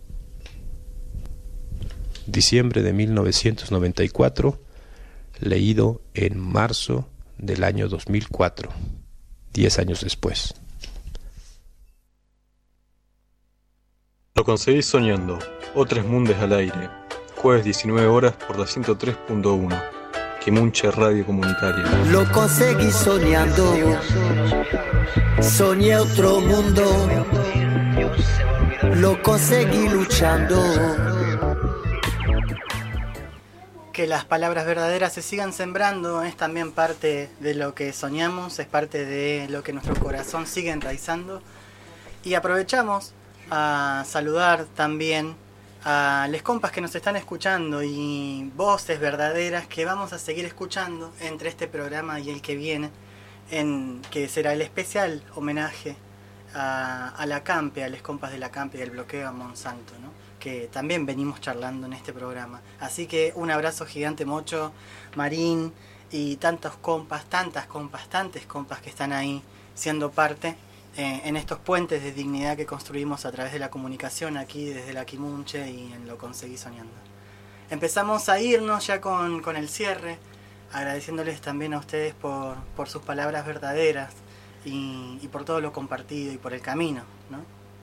Diciembre de mil novecientos noventa y cuatro, leído en marzo del año dos mil cuatro, diez años después. Lo conseguís soñando. Otros mundos al aire. Jueves diecinueve horas por la ciento tres punto uno. Quimunche Radio Comunitaria. Lo conseguí soñando. Soñé otro mundo. Lo conseguí luchando. Que las palabras verdaderas se sigan sembrando es también parte de lo que soñamos, es parte de lo que nuestro corazón sigue enraizando. Y aprovechamos a saludar también a les compas que nos están escuchando y voces verdaderas que vamos a seguir escuchando entre este programa y el que viene, en que será el especial homenaje a, a la Campe, a les compas de la Campe y del bloqueo a Monsanto, ¿no? Que también venimos charlando en este programa. Así que un abrazo gigante, Mocho, Marín y tantos compas, tantas compas, tantos compas que están ahí siendo parte eh, en estos puentes de dignidad que construimos a través de la comunicación aquí desde la Quimunche y en Lo Conseguí Soñando. Empezamos a irnos ya con, con el cierre, agradeciéndoles también a ustedes por, por sus palabras verdaderas y, y por todo lo compartido y por el camino, ¿no?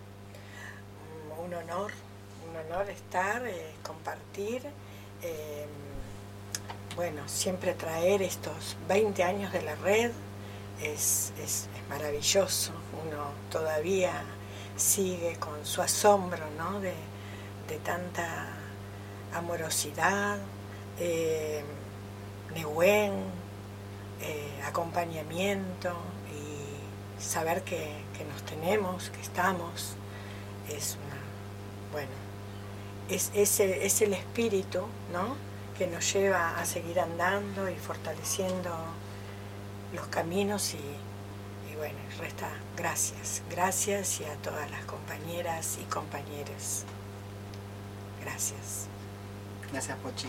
Un honor. Un honor estar, eh, compartir, eh, bueno, siempre traer estos veinte años de la red es, es, es maravilloso. Uno todavía sigue con su asombro, ¿no? de, de tanta amorosidad, eh, Nehuen, eh, acompañamiento y saber que, que nos tenemos, que estamos, es una, bueno, Es, es, el, es el espíritu, ¿no? Que nos lleva a seguir andando y fortaleciendo los caminos y, y bueno, resta gracias, gracias y a todas las compañeras y compañeros. Gracias. Gracias, Pochi.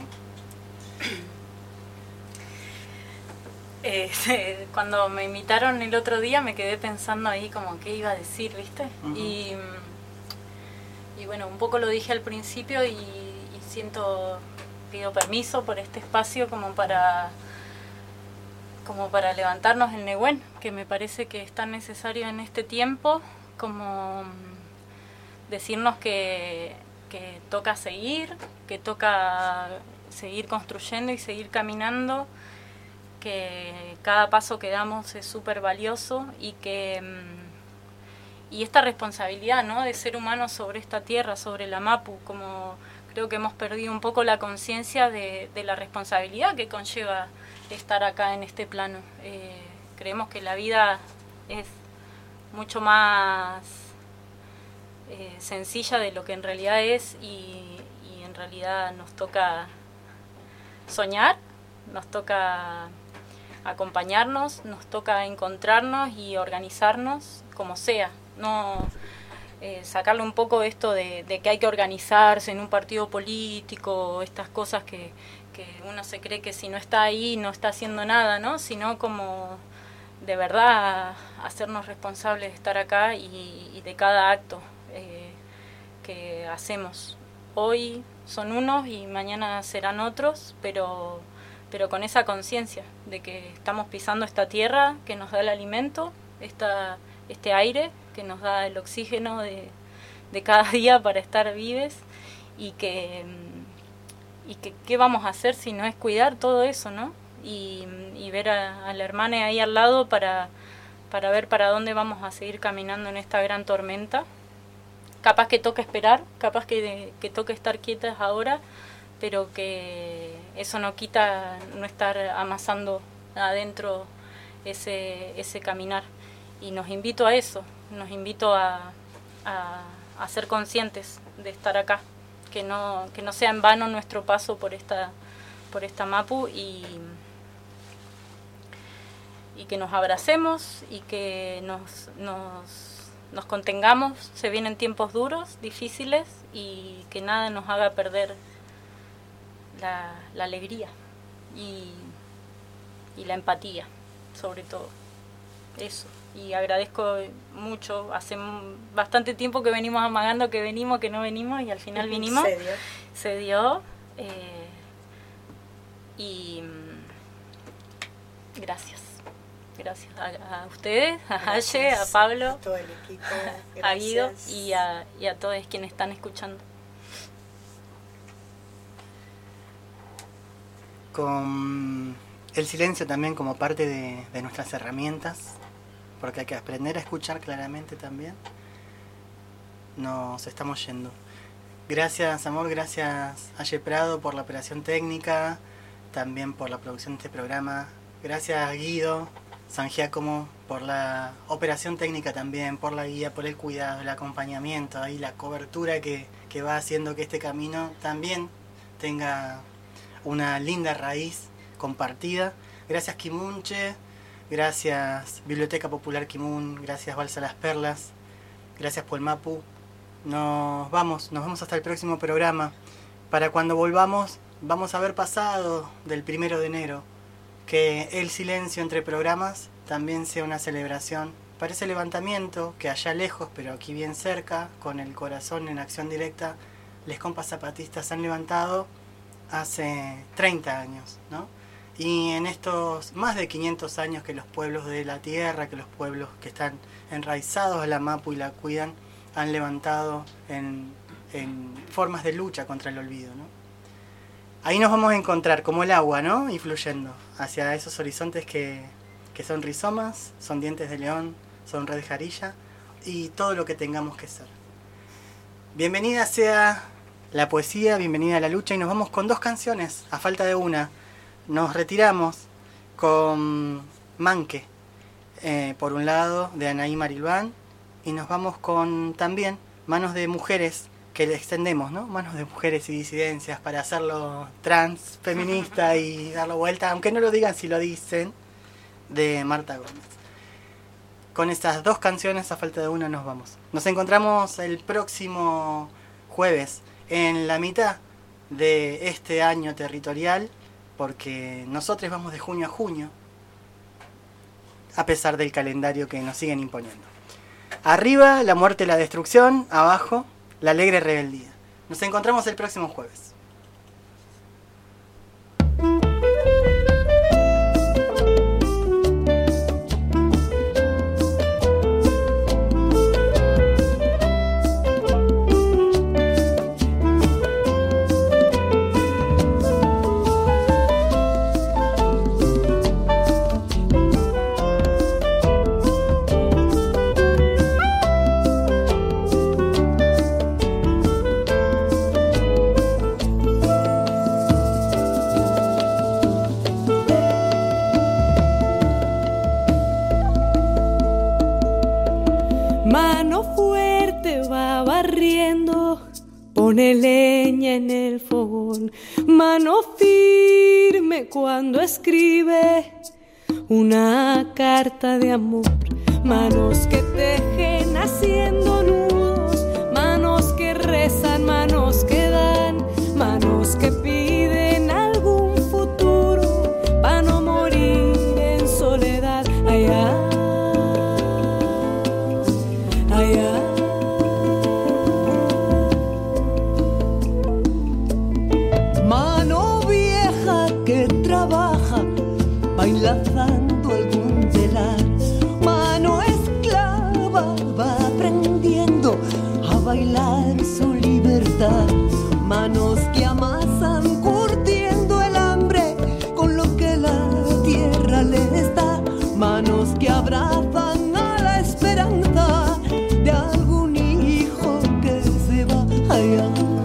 Eh, cuando me invitaron el otro día me quedé pensando ahí como qué iba a decir, ¿viste? Uh-huh. Y y bueno, un poco lo dije al principio y, y siento, pido permiso por este espacio como para, como para levantarnos el Nehuen, que me parece que es tan necesario en este tiempo, como decirnos que, que toca seguir, que toca seguir construyendo y seguir caminando, que cada paso que damos es súper valioso y que y esta responsabilidad, ¿no?, de ser humano sobre esta tierra, sobre la Mapu, como creo que hemos perdido un poco la conciencia de, de la responsabilidad que conlleva estar acá en este plano. Eh, creemos que la vida es mucho más eh, sencilla de lo que en realidad es y, y en realidad nos toca soñar, nos toca acompañarnos, nos toca encontrarnos y organizarnos como sea. No eh, sacarle un poco esto de, de que hay que organizarse en un partido político, estas cosas que, que uno se cree que si no está ahí no está haciendo nada, ¿no? Sino como de verdad hacernos responsables de estar acá y, y de cada acto eh, que hacemos. Hoy son unos y mañana serán otros, pero, pero con esa conciencia de que estamos pisando esta tierra que nos da el alimento, esta, este aire que nos da el oxígeno de, de cada día para estar vives y que, y que qué vamos a hacer si no es cuidar todo eso, ¿no? Y, y ver a, a la hermana ahí al lado para, para ver para dónde vamos a seguir caminando en esta gran tormenta. Capaz que toque esperar, capaz que, que toque estar quietas ahora, pero que eso no quita no estar amasando adentro ese, ese caminar. Y nos invito a eso, nos invito a, a, a ser conscientes de estar acá, que no, que no sea en vano nuestro paso por esta, por esta Mapu y, y que nos abracemos y que nos, nos, nos contengamos. Se vienen tiempos duros, difíciles y que nada nos haga perder la, la alegría y, y la empatía, sobre todo. Eso. Y agradezco mucho, hace bastante tiempo que venimos amagando que venimos, que no venimos y al final vinimos. Se dio. Se dio. Eh, y gracias. Gracias a, a ustedes, a Aye, a Pablo, a todo el equipo, a Guido y a, y a todos quienes están escuchando. Con el silencio también como parte de, de nuestras herramientas, porque hay que aprender a escuchar claramente también. Nos estamos yendo. Gracias, amor, gracias Aye Prado por la operación técnica, también por la producción de este programa. Gracias Guido San Giacomo por la operación técnica también, por la guía, por el cuidado, el acompañamiento, ahí la cobertura que, que va haciendo que este camino también tenga una linda raíz compartida. Gracias Quimunche. Gracias Biblioteca Popular Quimun, gracias Balsa Las Perlas, gracias Puelmapu. Nos vamos, nos vamos hasta el próximo programa. Para cuando volvamos, vamos a haber pasado del primero de enero. Que el silencio entre programas también sea una celebración para ese levantamiento que allá lejos, pero aquí bien cerca, con el corazón en acción directa, les compas zapatistas han levantado hace treinta años, ¿no? Y en estos más de quinientos años que los pueblos de la tierra, que los pueblos que están enraizados a la Mapu y la cuidan, han levantado en, en formas de lucha contra el olvido, ¿no? Ahí nos vamos a encontrar como el agua, ¿no? Y fluyendo hacia esos horizontes que, que son rizomas, son dientes de león, son red jarilla y todo lo que tengamos que ser. Bienvenida sea la poesía, bienvenida a la lucha y nos vamos con dos canciones, a falta de una. Nos retiramos con Manque, eh, por un lado, de Anaí Marilbán, y nos vamos con también Manos de Mujeres, que le extendemos, ¿no? Manos de Mujeres y Disidencias, para hacerlo trans, feminista y darlo vuelta, aunque no lo digan si lo dicen, de Marta Gómez. Con estas dos canciones, a falta de una, nos vamos. Nos encontramos el próximo jueves, en la mitad de este año territorial, porque nosotros vamos de junio a junio, a pesar del calendario que nos siguen imponiendo. Arriba, la muerte y la destrucción, abajo, la alegre rebeldía. Nos encontramos el próximo jueves. Pone leña en el fogón, mano firme cuando escribe una carta de amor, manos que tejen haciendo nudos, manos que rezan, manos que dan, manos que piden algún futuro para no morir en soledad. Allá, allá. Bailando algún telar, mano esclava va aprendiendo a bailar su libertad, manos que amasan curtiendo el hambre con lo que la tierra les da, manos que abrazan a la esperanza de algún hijo que se va allá.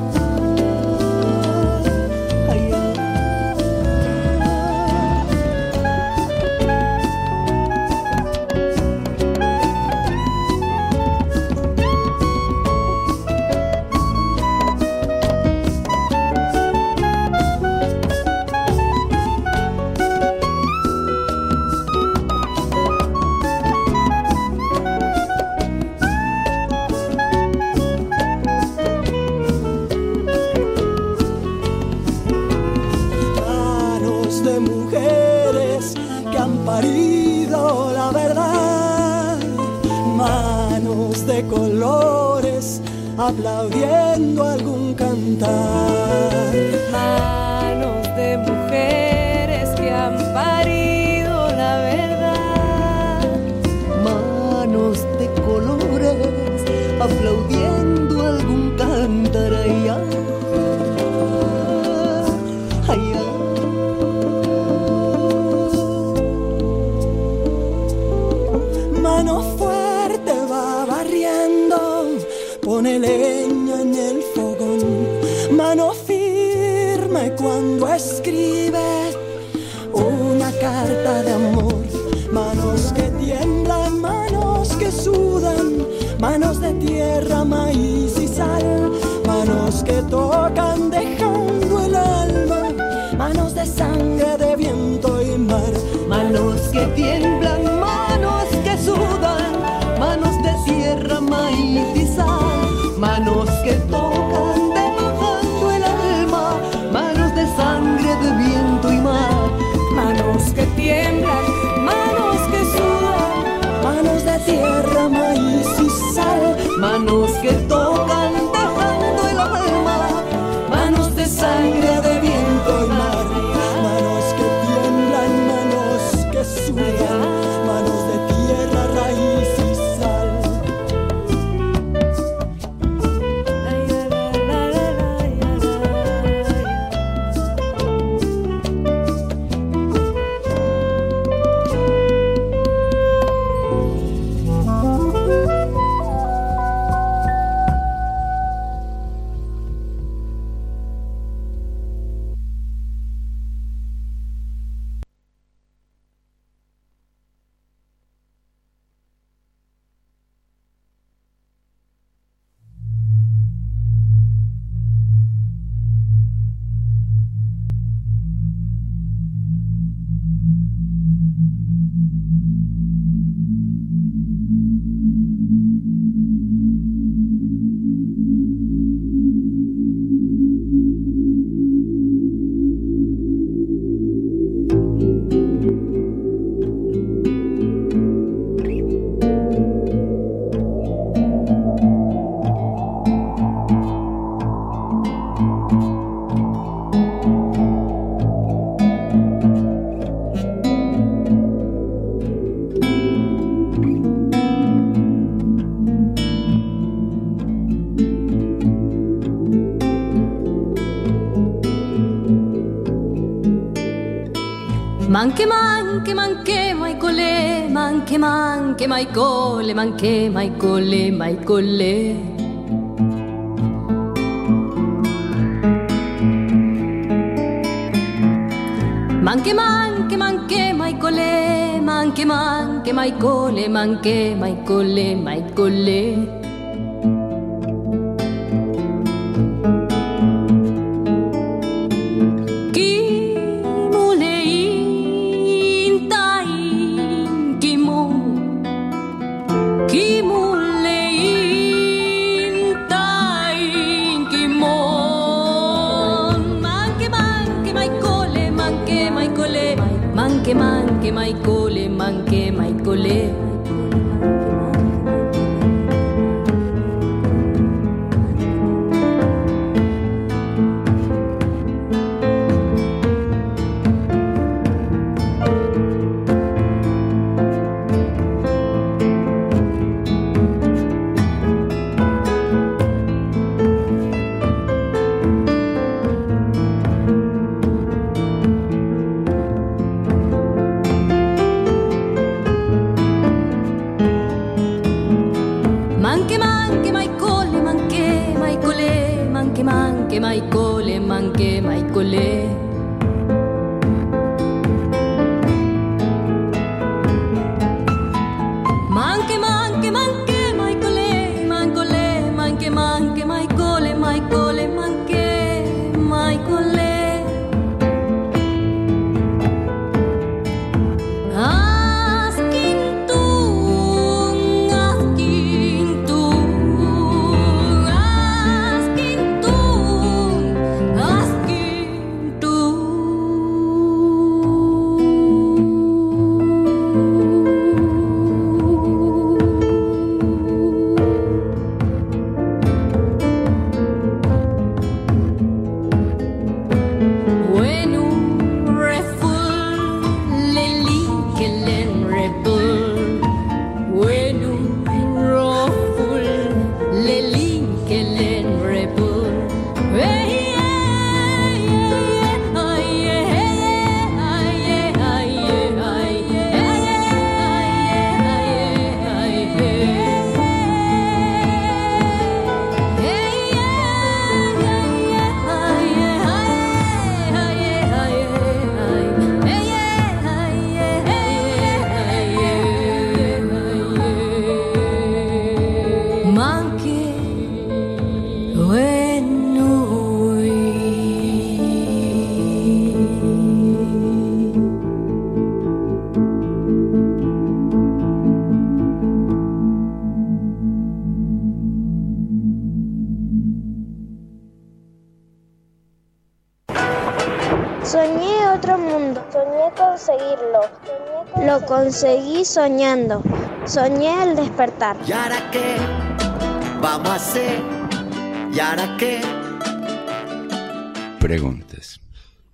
Parido la verdad, manos de colores aplaudiendo algún cantar, manos de mujeres que han parido la verdad, manos de colores aplaudiendo algún cantar. Allá, allá. Mano fuerte va barriendo, pone leña en el fogón, mano firme cuando escribe una carta de amor, manos que tiemblan, manos que sudan, manos de tierra, maíz y sal, manos que tocan dejando el alma, manos de sangre, de viento y mar, manos que tiemblan, manos que sudan, manos de tierra, maíz y sal, manos que tocan dejando el alma, manos de sangre, de viento y mar, manos que tiemblan, manos que sudan, manos de tierra, maíz y sal, manos que tocan dejando el alma, manos de sangre, de viento y mar, manos que tiemblan, manos que sudan, manos de tierra, raíz y sal. Manche manche manche mai cole, manche manche mai cole, manche mai cole, mai cole. Manche manche manche mai cole, manche manche mai cole, manche mai cole, mai cole. Manche manche mai cole, manche mai cole. Manche manche mai cole, manche mai cole, manche manche mai cole, manche mai cole. Manche manche manche mai cole, mancole, manche manche mai cole, mai cole, manche mai cole. Soñé otro mundo, soñé conseguirlo, lo conseguí soñando, soñé el despertar. ¿Y ahora qué vamos a hacer? ¿Y ahora qué? Preguntas.